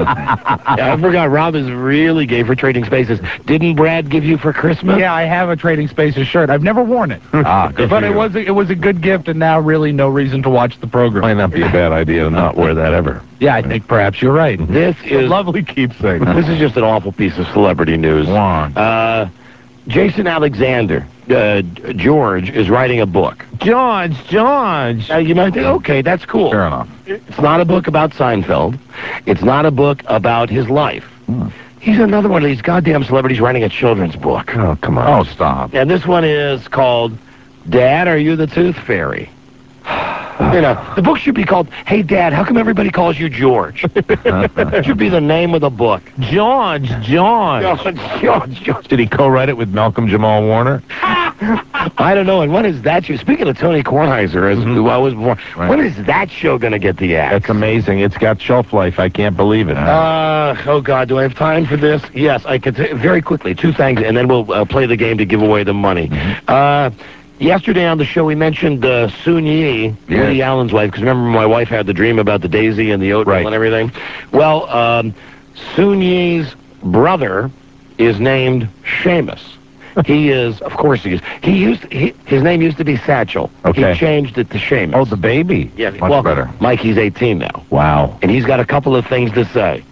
I forgot. Rob is really gay for Trading Spaces. Didn't Brad give you for Christmas? Yeah, I have a Trading Spaces shirt. I've never worn it. Ah, good But for it you. was a, it was a good gift, and now really no reason to watch the program. Might not be a bad idea to not wear that ever. Yeah, I think perhaps you're right. This A is lovely keepsake. this is just an awful piece of celebrity news. Wrong. Uh, Jason Alexander, uh, George, is writing a book. George, George. Now, you might think, okay, that's cool. Fair enough. It's not a book about Seinfeld. It's not a book about his life. Hmm. He's another one of these goddamn celebrities writing a children's book. Oh, come on. Oh, stop. And this one is called, Dad, Are You the Tooth Fairy? You know, the book should be called, Hey, Dad, how come everybody calls you George? That should be the name of the book. George, George. George, George, George. Did he co-write it with Malcolm Jamal Warner? I don't know. And when is that show? Speaking of Tony Kornheiser, as who I was born, Right. when is that show going to get the axe? That's amazing. It's got shelf life. I can't believe it. Uh, oh, God, do I have time for this? Yes, I could. T- very quickly, two things, and then we'll uh, play the game to give away the money. Uh, yesterday on the show, we mentioned uh, Soon Yi, Woody Allen's wife, because remember my wife had the dream about the daisy and the oatmeal Right. and everything? Well, um, Soon Yi's brother is named Seamus. He is, of course he is. He used he, his name used to be Satchel. Okay. He changed it to Seamus. Oh, the baby. Yeah, Much well, better. Mike, he's eighteen now. Wow. And he's got a couple of things to say.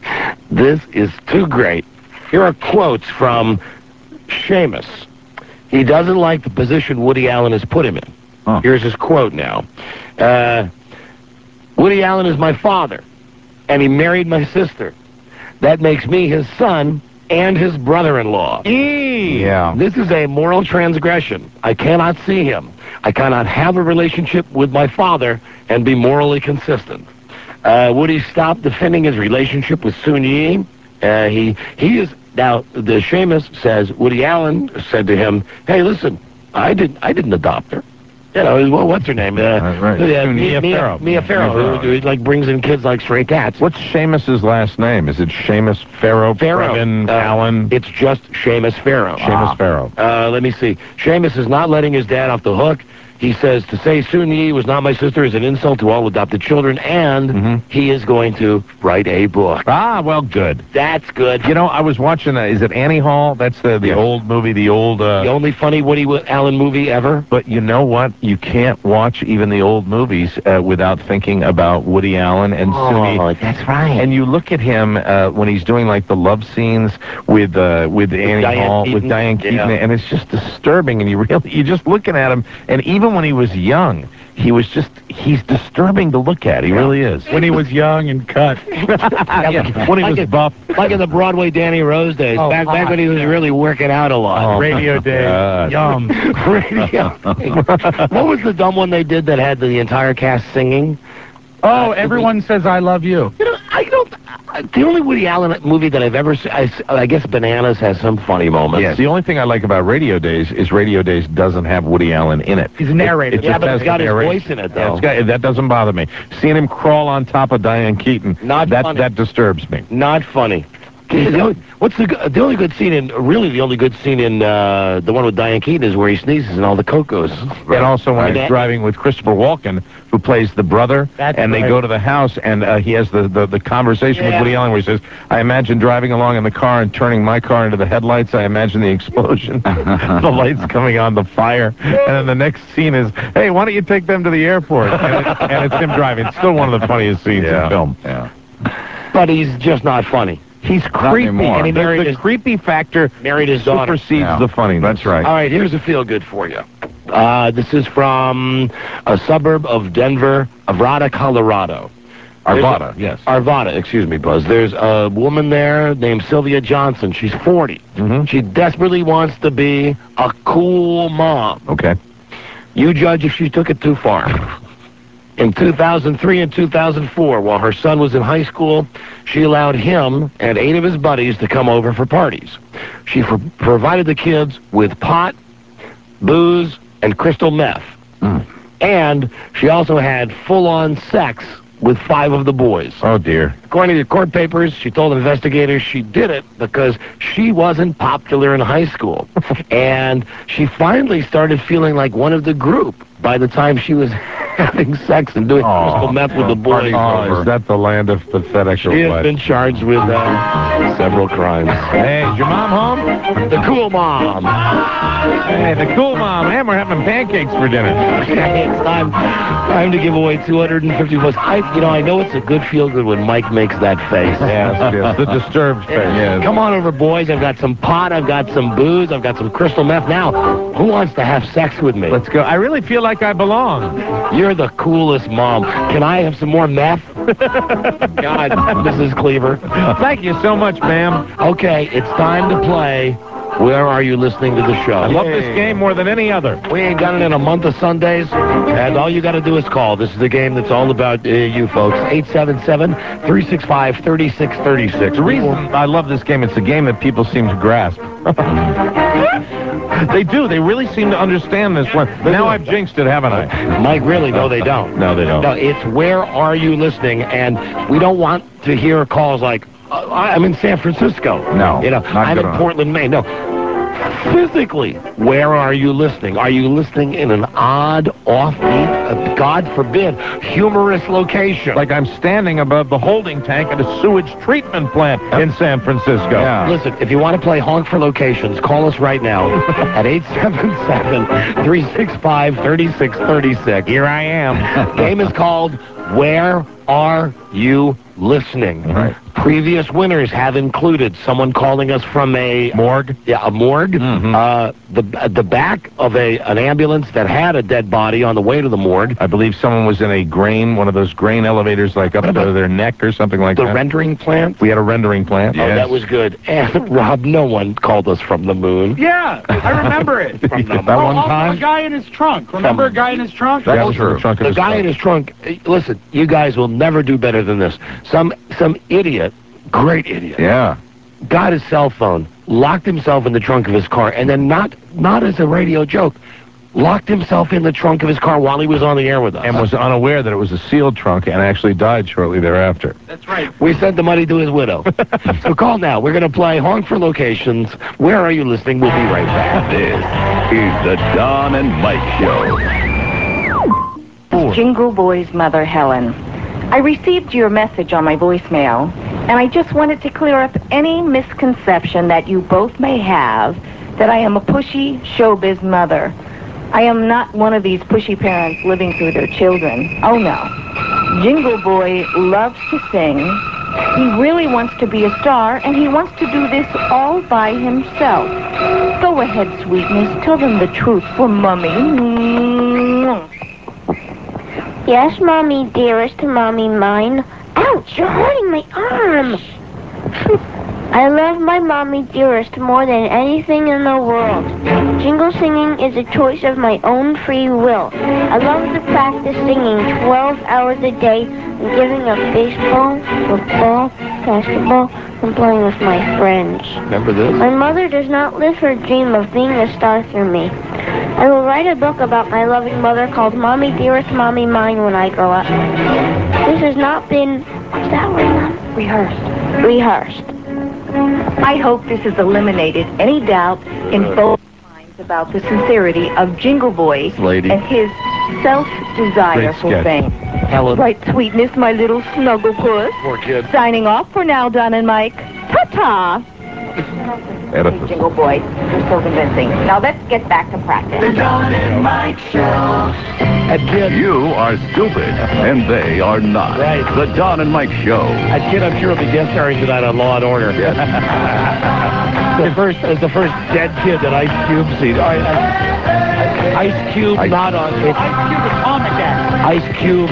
This is too great. Here are quotes from Seamus. He doesn't like the position Woody Allen has put him in. Huh. Here's his quote now. Uh, Woody Allen is my father, and he married my sister. That makes me his son and his brother-in-law. Yeah. This is a moral transgression. I cannot see him. I cannot have a relationship with my father and be morally consistent. Uh, Woody stopped defending his relationship with Soon Yi. Uh, he he is now. The Seamus says Woody Allen said to him, "Hey, listen, I didn't I didn't adopt her. You know, well, what's her name? Uh, That's right. uh, Mia Mia Farrow. Mia Farrow, Mia Farrow. who, who like brings in kids like stray cats. What's Seamus's last name? Is it Seamus Farrow? Farrow. Previn Uh, Allen? It's just Seamus Farrow. Seamus Farrow. Uh, let me see. Seamus is not letting his dad off the hook. He says to say Soon Yi was not my sister is an insult to all adopted children, and Mhm. he is going to write a book. Ah, well, good. That's good. You know, I was watching, uh, is it Annie Hall? That's the, the Yeah. old movie, the old... Uh, The only funny Woody Allen movie ever. But you know what? You can't watch even the old movies uh, without thinking about Woody Allen and Soon Yi. that's right. And you look at him uh, when he's doing like the love scenes with uh, with Annie Diane Hall, Keaton. with Diane Keaton, Yeah. and it's just disturbing. And you really, you're just looking at him. And even when he was young, he was just, he's disturbing to look at. He really is. When he was young and cut. Yeah, when he Like was it- buff. Like in the Broadway Danny Rose days, Oh, back back hot, when he was yeah. really working out a lot. Oh, Radio Day. God. Yum. Radio. What was the dumb one they did that had the entire cast singing? Oh, everyone says I love you. You know, I don't. Uh, the only Woody Allen movie that I've ever seen, I, I guess Bananas has some funny moments. Yes. The only thing I like about Radio Days is Radio Days doesn't have Woody Allen in it. He's narrated. It Yeah, just but has it's got the his narration. voice in it, Yeah, though. it's got, that doesn't bother me. Seeing him crawl on top of Diane Keaton, Not that funny. that disturbs me. Not funny. Okay, the only, what's the go- the only good scene in really the only good scene in uh, the one with Diane Keaton is where he sneezes and all the cocos. And also when he's driving with Christopher Walken, who plays the brother, That's and they right. go to the house, and uh, he has the, the, the conversation Yeah. with Woody Allen where he says, I imagine driving along in the car and turning my car into the headlights. I imagine the explosion, the lights coming on, the fire. And then the next scene is, hey, why don't you take them to the airport? And, it, and it's him driving. It's still one of the funniest scenes Yeah. in film. Yeah. But he's just not funny. He's creepy, anymore. and he The- married the his creepy factor married his daughter. supersedes Yeah. the funniness. That's right. All right, here's a feel good for you. Uh, this is from a suburb of Denver, Arvada, Colorado. There's Arvada, a- yes. Arvada, excuse me, Buzz. There's a woman there named Sylvia Johnson. She's forty. Mm-hmm. She desperately wants to be a cool mom. Okay. You judge if she took it too far. In two thousand three and two thousand four, while her son was in high school, she allowed him and eight of his buddies to come over for parties. She for- provided the kids with pot, booze, and crystal meth. Mm. And she also had full-on sex with five of the boys. Oh, dear. According to court papers, she told investigators she did it because she wasn't popular in high school. And she finally started feeling like one of the group by the time she was having sex and doing Oh, crystal meth with the boys. Oh, is that the land of pathetic? She has been charged with uh, several crimes. Hey, is your mom home? The cool mom. Hey, the cool mom. And we're having pancakes for dinner. Okay, it's time, time to give away two hundred fifty bucks. I, you know, I know it's a good feel good when Mike makes that face. Yes, yes, the disturbed face. Yes. Come on over, boys. I've got some pot. I've got some booze. I've got some crystal meth. Now, who wants to have sex with me? Let's go. I really feel like I belong. You're the coolest mom. Can I have some more meth? God, Missus Cleaver. Thank you so much, ma'am. Okay, it's time to play Where Are You Listening to the Show? I love this game more than any other. We ain't done it in a month of Sundays, and all you got to do is call. This is the game that's all about uh, you folks. eight seven seven, three six five, three six three six. The reason I love this game, it's a game that people seem to grasp. They do. They really seem to understand this one. Now I've jinxed it, haven't I? Mike, really? No, they don't. No, they don't. No, it's Where Are You Listening? And we don't want to hear calls like, uh, I'm in San Francisco. No, You know, not I'm good in enough. Portland, Maine. No. Physically, where are you listening? Are you listening in an odd, offbeat, uh, God forbid, humorous location? Like I'm standing above the holding tank at a sewage treatment plant in San Francisco. Yeah. Listen, if you want to play Honk for Locations, call us right now at eight seven seven, three six five, three six three six. Here I am. Game is called Where Are You Listening? Right. Previous winners have included someone calling us from a Morgue? yeah, a morgue, Mhm. uh, the the back of a an ambulance that had a dead body on the way to the morgue, I believe someone was in a grain, one of those grain elevators, like up to their neck or something like the that. rendering plant. We had a rendering plant. Oh, that was good. And Rob, no one called us from the moon. Yeah, I remember it. From the That moon. one Oh, time? a guy in his trunk. Remember a guy in his trunk? That That's was in true. the trunk of The his guy car. in his trunk. eh, Listen, you guys will never do better than this. Some some idiot, great idiot, Yeah. got his cell phone, locked himself in the trunk of his car, and then not not as a radio joke, locked himself in the trunk of his car while he was on the air with us. And was unaware that it was a sealed trunk and actually died shortly thereafter. That's right. We sent the money to his widow. So call now. We're going to play Honk for Locations. Where are you listening? We'll be right back. This is the Don and Mike Show. Jingle Boy's mother, Helen. I received your message on my voicemail, and I just wanted to clear up any misconception that you both may have that I am a pushy showbiz mother. I am not one of these pushy parents living through their children. Oh, no. Jingle Boy loves to sing. He really wants to be a star, and he wants to do this all by himself. Go ahead, sweetness. Tell them the truth for Mummy. Yes, Mommy, dearest, Mommy mine. Ouch, you're hurting my arm. I love my Mommy dearest more than anything in the world. Jingle singing is a choice of my own free will. I love to practice singing twelve hours a day and giving up baseball, football, basketball, and playing with my friends. Remember this? My mother does not live her dream of being a star through me. I will write a book about my loving mother called Mommy Dearest, Mommy Mine when I grow up. This has not been, what's that word, Mom? Rehearsed. Rehearsed. I hope this has eliminated any doubt in both minds about the sincerity of Jingle Boy Lady. and his self-desire Great for sketch. fame. Helen. Right, sweetness, my little snuggle puss. Poor kid. Signing off for now, Don and Mike. Ta-ta! Edifice. Jingle Boy, you're so convincing. Now let's get back to practice. The Don and Mike Show. That kid. You are stupid, and they are not. Right. The Don and Mike Show. That kid, I'm sure, will be guest starring tonight on Law and Order. the first, it's the first dead kid that Ice Cube sees. I, I, Ice Cube, Ice, not on. It's, Ice Cube is on the cat. Ice Cube.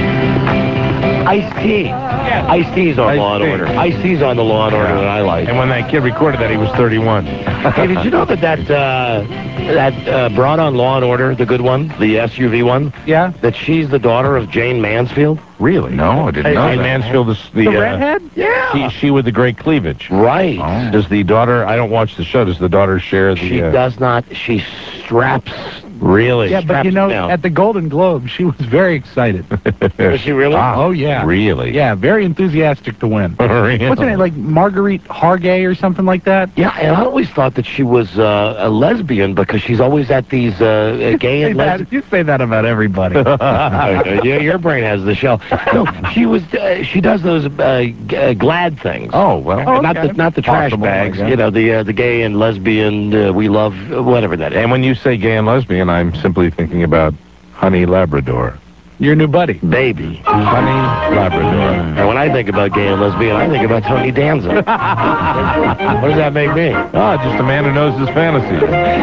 Ice-T. Yeah. Ice-T's on Ice-T. Law and Order. Ice-T's on the Law and Order Yeah. that I like. And when that kid recorded that, he was thirty-one. Hey, did you know that that uh, that uh, broad on Law and Order, the good one, the S U V one? Yeah. That she's the daughter of Jane Mansfield? Really? No, I didn't know Jane that. Mansfield is the, The uh, redhead? Yeah. She, she with the great cleavage. Right. Oh. Does the daughter? I don't watch the show. Does the daughter share the? She uh, does not. She straps. Really? Yeah, but you straps know, down. at the Golden Globe, she was very excited. Is she really? Ah, Oh, yeah. Really? Yeah, very enthusiastic to win. Really? What's her name? Like Marguerite Hargay or something like that? Yeah, and I always thought that she was uh, a lesbian because she's always at these uh, gay and Say that- lesbian. you say that about everybody. yeah, your brain has the shell. No, she was. Uh, she does those uh, g- uh, glad things. Oh well. Oh, not okay. the not the trash Possible, bags. I guess. You know, the uh, the gay and lesbian. Uh, we love uh, whatever that is. And when you say gay and lesbian, I'm simply thinking about Honey Labrador. Your new buddy. Baby. Honey Labrador. And when I think about gay and lesbian, I think about Tony Danza. What does that make me? Ah, just a man who knows his fantasy.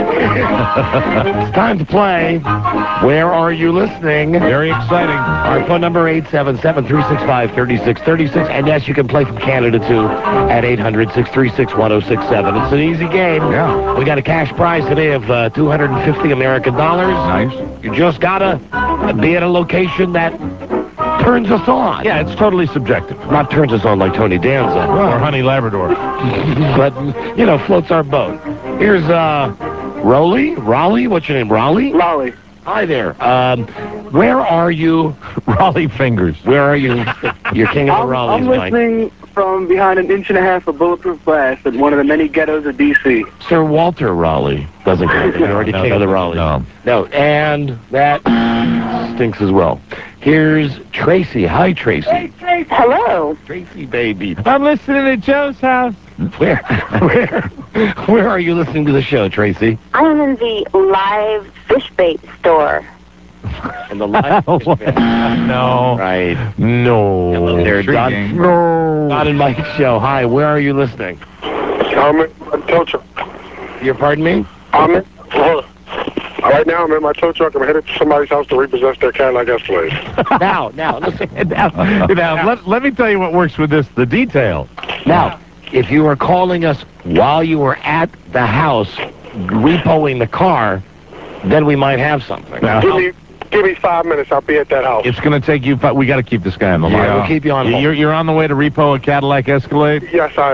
It's time to play. Where are you listening? Very exciting. Our phone number eight seven seven, three six five, three six three six. And yes, you can play from Canada too at eight hundred, six three six, one oh six seven. It's an easy game. Yeah. We got a cash prize today of uh, two hundred fifty American dollars. Nice. You just gotta be at a location that turns us on. Yeah, it's totally subjective. Not turns us on like Tony Danza. Or Honey Labrador. But, you know, floats our boat. Here's, uh, Rolly? Raleigh? What's your name? Raleigh? Lolly. Hi there. Um, where are you? Raleigh Fingers. Where are you? You're king of the I'm, Raleighs, I'm Mike. listening from behind an inch and a half of bulletproof glass in one of the many ghettos of D C Sir Walter Raleigh doesn't count. You're already No, king of the no, Raleighs. no. No, and that stinks as well. Here's Tracy. Hi, Tracy. Hello. Tracy, baby. I'm listening to Joe's house. Where, where, where are you listening to the show, Tracy? I'm in the live fish bait store. In the live. No. Right. No. Hello there, Don. Intriguing. No. Don and Mike show. Hi, where are you listening? I'm in my tow truck. Your pardon me? I'm in. Hold on. Right now, I'm in my tow truck. I'm headed to somebody's house to repossess their Cadillac Escalade. Now, now, listen. now, now let, let me tell you what works with this, the detail. Now, if you were calling us while you were at the house repoing the car, then we might have something. Now, Give me, give me five minutes. I'll be at that house. it's going to take you, fi- we got to keep this guy on the line. Yeah, we'll keep you on hold. You're, you're on the way to repo a Cadillac Escalade? Yes, I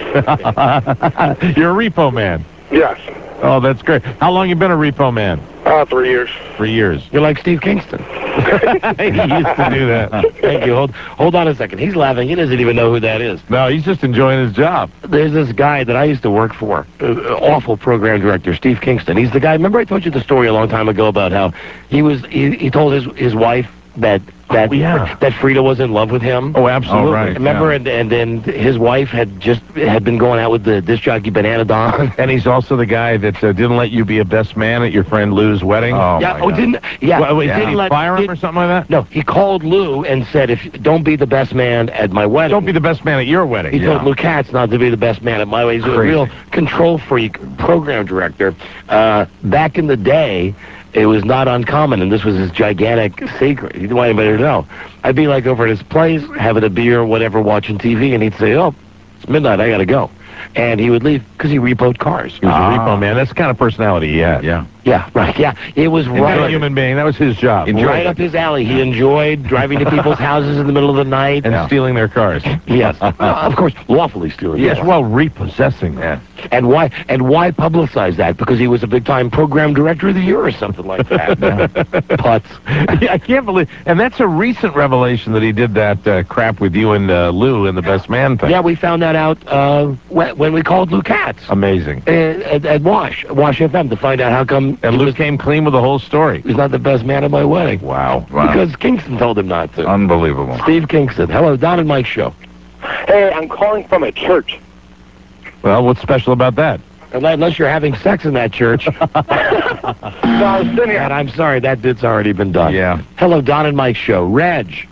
am. You're a repo man. Yes. Oh, that's great. How long you been a repo man? Uh, three years. Three years. You're like Steve Kingston. He used to do that. Thank you. Hold, hold on a second. He's laughing. He doesn't even know who that is. No, he's just enjoying his job. There's this guy that I used to work for, uh, awful program director, Steve Kingston. He's the guy. Remember I told you the story a long time ago about how he was. He, he told his his wife that that Oh, yeah. that Frida was in love with him. Oh, absolutely. Oh, right. Remember, yeah. and and then his wife had just had been going out with the disc jockey Banana Don. And he's also the guy that uh, didn't let you be a best man at your friend Lou's wedding. Oh, yeah. my Oh, God. didn't. Yeah. Well, wait, didn't did he let- fire him did- or something like that? No, he called Lou and said, "If don't be the best man at my wedding." Don't be the best man at your wedding. He Yeah. told Lou Katz not to be the best man at my wedding. He's a Crazy. real control freak program director. Uh, back in the day, it was not uncommon, and this was his gigantic secret. He didn't want anybody to know. I'd be like over at his place, having a beer, whatever, watching T V, and he'd say, "Oh, it's midnight, I gotta go," and he would leave because he repoed cars. He was Ah. a repo man. That's the kind of personality he had. Yeah. Yeah, right. Yeah, it was He's right. a human being. That was his job. Right up his alley. He enjoyed driving to people's houses in the middle of the night and stealing their cars. Yes, well, of course, lawfully stealing. Yes, cars. well, repossessing them. And why? And why publicize that? Because he was a big-time program director of the year or something like that. Putz. Yeah, I can't believe. And that's a recent revelation that he did that uh, crap with you and uh, Lou in the Best Man thing. Yeah, we found that out uh, when, when we called Lou Katz. Amazing. Uh, at, at Wash, Wash F M, to find out how come. And Lou came clean with the whole story. He's not the best man at my wedding. Wow. Wow. Because Kingston told him not to. Unbelievable. Steve Kingston. Hello, Don and Mike Show. Hey, I'm calling from a church. Well, what's special about that? Unless you're having sex in that church. No, I was sitting here. And I'm sorry, that bit's already been done. Yeah. Hello, Don and Mike Show. Reg.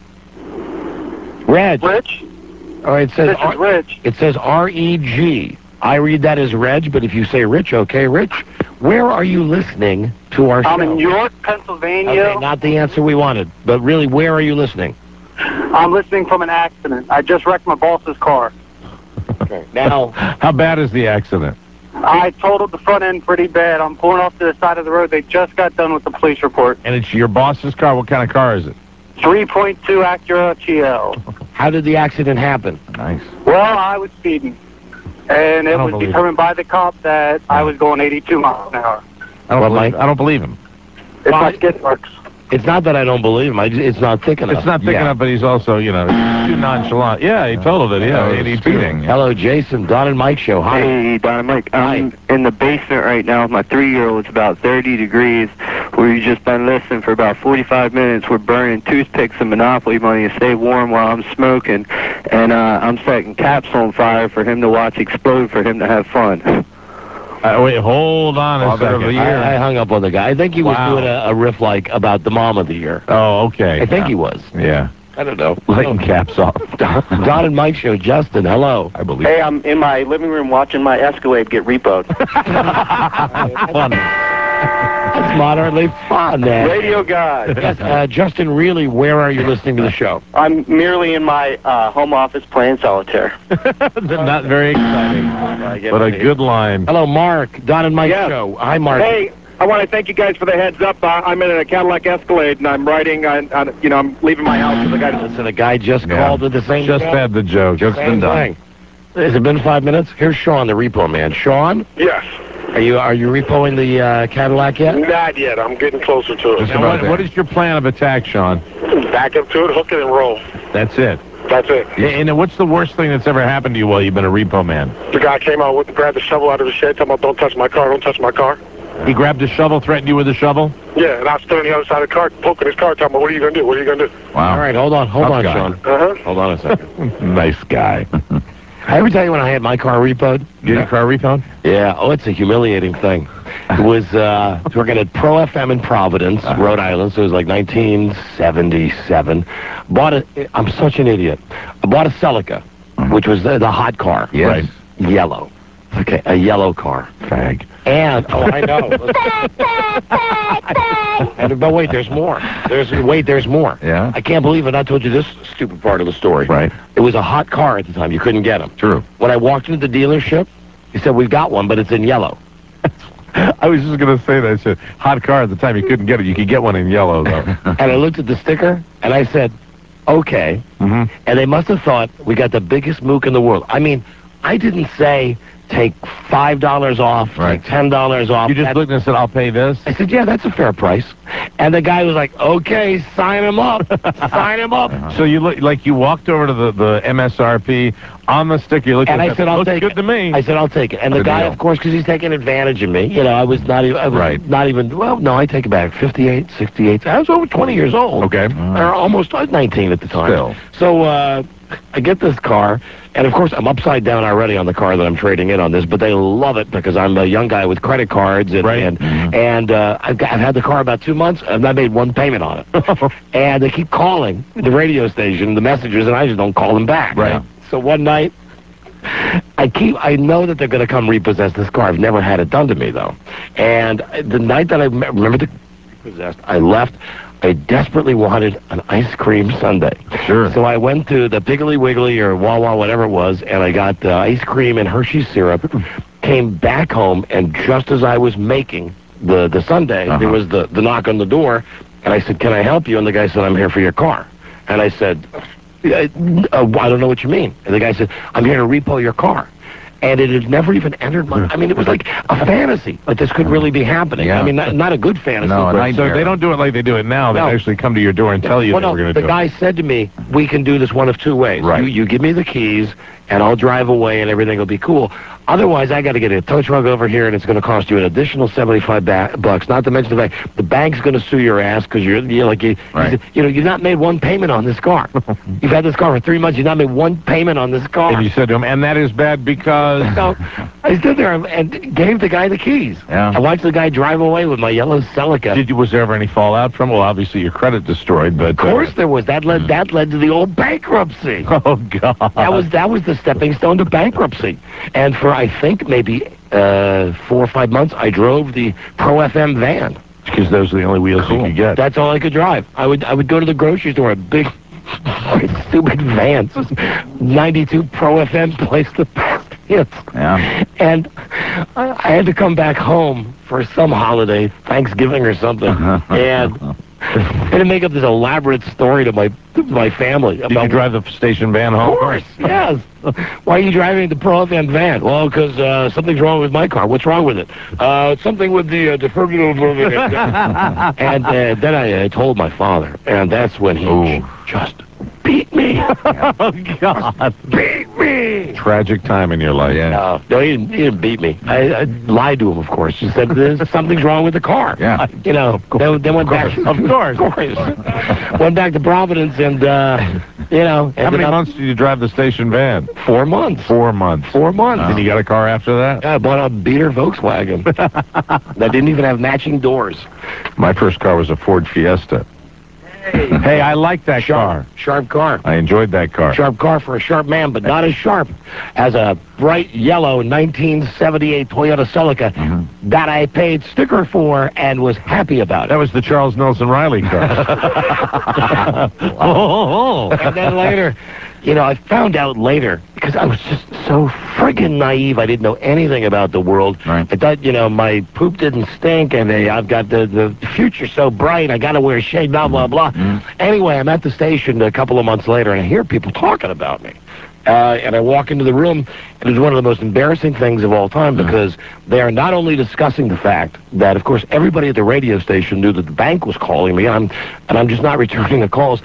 Reg. Rich? Oh, it says This is R- Rich. It says R E G. I read that as Reg, but if you say Rich, okay, Rich. Where are you listening to our I'm show? in York, Pennsylvania. Okay, not the answer we wanted, but really, where are you listening? I'm listening from an accident. I just wrecked my boss's car. Okay. Now, how bad is the accident? I totaled the front end pretty bad. I'm pulling off to the side of the road. They just got done with the police report. And it's your boss's car. What kind of car is it? three point two Acura T L. How did the accident happen? Nice. Well, I was speeding. And it I don't was believe determined by the cop that I was going eighty-two miles an hour. I don't, Well, believe, Mike- I don't believe him. It's my skid marks. It's not that I don't believe him. I just, it's not thick enough. It's not thick Yeah. enough, but he's also, you know, too nonchalant. Yeah, he totaled it. Yeah, Uh, eighty-two. speeding. Hello, Jason. Don and Mike Show. Hi. Hey, Don and Mike. I'm in the basement right now with my three-year-old. It's about thirty degrees. We've just been listening for about forty-five minutes. We're burning toothpicks and Monopoly money to stay warm while I'm smoking. And uh, I'm setting caps on fire for him to watch explode for him to have fun. Uh, wait, hold on a Father of second. the year. I, I hung up on the guy. I think he was Wow. doing a, a riff like about the mom of the year. Oh, okay. I think he was. Yeah. I don't know. Lighting caps off. Don and Mike Show. Justin, hello. I believe. Hey, I'm in my living room watching my Escalade get repoed. Fun. That's moderately fun, man. Radio God. Yes, uh, Justin, really, where are you listening to the show? I'm merely in my uh, home office playing solitaire. Not very exciting, but a good line. Hello, Mark. Don and Mike Yes. Show. Hi, Mark. Hey, I want to thank you guys for the heads up. Uh, I'm in a Cadillac Escalade, and I'm riding, on, on, you know, I'm leaving my house with a guy. Listen, a guy just Yeah. called with the same Just show. had the joke. Joke's Same been done. thing. Has it been five minutes? Here's Sean, the repo man. Sean, Yes. are you are you repoing the uh, Cadillac yet? Not yet. I'm getting closer to it. Just And about what, there. what is your plan of attack, Sean? Back up to it, hook it, and roll. That's it. That's it. And what's the worst thing that's ever happened to you while you've been a repo man? The guy came out with grabbed the shovel out of the shed, talking about, don't touch my car, don't touch my car. He grabbed a shovel, threatened you with a shovel? Yeah, and I was still on the other side of the car, poking his car, talking about, what are you going to do? What are you going to do? Wow. All right, hold on, hold Tough on, guy. Sean. Uh-huh. Hold on a second. Nice guy. I ever tell you when I had my car repoed? You get your car repoed? Yeah. Oh, it's a humiliating thing. It was uh, working at Pro F M in Providence, Uh-huh. Rhode Island. So it was like nineteen seventy-seven. Bought a. I'm such an idiot. I bought a Celica, which was the, the hot car. Yes. Right. Yellow. Okay, a yellow car. Fag. And oh, I know. and, but wait, there's more. There's wait, there's more. Yeah. I can't believe it. I told you this stupid part of the story. Right. It was a hot car at the time. You couldn't get them. True. When I walked into the dealership, he said, "We've got one, but it's in yellow." I was just going to say that. I said, hot car at the time, you couldn't get it. You could get one in yellow, though. And I looked at the sticker, and I said, "Okay." Mm-hmm. And they must have thought we got the biggest mook in the world. I mean, I didn't say take five dollars off, Right. take ten dollars off. You just That- looked and said, I'll pay this? I said, "Yeah, that's a fair price." And the guy was like, "Okay, sign him up, sign him up." So you look like you walked over to the, the M S R P on the sticker. You looked And at I that, said, "I'll looks take good it." to me. I said, "I'll take it." And the Good guy, deal. of course, because he's taking advantage of me. You know, I was not even. I was Right. Not even. Well, no, I take it back. fifty-eight, sixty-eight. I was over twenty years old. Okay. Or almost uh, nineteen at the time. Still. So uh, I get this car, and of course I'm upside down already on the car that I'm trading in on this, but they love it because I'm a young guy with credit cards, and Right. and, Mhm. and uh, I've, got, I've had the car about two months, and I made one payment on it. And they keep calling the radio station, the messengers, and I just don't call them back. Right. So one night, I keep. I know that they're going to come repossess this car. I've never had it done to me though. And the night that I me- remember the repossessed, I left. I desperately wanted an ice cream sundae. Sure. So I went to the Piggly Wiggly or Wawa, whatever it was, and I got uh, ice cream and Hershey syrup. Came back home, and just as I was making the, the Sunday, Uh-huh. there was the, the knock on the door, and I said, can I help you? And the guy said, I'm here for your car. And I said, uh, I don't know what you mean. And the guy said, I'm here to repo your car. And it had never even entered my... I mean, it was like a fantasy. Like, this could really be happening. Yeah. I mean, not, not a good fantasy. No, but so they don't do it like they do it now. They No. actually come to your door and tell you well, that no, we're going to the do guy it. said to me, we can do this one of two ways. Right. You, you give me the keys, and I'll drive away, and everything will be cool. Otherwise, I got to get a tow truck over here, and it's going to cost you an additional seventy-five ba- bucks. Not to mention the fact the bank's going to sue your ass because you're, you're like you, Right. you, you know, you've not made one payment on this car. You've had this car for three months. You've not made one payment on this car. And you said to him, and that is bad because... So I stood there and gave the guy the keys. Yeah. I watched the guy drive away with my yellow Celica. Did you, was there ever any fallout from? Well, obviously your credit destroyed, but... Of course there was. That led that led to the old bankruptcy. Oh, God. That was that was the stepping stone to bankruptcy. And for I think maybe uh, four or five months, I drove the Pro F M van. Because those are the only wheels you could get. That's all I could drive. I would I would go to the grocery store, a big, stupid van, ninety-two Pro F M place the best hits. Yeah. And I, I had to come back home for some holiday, Thanksgiving or something, and I had to make up this elaborate story to my to my family. Did you drive the station van home? Of course, yes. Why are you driving the Pro F M van? Well, because uh, something's wrong with my car. What's wrong with it? Uh, something with the uh, defibrillator. And uh, then I uh, told my father, and that's when he Ooh. just beat me. Oh, God. Beat me. Tragic time in your life. Yeah. No, no, he didn't, he didn't beat me. I, I lied to him, of course. He said, There's, something's wrong with the car. Yeah. You know, then, then went back. Of course. Of course. Went back to Providence and, uh, you know. How many ended up- months did you drive the station van? Four months. Four months. Four months. And you got a car after that? Yeah, I bought a beater Volkswagen that didn't even have matching doors. My first car was a Ford Fiesta. Hey, I like that Sharp, car. sharp car. I enjoyed that car. Sharp car for a sharp man, but not as sharp as a bright yellow nineteen seventy-eight Toyota Celica Mm-hmm. that I paid sticker for and was happy about That it. was the Charles Nelson Riley car. Oh, And then later, you know, I found out later, because I was just so friggin' naive. I didn't know anything about the world. Right. I thought, you know, my poop didn't stink, and they, I've got the, the future so bright, I got to wear shade, blah, blah, blah. Anyway, I'm at the station a couple of months later, and I hear people talking about me. Uh, and I walk into the room, and it's one of the most embarrassing things of all time, because they are not only discussing the fact that, of course, everybody at the radio station knew that the bank was calling me, and I'm, and I'm just not returning the calls.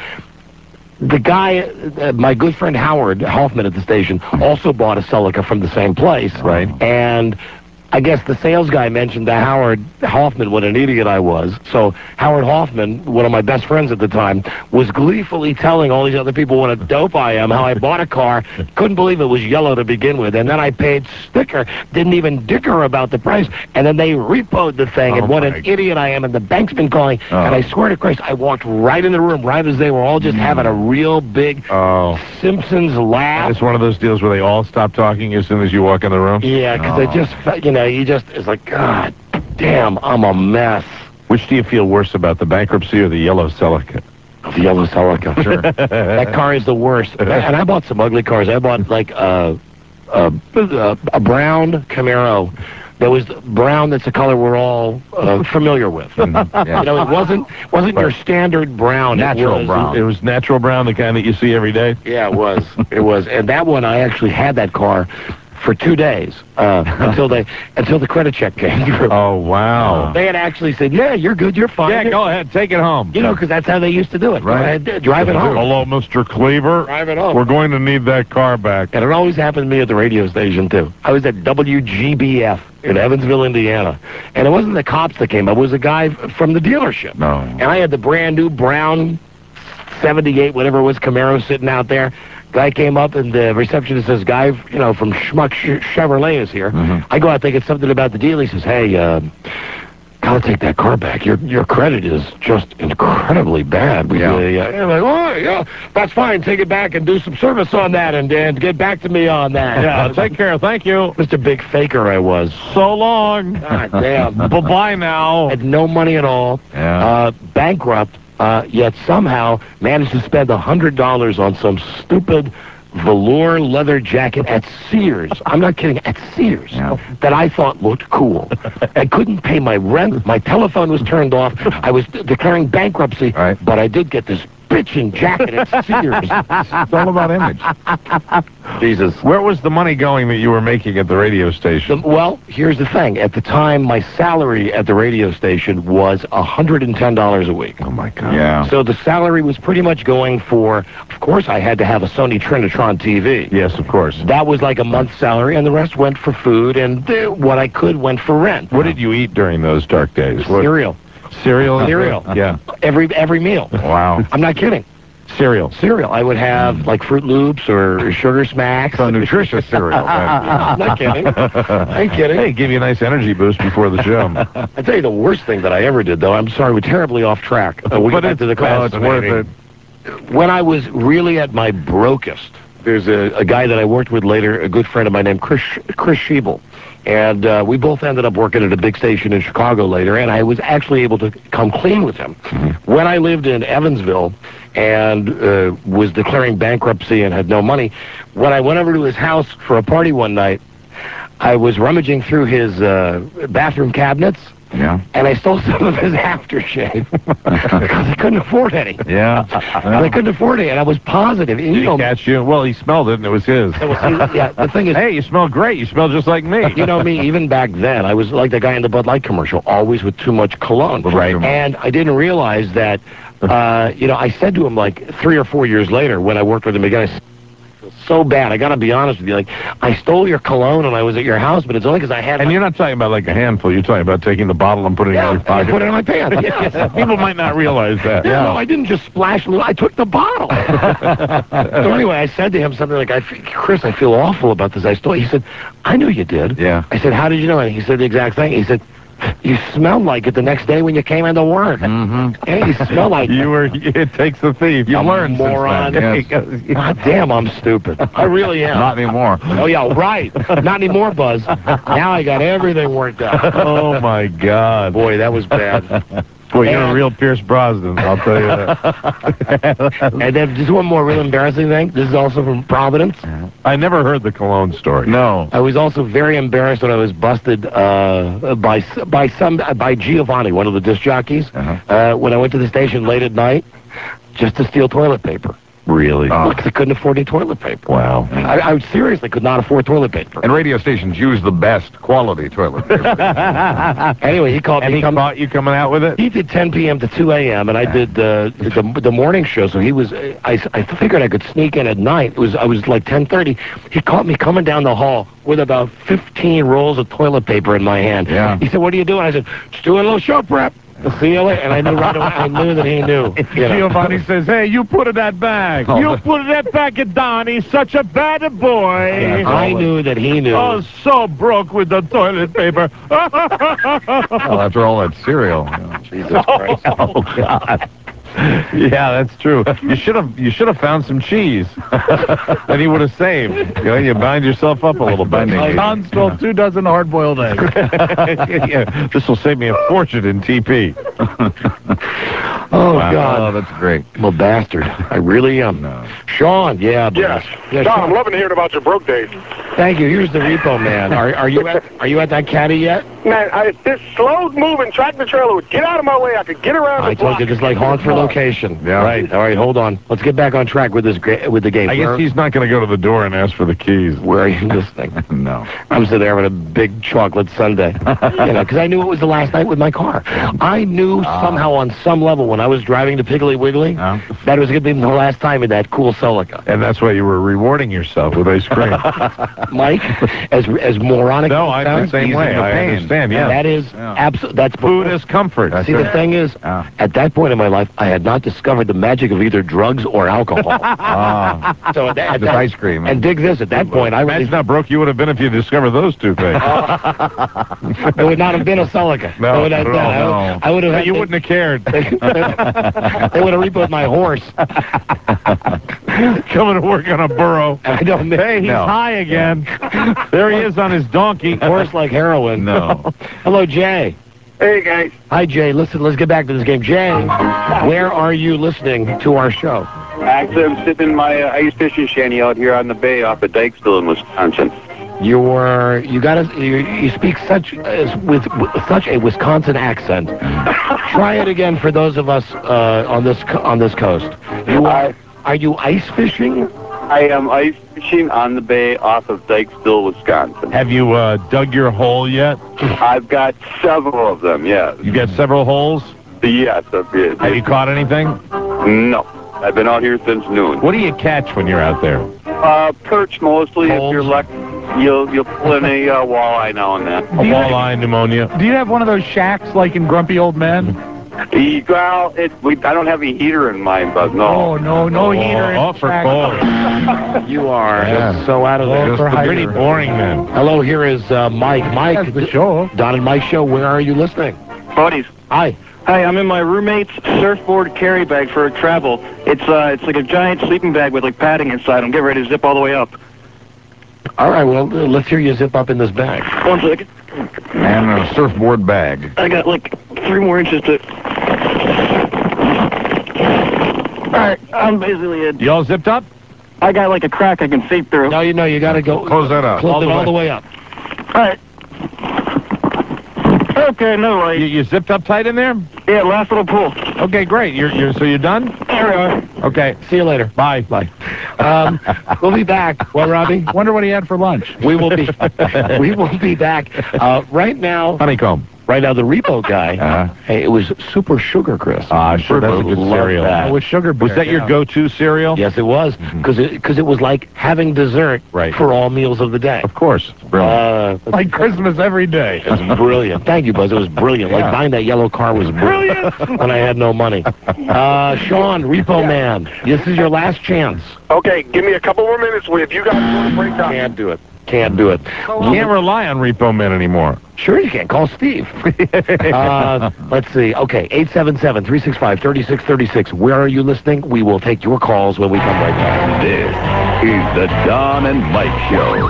The guy, uh, my good friend Howard Hoffman at the station, also bought a Celica from the same place. Right. And I guess the sales guy mentioned to Howard Hoffman what an idiot I was. So Howard Hoffman, one of my best friends at the time, was gleefully telling all these other people what a dope I am, how I bought a car, couldn't believe it was yellow to begin with, and then I paid sticker, didn't even dicker about the price, and then they repoed the thing, Oh, and what my an idiot I am, and the bank's been calling, Oh. and I swear to Christ, I walked right in the room, right as they were all just having a real big Oh. Simpsons laugh. It's one of those deals where they all stop talking as soon as you walk in the room? Yeah, because Oh. it just, felt- you know, you just, it's like, God damn, I'm a mess. Which do you feel worse about, the bankruptcy or the yellow Celica? The yellow Celica. Sure. That car is the worst. And I bought some ugly cars. I bought, like, a, a, a, a brown Camaro. That was brown. That's a color we're all uh, familiar with. Yeah. You know, it wasn't wasn't your standard brown. Natural it was, brown. It was natural brown, the kind that you see every day? Yeah, it was. It was. And that one, I actually had that car for two days uh, until they until the credit check came through. Oh, wow. They had actually said, yeah, you're good, you're fine. Yeah, go ahead, take it home. You know, because that's how they used to do it. Right. Go ahead, drive it home. Hello, Mister Cleaver. Drive it home. We're going to need that car back. And it always happened to me at the radio station, too. I was at W G B F in Evansville, Indiana. And it wasn't the cops that came up. It was a guy f- from the dealership. No. And I had the brand new brown seventy-eight, whatever it was, Camaro sitting out there. Guy came up, and the receptionist says, guy, you know, from Schmuck Ch- Chevrolet is here. Mm-hmm. I go out thinking something about the deal. He says, hey, uh, gotta take that car back. Your your credit is just incredibly bad. We, Yeah. uh, yeah. And I'm like, oh, yeah, that's fine. Take it back and do some service on that and, and get back to me on that. Yeah, take care. Thank you. Mister Big Faker I was. So long. God damn. Bye-bye now. Had no money at all. Yeah. Uh, bankrupt. Uh, yet somehow managed to spend a hundred dollars on some stupid velour leather jacket at Sears. I'm not kidding, at Sears. Yeah. That I thought looked cool. I couldn't pay my rent. My telephone was turned off. I was d- declaring bankruptcy. Right. But I did get this bitchin' jacket at Sears. It's all about image. Jesus. Where was the money going that you were making at the radio station? The- well, here's the thing. At the time, my salary at the radio station was one hundred ten dollars a week. Oh, my God. Yeah. So the salary was pretty much going for, of course, I had to have a Sony Trinitron T V. Yes, of course. That was like a month's salary, and the rest went for food, and uh, what I could went for rent. What did you eat during those dark days? What- Cereal. Cereal? Cereal. Yeah. Every every meal. Wow. I'm not kidding. Cereal. Cereal. I would have like Fruit Loops or Sugar Smacks. So nutritious cereal. I'm not kidding. I ain't kidding. Hey, give you a nice energy boost before the show. I tell you the worst thing that I ever did, though. I'm sorry, we're terribly off track. Uh, we But get back to the well, it's worth it. When I was really at my brokest, there's a, a guy that I worked with later, a good friend of mine named Chris Chris Schiebel. And uh, we both ended up working at a big station in Chicago later, and I was actually able to come clean with him. Mm-hmm. When I lived in Evansville and uh, was declaring bankruptcy and had no money, when I went over to his house for a party one night, I was rummaging through his uh, bathroom cabinets, Yeah. and I stole some of his aftershave because I couldn't afford any. Yeah. I couldn't afford it, and I was positive. And, Did you he know, catch you? Well, he smelled it, and it was his. yeah, the thing is, Hey, you smell great. You smell just like me. you know me, even back then, I was like the guy in the Bud Light commercial, always with too much cologne. Right. And I didn't realize that, uh, you know, I said to him like three or four years later when I worked with him again, I said, I feel so bad. I got to be honest with you. Like, I stole your cologne and I was at your house, but it's only because I had And you're not talking about like a handful. You're talking about taking the bottle and putting yeah, it in your pocket. I put it in my pants. Yeah. People might not realize that. Yeah. No, I didn't just splash a little. I took the bottle. So anyway, I said to him something like, I fe- Chris, I feel awful about this. I stole. He said, I knew you did. Yeah. I said, how did you know? And he said the exact thing. He said, you smelled like it the next day when you came into work. Mm-hmm. Hey, you smell like You were. It takes the thief. You a learned since moron. then, yes. God damn, I'm stupid. I really am. Not anymore. Oh, yeah, right. Not anymore, Buzz. Now I got everything worked out. Oh my God. Boy, that was bad. Boy, you're a And- real Pierce Brosnan. I'll tell you that. And then just one more real embarrassing thing. This is also from Providence. I never heard the cologne story. No. I was also very embarrassed when I was busted uh, by by some by Giovanni, one of the disc jockeys, Uh-huh. uh, when I went to the station late at night just to steal toilet paper. Really? Oh. Because I couldn't afford any toilet paper. Wow. I, I seriously could not afford toilet paper. And radio stations use the best quality toilet paper. Anyway, he called And me. he come- caught you coming out with it? He did ten p.m. to two a.m. and I did uh, the the morning show. So he was. I, I figured I could sneak in at night. It was I was like ten thirty. He caught me coming down the hall with about fifteen rolls of toilet paper in my hand. Yeah. He said, "What are you doing?" I said, "Just doing a little show prep." See you later. And I knew right away. I knew that he knew. You know. Giovanni says, hey, you put in that bag. Oh, you but- put in that bag of Don. He's such a bad boy. I knew that he knew. Oh, so broke with the toilet paper. Well, after all that cereal. you know. Jesus Christ. Oh, God. Yeah, that's true. You should have you should have found some cheese. Then he would have saved. You know, you bind yourself up a little bit. Don stole two dozen hard-boiled eggs. Yeah, this will save me a fortune in T P. Oh, Wow. God. Oh, that's great. I'm a bastard. I really am. No. Sean, yeah, boy. Yes. Yeah, Don, Sean. I'm loving hearing about your broke days. Thank you. Here's the repo man. Are are you at are you at that caddy yet? Man, I, this slow-moving tractor trailer would get out of my way. I could get around I the told block. you this is like honk for location. Yeah. Right. All right. Hold on. Let's get back on track with this gra- with the game. I guess Where, he's not going to go to the door and ask for the keys. where are you listening? No. I'm sitting there with a big chocolate sundae. You know, because I knew it was the last night with my car. I knew somehow on some level when I was driving to Piggly Wiggly Uh, that it was going to be the last time in that cool Celica. And that's why you were rewarding yourself with ice cream. Mike, as as moronic No, as I it the sounds, same easing way. the I pain. understand, yeah. that is Yeah. absolute. That's Food is comfort. That's See, it. the thing is, Yeah. at that point in my life, I had not discovered the magic of either drugs or alcohol. Ah, So at that, at just that- ice cream. And dig this, at that point, I really, Imagine how broke you would have been if you discovered those two things. it would not have been a Celica. No, It would have, not at all, I would- no. I would have. No, had you to- wouldn't have cared. They would have repoed my horse. Coming to work on a burro. I don't. Hey, he's No. high again. There he is on his donkey. Horse like heroin. No. Hello, Jay. Hey, guys. Hi, Jay. Listen, let's get back to this game. Jay, where are you listening to our show? Actually, I'm sitting in my uh, ice fishing shanty out here on the bay off of Dykesville in Wisconsin. You're, you got to, you, you speak such, uh, with, with such a Wisconsin accent. Try it again for those of us uh, on this co- on this coast. You are, are you ice fishing? I am ice fishing on the bay off of Dykesville, Wisconsin. Have you uh, dug your hole yet? I've got several of them, yes. You got several holes? Yes, I've been. Have you caught anything? No. I've been out here since noon. What do you catch when you're out there? Uh, perch mostly. If you're lucky, you'll you'll pull in a uh, walleye now and then. A walleye, pneumonia. Do you have one of those shacks like in Grumpy Old Men? E- Well, it, we, I don't have a heater in mine, but no. Oh, no, no heater in Oh, the for shack. cold. You are Yeah. just so out of there. Just pretty boring, then. Hello, here is uh, Mike. Mike, the show. Don and Mike show. Where are you listening? Buddies. Hi. Hi, I'm in my roommate's surfboard carry bag for travel. It's uh, it's like a giant sleeping bag with like padding inside. I'm getting ready to zip all the way up. All right, well, uh, let's hear you zip up in this bag. One second. And a surfboard bag. I got like three more inches to. All right, I'm basically in. You all zipped up? I got like a crack I can see through. No, you know, you got to go. Close that up. Close it all the way up. All right. Okay, no light. You, you zipped up tight in there? Yeah, last little pull. Okay, great. You're, you're, so you're done? There we are. Okay. See you later. Bye. Bye. Um, we'll be back. Well, Robbie? Wonder what he had for lunch. We will be we will be back. Uh, right now, Honeycomb. right now, the repo guy, Uh-huh. hey, it was Super Sugar Crisp. Ah, sure, that's a good Love cereal. that. With sugar bear. Was that your yeah. go-to cereal? Yes, it was, because it, cause it was like having dessert Right. for all meals of the day. Of course. It's brilliant. Uh, Like Christmas every day. it was brilliant. Thank you, Buzz. It was brilliant. Yeah. Like buying that yellow car was brilliant when I had no money. Uh, Sean, Repo Man, this is your last chance. Okay, give me a couple more minutes. If you guys want to break up. Can't do it. Can't do it. You can't rely on Repo Man anymore. Sure you can. Call Steve. uh, let's see. Okay, eight seven seven, three six five, three six three six. Where are you listening? We will take your calls when we come right back. This is the Don and Mike Show.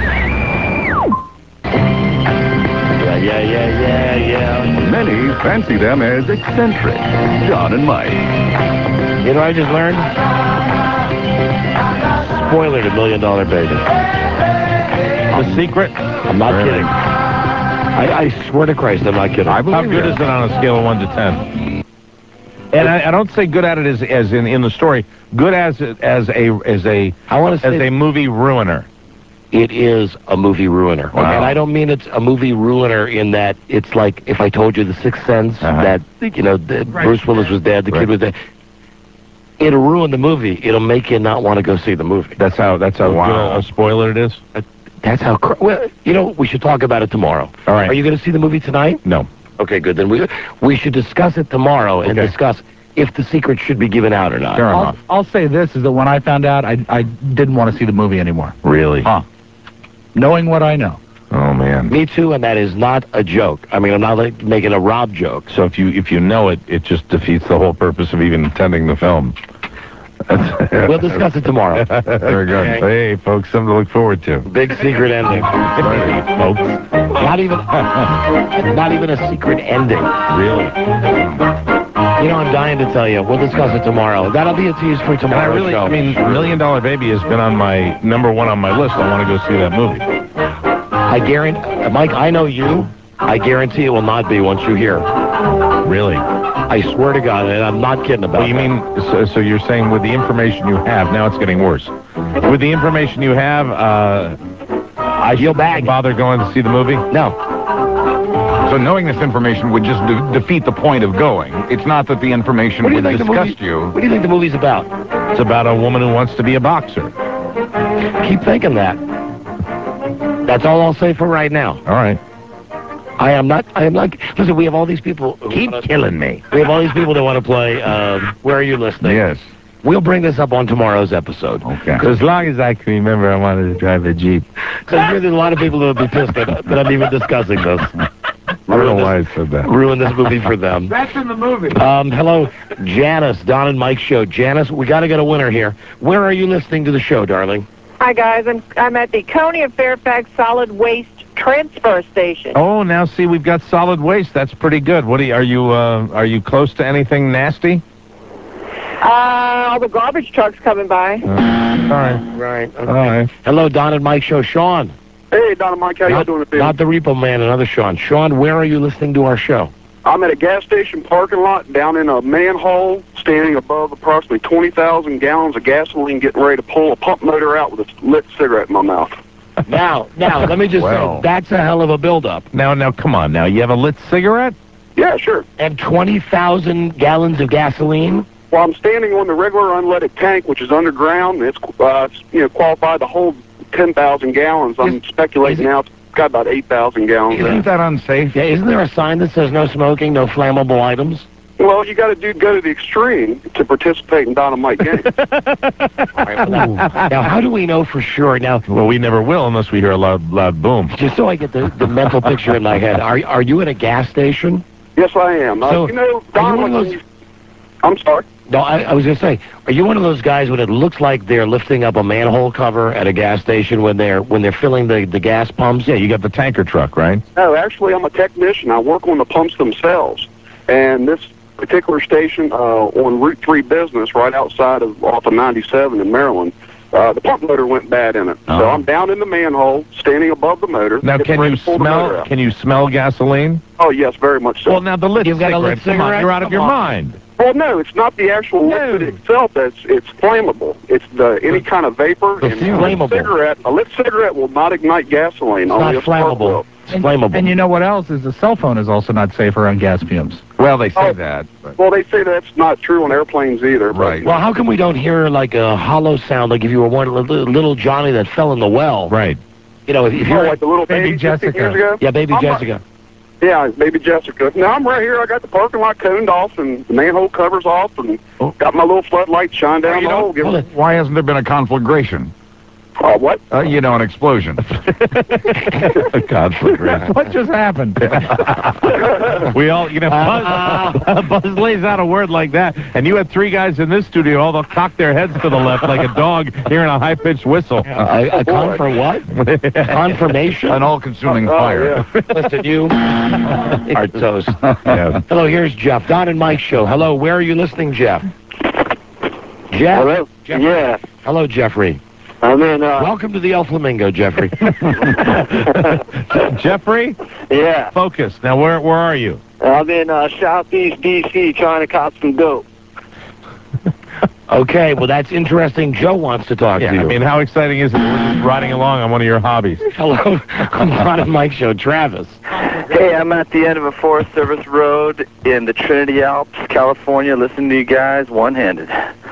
Yeah, yeah, yeah, yeah, yeah. Many fancy them as eccentric. Don and Mike. You know what I just learned? Spoiler to Million Dollar Baby. The secret? I'm not Really? kidding. I, I swear to Christ, I'm not kidding. How good is it on a scale of one to ten? And I, I don't say good at it as, as in, in the story. Good as as a as a I want to as say a movie ruiner. it is a movie ruiner. Wow. And I don't mean it's a movie ruiner in that it's like if I told you The Sixth Sense, Uh-huh. that, you know, that Bruce Willis was dead, the Right. kid was dead. It'll ruin the movie. It'll make you not want to go see the movie. That's how that's how Wow. good a, a spoiler it is. That's how... Cr- well, you know, we should talk about it tomorrow. All right. Are you going to see the movie tonight? No. Okay, good. Then we we should discuss it tomorrow and Okay. discuss if the secret should be given out or not. Fair I'll, enough. I'll say this, is that when I found out, I, I didn't want to see the movie anymore. Really? Huh. Knowing what I know. Oh man. Me too, and that is not a joke. I mean, I'm not like making a Rob joke. So if you if you know it, it just defeats the whole purpose of even attending the film. We'll discuss it tomorrow. Very good. Okay. Hey, folks, something to look forward to. Big secret ending. Right, folks. Not even, not even a secret ending. Really? You know, I'm dying to tell you. We'll discuss it tomorrow. That'll be a tease for And I tomorrow's really, show. I mean, Million Dollar Baby has been on my number one on my list. I want to go see that movie. I guarantee, Mike, I know you. I guarantee it will not be once you hear. Really? I swear to God, and I'm not kidding about Well, you that. mean, so, so you're saying with the information you have, now it's getting worse. With the information you have, uh, I You'll should bag. bother going to see the movie? No. So knowing this information would just de- defeat the point of going. It's not that the information What do you would think the disgust movie- you. What do you think the movie's about? It's about a woman who wants to be a boxer. Keep thinking that. That's all I'll say for right now. All right. I am not, I am not, listen, we have all these people. who Keep wanna- killing me. We have all these people that want to play, um, Where Are You Listening? Yes. We'll bring this up on tomorrow's episode. Okay. As long as I can remember, I wanted to drive a Jeep. Because there's a lot of people that will be pissed that, that I'm even discussing this. I don't know why I said that. Ruin this movie for them. That's in the movie. Um, hello, Janice, Don and Mike show. Janice, we got to get a winner here. Where are you listening to the show, darling? Hi, guys. I'm I'm at the Coney of Fairfax Solid Waste Transfer Station. Oh, now see, we've got solid waste. That's pretty good. What are you, are you, uh, are you close to anything nasty? Uh, all the garbage trucks coming by. Uh, sorry. Right. Okay. All right. Hello, Don and Mike Show. Sean. Hey, Don and Mike, how not, y'all doing today? Not the Repo Man, another Sean. Sean, where are you listening to our show? I'm at a gas station parking lot down in a manhole, standing above approximately twenty thousand gallons of gasoline, getting ready to pull a pump motor out with a lit cigarette in my mouth. Now, now, let me just Well. say, that's a hell of a buildup. Now, now, come on. Now, you have a lit cigarette? Yeah, sure. And twenty thousand gallons of gasoline? Well, I'm standing on the regular unleaded tank, which is underground. It's uh, you know qualified to hold ten thousand gallons. I'm Is- speculating is it- now it's got about eight thousand gallons in Isn't it. that unsafe? Yeah, isn't there a sign that says no smoking, no flammable items? Well, you got to do go to the extreme to participate in dynamite games. Now, how do we know for sure? Now, Well, we never will unless we hear a loud, loud boom. just so I get the, the mental picture in my head, are are you at a gas station? Yes, I am. So, uh, you know, are you dynamite. one of when those- you- I'm sorry. No, I, I was going to say, are you one of those guys when it looks like they're lifting up a manhole cover at a gas station when they're when they're filling the, the gas pumps? Yeah, you got the tanker truck, right? No, actually, I'm a technician. I work on the pumps themselves. And this particular station uh, on Route three Business, right outside of off of ninety-seven in Maryland, uh, the pump motor went bad in it. Oh. So I'm down in the manhole, standing above the motor. Now, getting can ready you to pull the motor smell? out. Can you smell gasoline? Oh, yes, very much so. Well, now the lit You've got a cigarette. lit Come on, cigarette? you're out of Come your on. mind. Well, no, it's not the actual No. liquid itself that's it's flammable. It's the any kind of vapor. The and a flammable. lit cigarette, a lit cigarette will not ignite gasoline. It's only not a spark will. flammable. It's flammable. And you know what else is the cell phone is also not safe around gas fumes. Well, they say Oh. that. But Well, they say that's not true on airplanes either. but- Right. Well, how come we don't hear like a hollow sound like if you were one little, little Johnny that fell in the well? Right. You know, if, if Oh, you're like the little Baby baby fifteen Jessica. years ago? yeah, baby I'm not- Jessica. Yeah, baby Jessica. Now I'm right here. I got the parking lot coned off and the manhole covers off and Oh. got my little floodlight shine down you the know, hole. Give hold it- it. why hasn't there been a conflagration? Uh, what? Uh, you know, an explosion. A conflagration. What just happened? We all, you know, Buzz, Buzz lays out a word like that, and you had three guys in this studio, all they'll cock their heads to the left like a dog hearing a high-pitched whistle. A, a con for what? Confirmation? An all-consuming Oh, fire. yeah. Listen, you are toast. Yeah. Hello, here's Jeff. Don and Mike Show. Hello, where are you listening, Jeff? Jeff? Hello? Jeffrey. Yeah. Hello, Jeffrey. I'm in, uh, Welcome to the El Flamingo, Jeffrey. Jeffrey, yeah. focus. Now, where where are you? I'm in, uh, Southeast D C trying to cop some dope. Okay, well, that's interesting. Joe wants to talk Yeah, to you. I mean, how exciting is it? We're just riding along on one of your hobbies. Hello, on the Don and Mike Show. Travis. Hey, I'm at the end of a Forest Service road in the Trinity Alps, California, listening to you guys one-handed.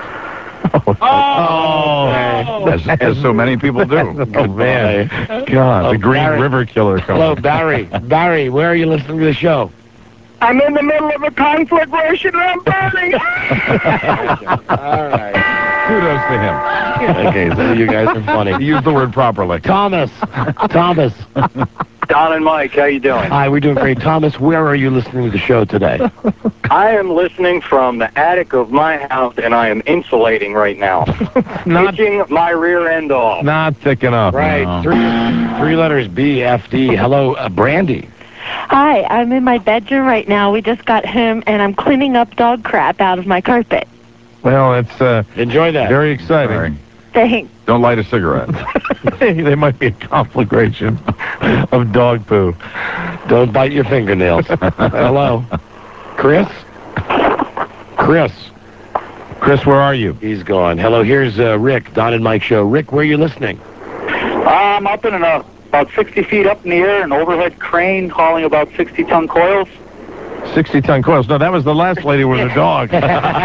Oh, As, as so many people do. Oh, man. God, Oh, the Green Barry. River Killer Hello, coming. Barry. Barry, where are you listening to the show? I'm in the middle of a conflagration and I'm burning. All right. Kudos to him. Okay, so you guys are funny. He used the word properly. Thomas. Thomas. Don and Mike, how you doing? Hi, we're doing great. Thomas, where are you listening to the show today? I am listening from the attic of my house, and I am insulating right now. Not, Pitching my rear end off. not thick enough. Right. No. Three, three letters B, F, D. Hello, uh, Brandy. Hi, I'm in my bedroom right now. We just got home, and I'm cleaning up dog crap out of my carpet. Well, it's uh, Enjoy that. very exciting. Sorry. Thanks. Don't light a cigarette. There might be a conflagration of dog poo. Don't bite your fingernails. Hello. Chris? Chris. Chris, where are you? He's gone. Hello, here's uh, Rick, Don and Mike Show. Rick, where are you listening? I'm up in a, about sixty feet up in the air, an overhead crane hauling about sixty ton coils. sixty-ton coils. No, that was the last lady with her dog.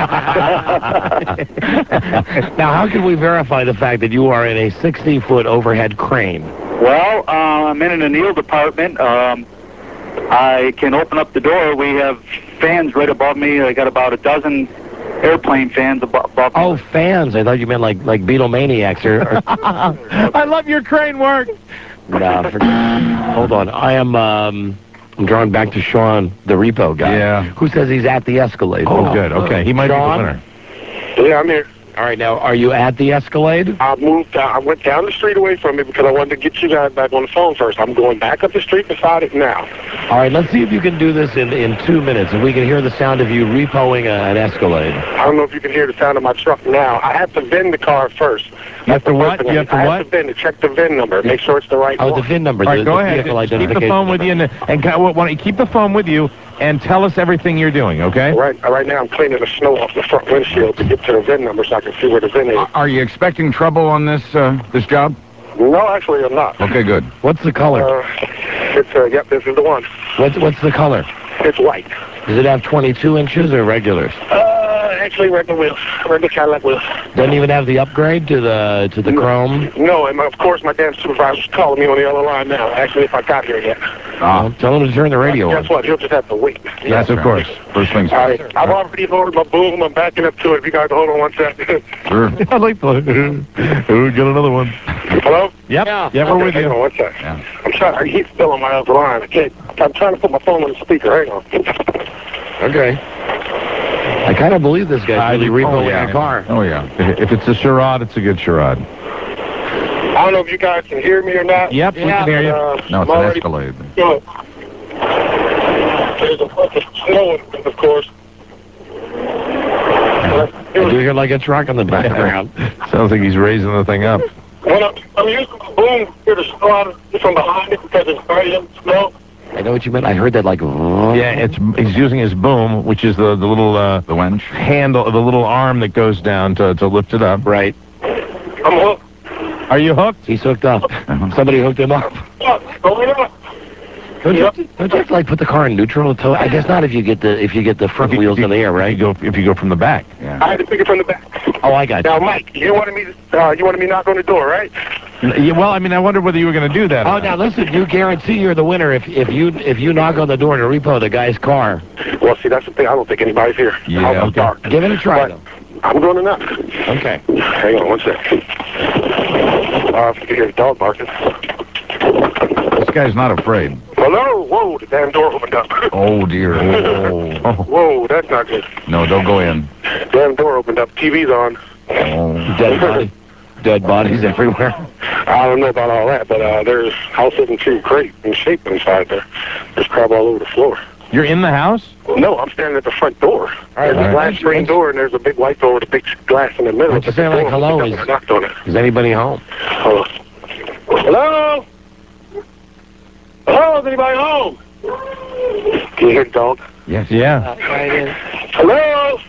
Now, how can we verify the fact that you are in a sixty-foot overhead crane? Well, uh, I'm in an anneal department. Um, I can open up the door. We have fans right above me. I got about a dozen airplane fans abo- above me. Oh, fans. I thought you meant like like Beatlemaniacs. Or, or, I love your crane work. nah, forget. Hold on. I am... Um, I'm drawing back to Sean, the repo guy. Yeah. Who says he's at the Escalade. Oh, good. Okay, he might Sean? be the winner. Yeah, I'm here. All right, now, are you at the Escalade? I moved. Uh, I went down the street away from it because I wanted to get you guys back on the phone first. I'm going back up the street beside it now. All right, let's see if you can do this in, in two minutes. If we can hear the sound of you repoing a, an Escalade. I don't know if you can hear the sound of my truck now. I have to V I N the car first. You have to what? You have to I what? have to V I N to check the V I N number. Make sure it's the right Oh, one. the V I N number. All right, the, go the ahead. vehicle Keep the identification phone with you, and, and why don't you keep the phone with you and tell us everything you're doing, okay? Right, right now I'm cleaning the snow off the front windshield to get to the V I N number so I can see where the V I N is. Are you expecting trouble on this uh, this job? No, actually I'm not. Okay, good. What's the color? Uh, it's, uh, yep, this is the one. What's, what's the color? It's white. Does it have twenty-two inches or regulars? Uh, actually regular wheels. Regular Cadillac wheels. Doesn't even have the upgrade to the to the no, chrome? No, and of course my damn supervisor's calling me on the other line now, asking if I got here yet. Uh, tell him to turn the radio Guess on. what? He'll just have to wait. Yes, of course. First things All first. right, I've already loaded my boom. I'm backing up to it. If you guys hold on one second. Sure. I like the... We'll get another one. Hello? Yep. Yeah. Yeah, we're with Hang you. on one second. Yeah. I'm trying. He's still on my other line. I can't. I'm trying to put my phone on the speaker. Hang on. Okay. I kind of believe this guy's really oh, repoing yeah. a car. Oh, yeah. If if it's a charade, it's a good charade. I don't know if you guys can hear me or not. Yep, we Yeah, can hear you. Uh, No, it's I'm an already Escalade. good. There's a bunch of snow, of course. I do hear like a truck in the background. Sounds like he's raising the thing up. When I'm, I'm using the boom here to snow out from behind it because it's buried in snow. I know what you meant. I heard that like... Yeah, it's he's using his boom, which is the, the little uh, The wench. handle, the little arm that goes down to, to lift it up. Right. I'm hooked. Are you hooked? He's hooked up. Somebody hooked him up. What's going on? Don't you, have to, don't you have to like put the car in neutral? To, I guess not if you get the if you get the front If you- wheels if in the air, If right? you go if you go from the back. Yeah. I had to pick it from the back. Oh, I got you. Now, Mike, you wanted me to, uh, you wanted me to knock on the door, right? Yeah, well, I mean, I wonder whether you were going to do that. or Oh, not. now listen, you guarantee you're the winner if if you if you knock on the door to repo the guy's car. Well, see, that's the thing. I don't think anybody's here. Yeah, I'll okay. start. Give it a try, But though. I'm going to knock. Okay. Hang on one second. Uh, if you can hear the dog barking. This guy's not afraid. Hello? Whoa, the damn door opened up. Oh, dear. Oh. Whoa, that's not good. No, don't go in. Damn door opened up. T V's on. Oh. Dead body. Dead bodies everywhere. I don't know about all that, but uh, there's house isn't too great in shape inside there. There's crap all over the floor. You're in the house? No, I'm standing at the front door. right, There's a all glass right. screen door, and there's a big white door with a big glass in the middle. Why don't you but say the like door hello? opened up Is, and I knocked on it. is anybody home? Hello? Hello? Hello? Is anybody home? Can you hear the dog? Yes. Yeah. Hello?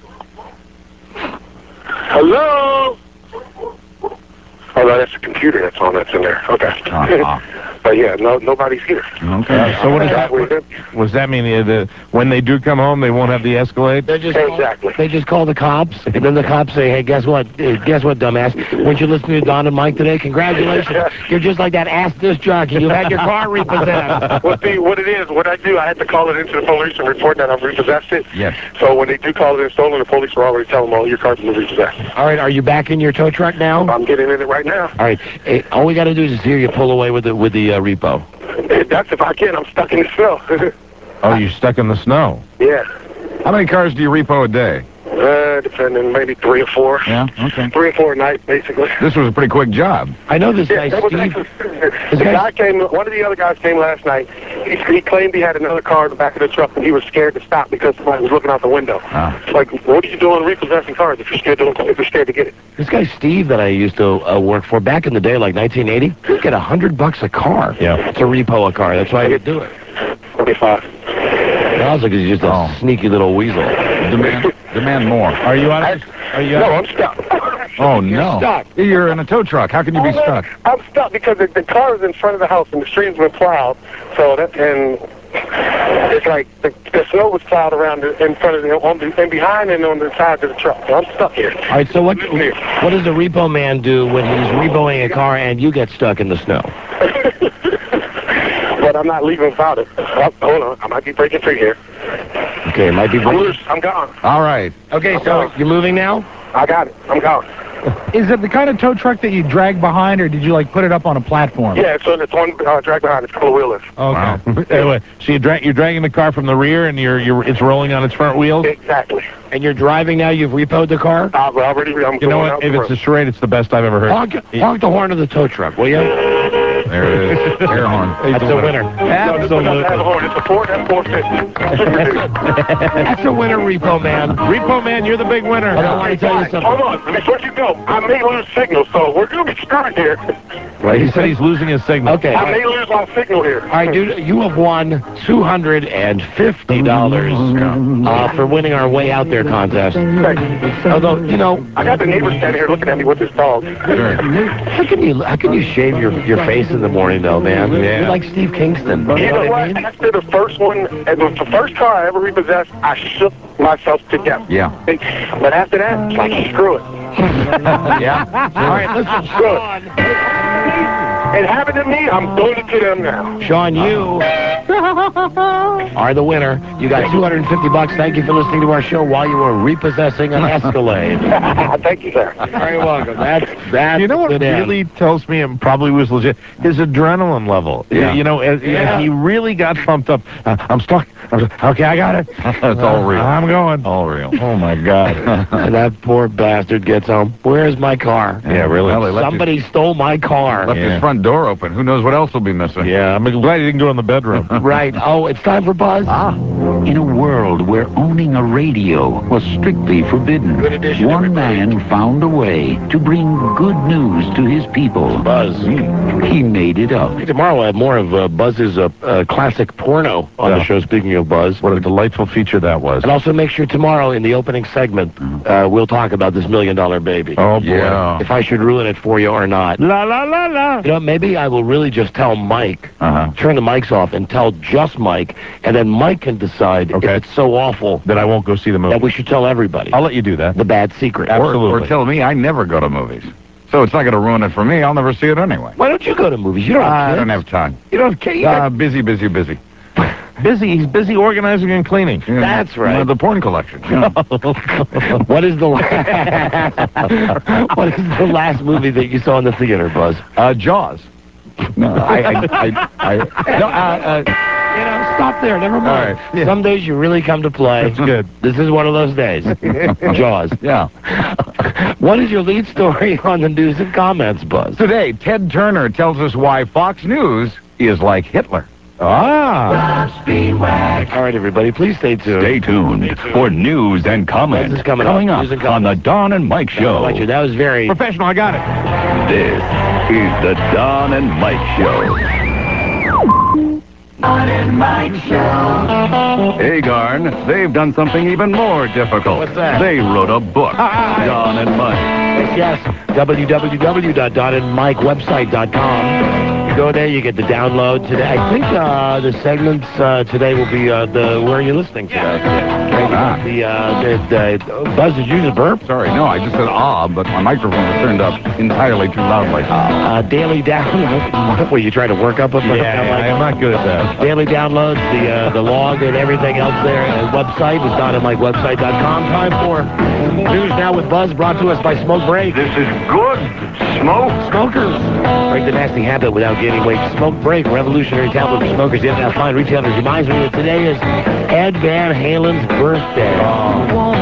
Hello? Oh, no, that's the computer that's on that's in there. Okay. Uh-huh. But yeah, no, nobody's here. Okay. Uh, so what does that? What is it? What does that mean? Uh, the, when they do come home, they won't have the Escalade? They just Exactly. Call, they just call the cops, and then the cops say, "Hey, guess what? Uh, guess what, dumbass? Weren't you listening to Don and Mike today? Congratulations, you're just like that ass disc jockey. You had your car repossessed." Well, see, what it is, what I do, I have to call it into the police and report that I've repossessed it. Yes. So when they do call it in stolen, the police will already tell them, oh, your car's been repossessed. All right, are you back in your tow truck now? I'm getting in it right now. All right, hey, all we got to do is just hear you pull away with the with the uh, repo. That's if I can. I'm stuck in the snow. Oh, you're stuck in the snow. Yeah. How many cars do you repo a day? Uh, depending, maybe three or four. Yeah, okay. Three or four a night, basically. This was a pretty quick job. I know this Yeah, guy that was Steve. actually, the guy came, one of the other guys came last night. He, he claimed he had another car in the back of the truck, and he was scared to stop because somebody was looking out the window. Ah. Like, what are you doing repossessing cars if you're scared to, if you're scared to get it? This guy Steve that I used to uh, work for back in the day, like nineteen eighty, he'd get a hundred bucks a car. Yeah. To repo a car. That's why he'd do it. Twenty-five. I was like, he's just a Oh. sneaky little weasel. Demand, demand more. Are you out of Are you No, out? I'm stuck. Oh, no. stuck. You're in a tow truck. How can you be stuck? I'm stuck because the, the car is in front of the house and the stream's been plowed. So that, and it's like the, the snow was plowed around the, in front of the, on the, and behind and on the sides of the truck. So I'm stuck here. All right, so what what does the repo man do when he's repoing a car and you get stuck in the snow? But I'm not leaving without it. Oh, hold on. I might be breaking free here. Okay, it might be I'm breaking. loose. I'm gone. All right. Okay, so you're moving now? I got it. I'm gone. Is it the kind of tow truck that you drag behind, or did you like put it up on a platform? Yeah, it's on, it's on uh, drag behind. It's color wheelers. Okay. Wow. Anyway, so you dra- you're dragging the car from the rear, and you're you're it's rolling on its front wheels. Exactly. And you're driving now? You've repoed the car? I've already. I'm You know going what? out If the it's a charade, it's the best I've ever heard. Honk, honk the horn of the tow truck, will you? There it is. Air horn. That's a winner. No, this one doesn't have a horn. It's a Ford F four fifty. Super dude. That's a winner, Repo Man. Repo Man, you're the big winner. But I want to tell you something. Hold on. Before you go, I may lose signal, so we're going to be screwed here. Well, he said he's losing his signal. Okay. I may lose my signal here. All right, dude, you have won two hundred fifty dollars uh, for winning our Way Out There contest. Although, you know... I got the neighbor standing here looking at me with his dog. How can you how can you shave your, your face in the morning, though, man? Yeah. You're like Steve Kingston. You know what? After the first one, and the first car I ever repossessed, I shook myself to death. Yeah. But after that, it's like, screw it. Yeah. All right, listen, Screw it. It happened to me, I'm doing it to them now. Sean, you are the winner. You got two hundred fifty bucks. Thank you for listening to our show while you were repossessing an Escalade. Thank you, sir. Very welcome. That's that's You know what good end. really tells me it probably was legit? His adrenaline level. Yeah. You know, as, Yeah. he really got pumped up. Uh, I'm stuck. I'm stuck. Okay, I got it. It's all real. I'm going. All real. Oh, my God. And that poor bastard gets home. Where's my car? Yeah, really. Well, they left Somebody stole my car. Left Yeah. his front door open. Who knows what else will be missing? Yeah, I'm glad he didn't go in the bedroom. Right. Oh, it's time for Buzz. Ah. In a world where owning a radio was strictly forbidden, Good addition, one everybody. man found a way to bring good news to his people. Buzz. He made it up. Tomorrow we'll have more of uh, Buzz's uh, uh, classic porno on Yeah. the show, speaking of Buzz. What a delightful feature that was. And also make sure tomorrow in the opening segment, uh, we'll talk about this million dollar baby. Oh, boy. Yeah. If I should ruin it for you or not. La, la, la, la. You know, maybe I will really just tell Mike, Uh-huh. turn the mics off and tell just Mike, and then Mike can decide Okay. if it's so awful That I won't go see the movie. that we should tell everybody. I'll let you do that. The bad secret. Or, Absolutely. or tell me I never go to movies. So it's not going to ruin it for me. I'll never see it anyway. Why don't you go to movies? You don't have I kids. don't have time. You don't have kids. Uh, busy, busy, busy. Busy. He's busy organizing and cleaning. Yeah. That's right. Uh, the porn collection. you know. What is the la- What is the last movie that you saw in the theater, Buzz? uh, Jaws. No, I, I, I, I, no, uh, uh, You know, stop there. Never mind. All right. Some days you really come to play. That's good. This is one of those days. Jaws. yeah. What is your lead story on the news and comments, Buzz? Today, Ted Turner tells us why Fox News is like Hitler. Ah. All right, everybody, please stay tuned. Stay tuned for news and comment This is coming up. up News and on the Don and Mike Show. Like you, that was very... Professional, I got it. This is the Don and Mike Show. Don and Mike Show. Hey, Garn, they've done something even more difficult. What's that? They wrote a book, Don and Mike. Yes, yes. w w w dot don and mike website dot com. You go there, you get the download today. I think uh, the segments uh, today will be uh, the Where Are You Listening Today? Ah. The, uh, the, the, Buzz, did you use a burp? Sorry, no, I just said ah, but my microphone was turned up entirely too loudly. Uh, daily download. Were you trying to work up a Yeah, yeah, I'm not good at that. Daily downloads, the uh, the log and everything else there. Uh, website is don and mike website dot com. Time for News Now with Buzz, brought to us by Smoke Break. This is good. Smoke. Smokers. Break the nasty habit without gaining weight. Smoke Break, revolutionary tablet for smokers. Yet now fine retailers. Reminds me that today is Ed Van Halen's birthday. Oh.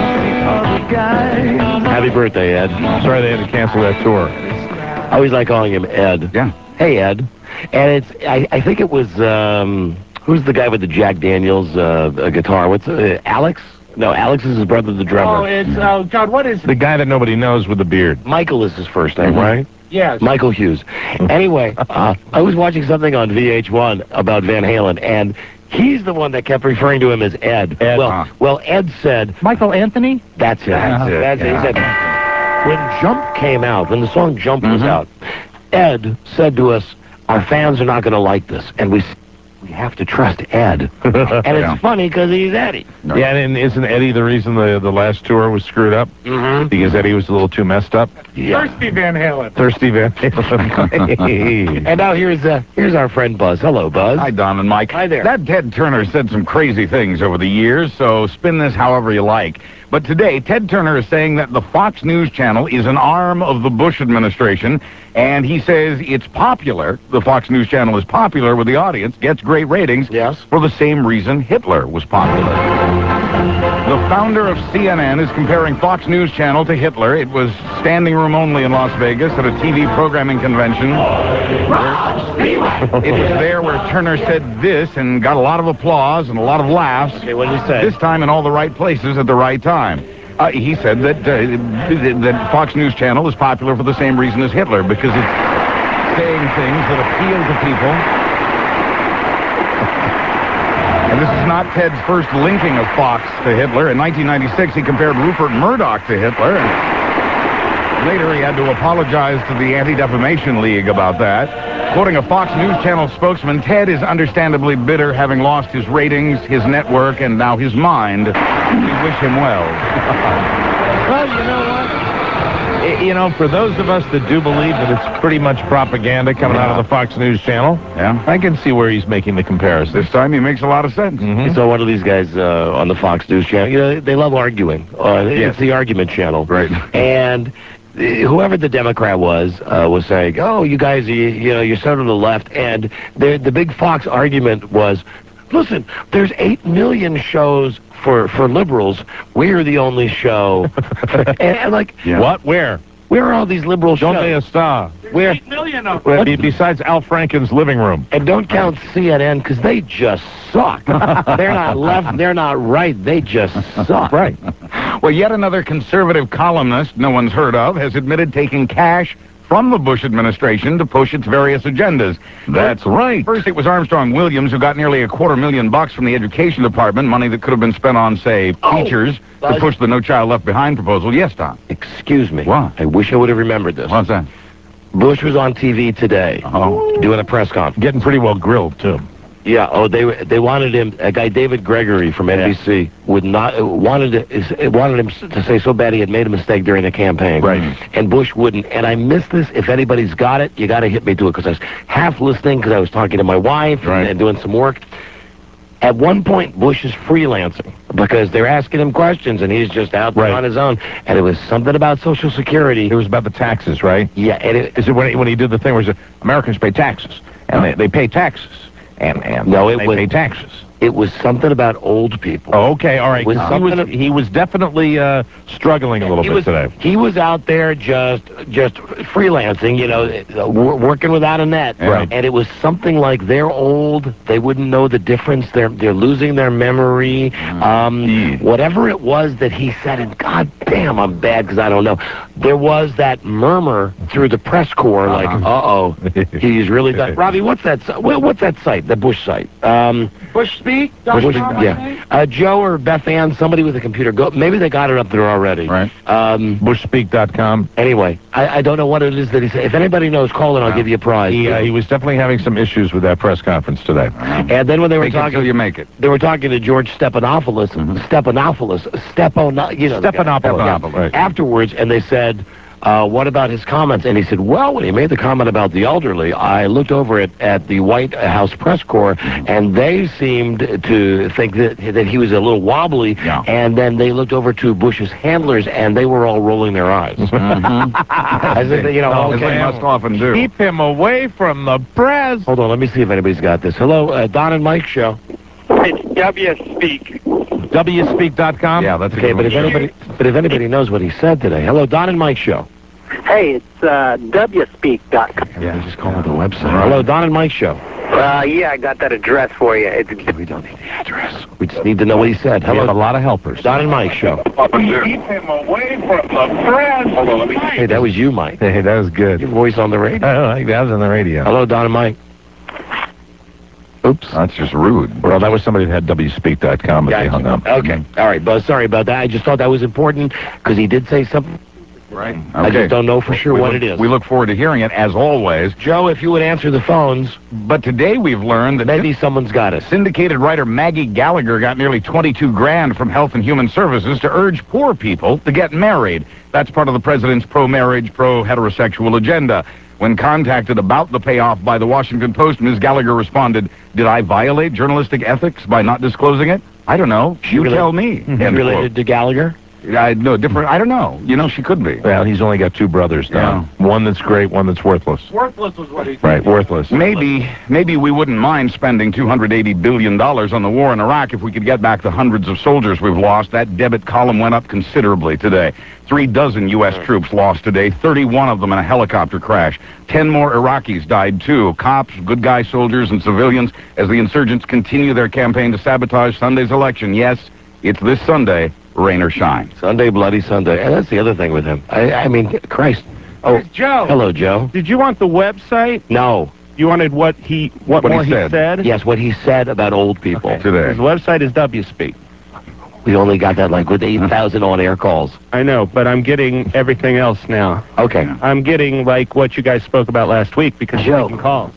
Happy birthday, Ed. Sorry they had to cancel that tour. I always like calling him Ed. Yeah. Hey, Ed. And it's, I, I think it was, um, who's the guy with the Jack Daniels uh, uh, guitar? What's, uh, Alex? No, Alex is his brother, the drummer. Oh, it's, oh, God, what is The guy that nobody knows with the beard. Michael is his first name, right? Yes. Michael Hughes. Anyway, uh, I was watching something on V H one about Van Halen, and he's the one that kept referring to him as Ed. Ed. Well, Uh. well, Ed said, Michael Anthony? that's it. That's it, That's it. yeah. He said, when Jump came out, when the song Jump was Mhm. out, Ed said to us, our fans are not going to like this, and we we have to trust Ed. And Yeah. it's funny because he's Eddie. Yeah, and isn't Eddie the reason the, the last tour was screwed up? Mm-hmm. Because Eddie was a little too messed up? Thirsty Van Halen. Thirsty Van Halen. And now here's uh, here's our friend Buzz. Hello, Buzz. Hi, Don and Mike. Hi there. That Ted Turner said some crazy things over the years, so spin this however you like. But today, Ted Turner is saying that the Fox News Channel is an arm of the Bush administration, and he says it's popular, the Fox News Channel is popular with the audience, gets great ratings, yes, for the same reason Hitler was popular. The founder of C N N is comparing Fox News Channel to Hitler. It was standing room only in Las Vegas at a T V programming convention. It was there where Turner said this and got a lot of applause and a lot of laughs. Okay, what did he say? This time in all the right places at the right time. Uh, he said that uh, that Fox News Channel is popular for the same reason as Hitler, because it's saying things that appeal to people. And this is not Ted's first linking of Fox to Hitler. In nineteen ninety-six, he compared Rupert Murdoch to Hitler. And later, he had to apologize to the Anti-Defamation League about that. Quoting a Fox News Channel spokesman, Ted is understandably bitter, having lost his ratings, his network, and now his mind. We wish him well. Well, you know what? You know, for those of us that do believe that it's pretty much propaganda coming out of the Fox News Channel, yeah, I can see where he's making the comparison. This time he makes a lot of sense. Mm-hmm. So one of these guys uh, on the Fox News Channel, you know, they love arguing. Uh, Yes. It's the argument channel. Right. And uh, whoever the Democrat was, uh, was saying, oh, you guys, you, you know, you're so to the left. And the, the big Fox argument was, listen, there's eight million shows for, for liberals. We're the only show. and, and like, Yeah. What? Where? Where are all these liberal shows? Donde está? Where? Eight million of Well, be- besides Al Franken's living room. And don't count C N N, because they just suck. They're not left, they're not right, they just suck. Right. Well, yet another conservative columnist no one's heard of has admitted taking cash from the Bush administration to push its various agendas. That's right. First, it was Armstrong Williams who got nearly a quarter million bucks from the Education Department, money that could have been spent on, say, teachers, uh, to push the No Child Left Behind proposal. Yes, Tom? Excuse me. What? I wish I would have remembered this. What's that? Bush was on T V today, Oh. doing a press conference. Getting pretty well grilled, too. Yeah, oh, they they wanted him, a guy, David Gregory from N B C, would not, uh, wanted, to, is- uh, wanted him to say so bad he had made a mistake during the campaign. Right. And Bush wouldn't. And I missed this. If anybody's got it, you got to hit me to it, because I was half listening, because I was talking to my wife and- Right. and doing some work. At one point, Bush is freelancing because they're asking him questions, and he's just out there Right. on his own. And it was something about Social Security. It was about the taxes, right? Yeah, and it, Is it when he, when he did the thing where he said, Americans pay taxes, and they, they pay taxes, and, and No, it they was- pay taxes. it was something about old people. Oh, okay, all right. Was He something was, of- he was definitely uh, struggling a little he bit was, today. He was out there just just freelancing, you know, uh, wor- working without a net. Yeah. Right. And it was something like they're old, they wouldn't know the difference, they're they're losing their memory. Um, Yeah. Whatever it was that he said, and God damn, I'm bad because I don't know. There was that murmur through the press corps, like, uh-oh, he's really done. Robbie, what's that? si- what- What's that site? The Bush site? Um, Bush Speak? Bush, yeah. Uh, Joe or Beth Ann, somebody with a computer, go. Maybe they got it up there already. Right. Um, bush speak dot com. Anyway, I, I don't know what it is that he said. If anybody knows, call in. I'll Yeah. give you a prize. He, uh, he was definitely having some issues with that press conference today. And then when they were Make it talking, till you make it. they were talking to George Stephanopoulos, Stephanopoulos, Stephano, you know, the guy. Stephanopoulos, Yeah. right. Afterwards, and they said, uh, what about his comments? And he said, well, when he made the comment about the elderly, I looked over at, at the White House press corps, and they seemed to think that that he was a little wobbly. Yeah. And then they looked over to Bush's handlers, and they were all rolling their eyes. I said, you know, As okay. they must often do. Keep him away from the press. Hold on, let me see if anybody's got this. Hello, uh, Don and Mike show. It's W Speak. W speak dot com. Yeah, that's a Okay, good but if one. anybody, but if anybody knows what he said today, hello, Don and Mike show. Hey, it's uh, W Speak dot com. Yeah, just call it the website. Hello, Don and Mike show. Uh, yeah, I got that address for you. It's We don't need the address. We just need to know what he said. We have a Hello, lot of helpers. Don and Mike show. Keep him away from the press. Hold on, let me Hey, that was you, Mike. Hey, that was good. Your voice on the radio. Oh, that was on the radio. Hello, Don and Mike. Oops. That's just rude. Well, that was somebody that had W speak dot com, but they Gotcha. hung up. Okay. All right, but sorry about that. I just thought that was important because he did say something. Right. I just don't know for sure We what look- it is. We look forward to hearing it, as always. Joe, if you would answer the phones, But today we've learned that maybe someone's got it. syndicated writer Maggie Gallagher got nearly twenty-two grand from Health and Human Services to urge poor people to get married. That's part of the president's pro-marriage, pro-heterosexual agenda. When contacted about the payoff by the Washington Post, Miz Gallagher responded, "Did I violate journalistic ethics by not disclosing it? I don't know. You rela- tell me." He's End related quote. to Gallagher. I no different. I don't know. You know, she could be. Well, he's only got two brothers now. One that's great, one that's worthless. Worthless was what he said. Right, worthless. Maybe, maybe we wouldn't mind spending two hundred eighty billion dollars on the war in Iraq if we could get back the hundreds of soldiers we've lost. That debit column went up considerably today. Three dozen U S troops lost today, thirty-one of them in a helicopter crash. Ten more Iraqis died, too. Cops, good guy soldiers, and civilians as the insurgents continue their campaign to sabotage Sunday's election. Yes, it's this Sunday, rain or shine. Sunday, bloody Sunday. And that's the other thing with him. I, I mean, Christ. Oh, Joe. Hello, Joe. Did you want the website? No. You wanted what he what, What he more he said. said? Yes, what he said about old people. Today. His website is W Speak. We only got that like with eight thousand on-air calls. I know, but I'm getting everything else now. Okay. I'm getting like what you guys spoke about last week because you're making calls.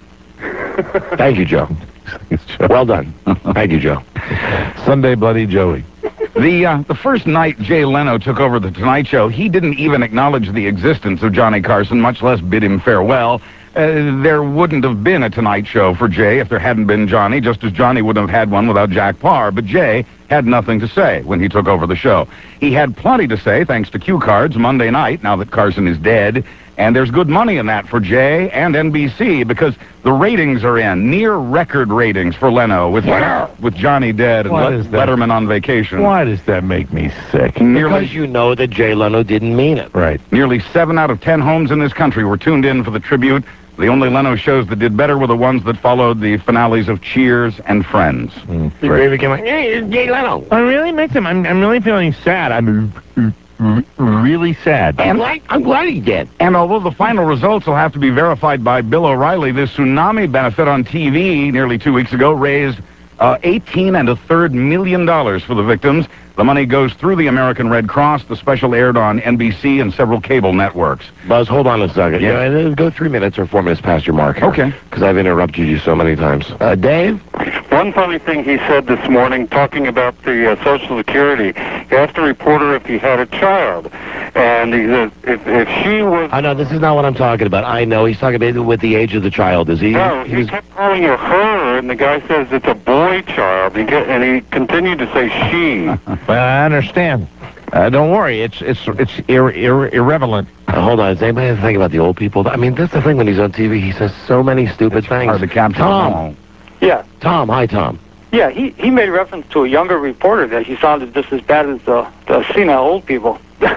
Thank you, Joe. Well done. Thank you, Joe. Sunday, Bloody Joey. The uh, the first night Jay Leno took over The Tonight Show, he didn't even acknowledge the existence of Johnny Carson, much less bid him farewell. Uh, there wouldn't have been a Tonight Show for Jay if there hadn't been Johnny, just as Johnny wouldn't have had one without Jack Parr. But Jay had nothing to say when he took over the show. He had plenty to say thanks to Q Cards Monday night, now that Carson is dead. And there's good money in that for Jay and N B C because the ratings are in. Near record ratings for Leno with with Johnny dead and What Le- is that? Letterman on vacation. Why does that make me sick? Nearly, Because you know that Jay Leno didn't mean it. Right. nearly seven out of ten homes in this country were tuned in for the tribute. The only Leno shows that did better were the ones that followed the finales of Cheers and Friends. Mm, The right. baby came like, hey, it's Jay Leno. I really makes him. I'm, I'm really feeling sad. I'm r- really sad. I'm glad, I'm glad he did. And although the final results will have to be verified by Bill O'Reilly, this tsunami benefit on T V nearly two weeks ago raised uh, eighteen and a third million dollars for the victims. The money goes through the American Red Cross. The special aired on N B C and several cable networks. Buzz, hold on a second. Yeah. Yeah, go three minutes or four minutes past your mark here. Okay. Because I've interrupted you so many times. Uh, Dave? One funny thing he said this morning, talking about the uh, Social Security, he asked a reporter if he had a child, and he said if if she was. I know, this is not what I'm talking about. I know, he's talking about with the age of the child. Is he? No, he, was- kept calling her her, and the guy says it's a boy child. He get, and he continued to say she. Well, I understand. Uh, don't worry, it's it's it's ir- ir- irrelevant. Uh, hold on, does anybody think about the old people? I mean, that's the thing when he's on T V. He says so many stupid things. Hard to capture them Tom. all. Yeah, Tom, hi, Tom. yeah. He he made reference to a younger reporter that he sounded just as bad as the the senile old people.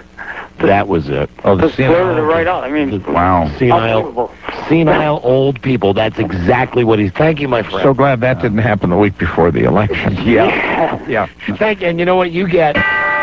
That was it. Oh, the Just blurted it senile. right out. I mean, Wow. Senile, unbelievable. senile old people. That's exactly what he's. Thank you, my friend. So glad that didn't happen the week before the election. Yeah. Yeah. Thank you. And you know what? You get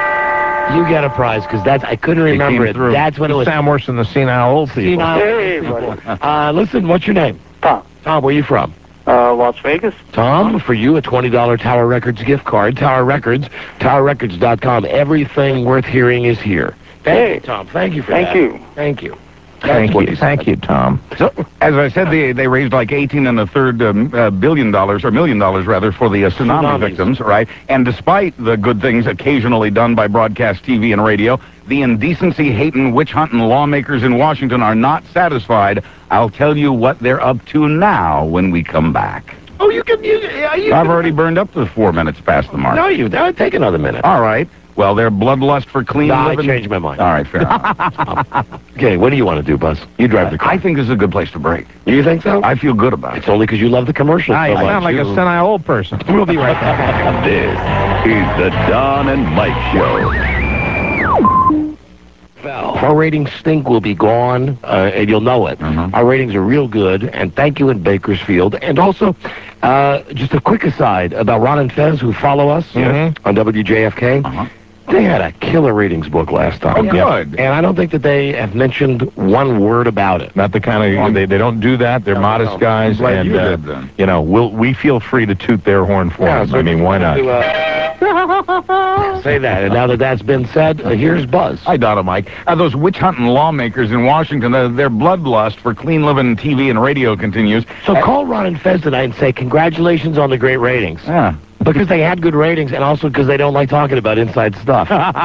you get a prize because that's I couldn't They remember came it. through. That's when it You was. sound worse than the senile old people. Senile Hey, old people. buddy. Uh, listen, what's your name? Tom. Tom, where you from? Uh, Las Vegas. Tom, for you, a twenty dollar Tower Records gift card. Tower Records, tower records dot com. Everything worth hearing is here. Thank Hey. you, Tom. Thank you for Thank that. you. Thank you. Thank what you, he thank said. you, Tom. So, as I said, they they raised like eighteen and a third um, uh, billion dollars, or million dollars rather, for the uh, tsunami Tsunamis. victims, right? And despite the good things occasionally done by broadcast T V and radio, the indecency-hating, witch-hunting lawmakers in Washington are not satisfied. I'll tell you what they're up to now when we come back. Oh, you can. You, yeah, you I've can- already burned up to four minutes past the mark. No, you don't. Take another minute. All right. Well, their bloodlust for clean No, I living. changed my mind. All right, fair enough. Okay, what do you want to do, Buzz? You drive the car. I think this is a good place to break. You think so? I feel good about it. It's only because you love the commercials Ah, so you much. sound like a senile old person. We'll be right back. This is the Don and Mike Show. Our ratings stink will be gone, uh, and you'll know it. Mhm. Our ratings are real good, and thank you in Bakersfield. And also, uh, just a quick aside about Ron and Fez, who follow us Mhm. on W J F K. Uh-huh. They had a killer ratings book last time. Oh, good. And I don't think that they have mentioned one word about it. Not the kind of they, they don't do that. They're No, modest no. guys, Glad and you uh, did, then. you know, we'll we feel free to toot their horn for them. so I mean, why not? to, uh, say that. And now that that's been said, uh, here's Buzz. Hi, Donna Mike. Uh, those witch-hunting lawmakers in Washington, uh, their bloodlust for clean living T V and radio continues. So Uh, call Ron and Fez tonight and say congratulations on the great ratings. Yeah. Because they had good ratings, and also because they don't like talking about inside stuff.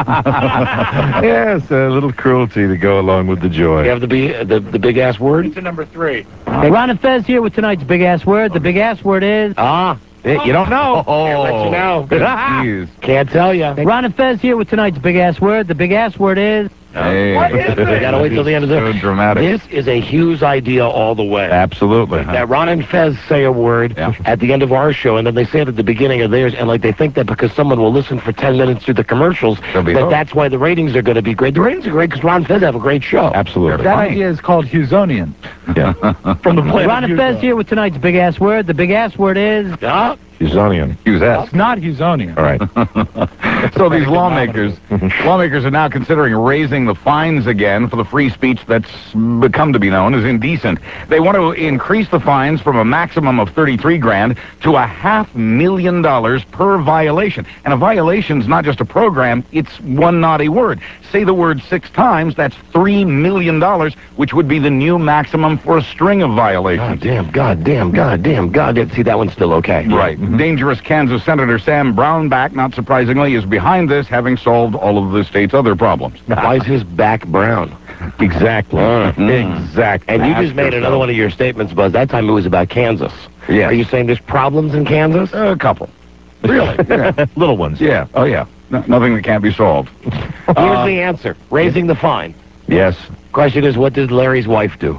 Yes, a little cruelty to go along with the joy. You have the be the, the big ass word. To number three. Hey, Ron and Fez here with tonight's big ass word. The big ass word is Ah. You don't know. Can't let you know. Jeez. Can't tell you. Ron and Fez here with tonight's big ass word. The big ass word is. Hey. What is it? You gotta wait till the end of So this. dramatic. This is a Hughes idea all the way. Absolutely. That Ron and Fez say a word Yeah. at the end of our show, and then they say it at the beginning of theirs, and like they think that because someone will listen for ten minutes through the commercials, They'll be that hooked. that's why the ratings are going to be great. The ratings are great because Ron and Fez have a great show. Absolutely. That idea is called Hughesonian. Yeah. From the planet Ron and Fez here with tonight's big ass word. The big ass word is. Yeah. Hughesonian. Hughes It's not Hughesonian. All right. So these lawmakers, lawmakers are now considering raising the fines again for the free speech that's become to be known as indecent. They want to increase the fines from a maximum of thirty-three grand to a half million dollars per violation. And a violation's not just a program, it's one naughty word. Say the word six times, that's three million dollars, which would be the new maximum for a string of violations. God damn, God damn, God damn, God damn. See, that one's still okay. Right. Dangerous Kansas Senator Sam Brownback, not surprisingly, is behind this, having solved all of the state's other problems. Why is his back brown? Exactly. Exactly. And you Ask just made yourself. another one of your statements, Buzz. That time it was about Kansas. Yes. Are you saying there's problems in Kansas? A couple. Really? Yeah. Little ones. Yeah. Oh, yeah. No, nothing that can't be solved. Here's Uh, the answer. Raising the fine. Yes. Question is, what did Larry's wife do?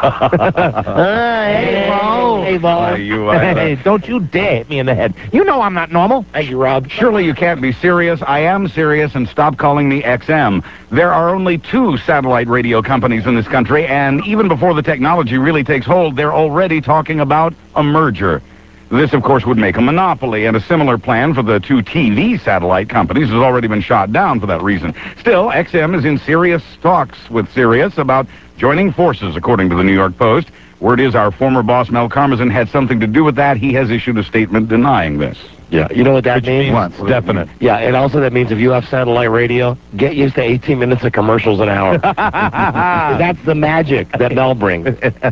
Hey, Bo. Hey, Bo. Uh, you, uh, Hey, don't you dare hit me in the head. You know I'm not normal. Thank you, Rob. Surely you can't be serious. I am serious, and stop calling me X M. There are only two satellite radio companies in this country, and even before the technology really takes hold, they're already talking about a merger. This, of course, would make a monopoly, and a similar plan for the two T V satellite companies has already been shot down for that reason. Still, X M is in serious talks with Sirius about joining forces, according to the New York Post. Word is our former boss, Mel Karmazin, had something to do with that. He has issued a statement denying this. Yeah, you know what that means? It's definite. Yeah, and also that means if you have satellite radio, get used to eighteen minutes of commercials an hour. That's the magic that Mel brings.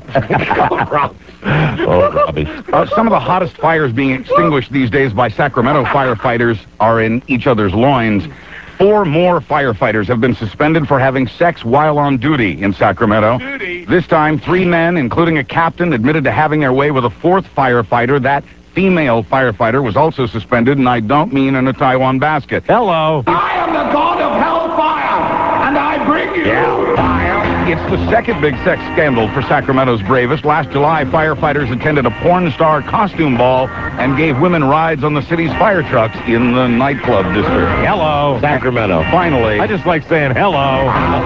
Oh, Robbie. Uh, some of the hottest fires being extinguished these days by Sacramento firefighters are in each other's loins. Four more firefighters have been suspended for having sex while on duty in Sacramento. Duty? This time, three men, including a captain, admitted to having their way with a fourth firefighter. That female firefighter was also suspended, and I don't mean in a Taiwan basket. Hello. I am the god of hellfire, and I bring you fire. It's the second big sex scandal for Sacramento's bravest. Last July, firefighters attended a porn star costume ball and gave women rides on the city's fire trucks in the nightclub district. Hello. Sacramento. Finally, I just like saying hello.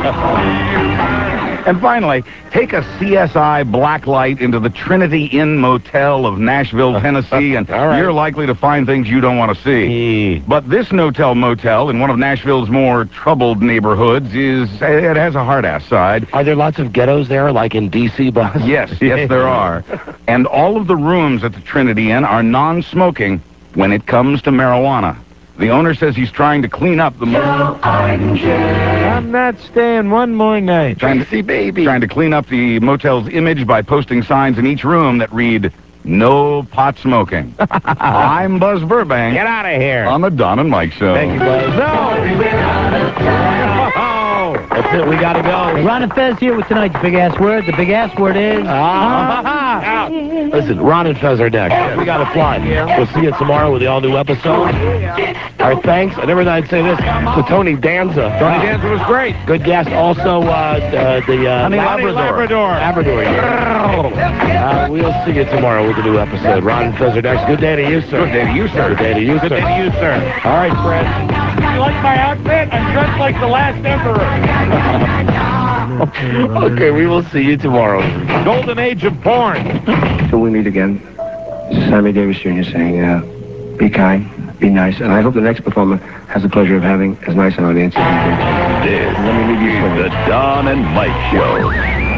and finally, take a C S I black light into the Trinity Inn Motel of Nashville, Tennessee, and All right. you're likely to find things you don't want to see. But this no-tell motel in one of Nashville's more troubled neighborhoods is, it has a hard-ass side. Are there lots of ghettos there, like in D C, Buzz? Yes, yes, there are. And all of the rooms at the Trinity Inn are non-smoking when it comes to marijuana. The owner says he's trying to clean up the motel. I'm not staying one more night. Trying to, baby. Trying to clean up the motel's image by posting signs in each room that read, "No pot smoking." I'm Buzz Burbank. Get out of here. On the Don and Mike Show. Thank you, Buzz. That's it. We gotta go. Ron and Fez here with tonight's big ass word. The big ass word is. Ah. Listen, Ron and Fez are next. We gotta fly. We'll see you tomorrow with the all-new episode. Our thanks. I never thought I'd say this to Tony Danza. Tony Danza was great. Good guest. Also, uh, uh, the uh, Honey Labrador. Labrador. Labrador. Yeah. Uh, we'll see you tomorrow with a new episode. Ron and Fez are next. Good day to you, sir. Good day to you, sir. Good day to you, Good sir. day to you, sir. All right, Fred. You like my outfit? I'm dressed like the last emperor. Okay, we will see you tomorrow. Golden age of porn. Till we meet again, this is Sammy Davis Junior saying, uh, be kind, be nice, and I hope the next performer has the pleasure of having as nice an audience as you do. This Let me leave you is for the Don and Mike Show.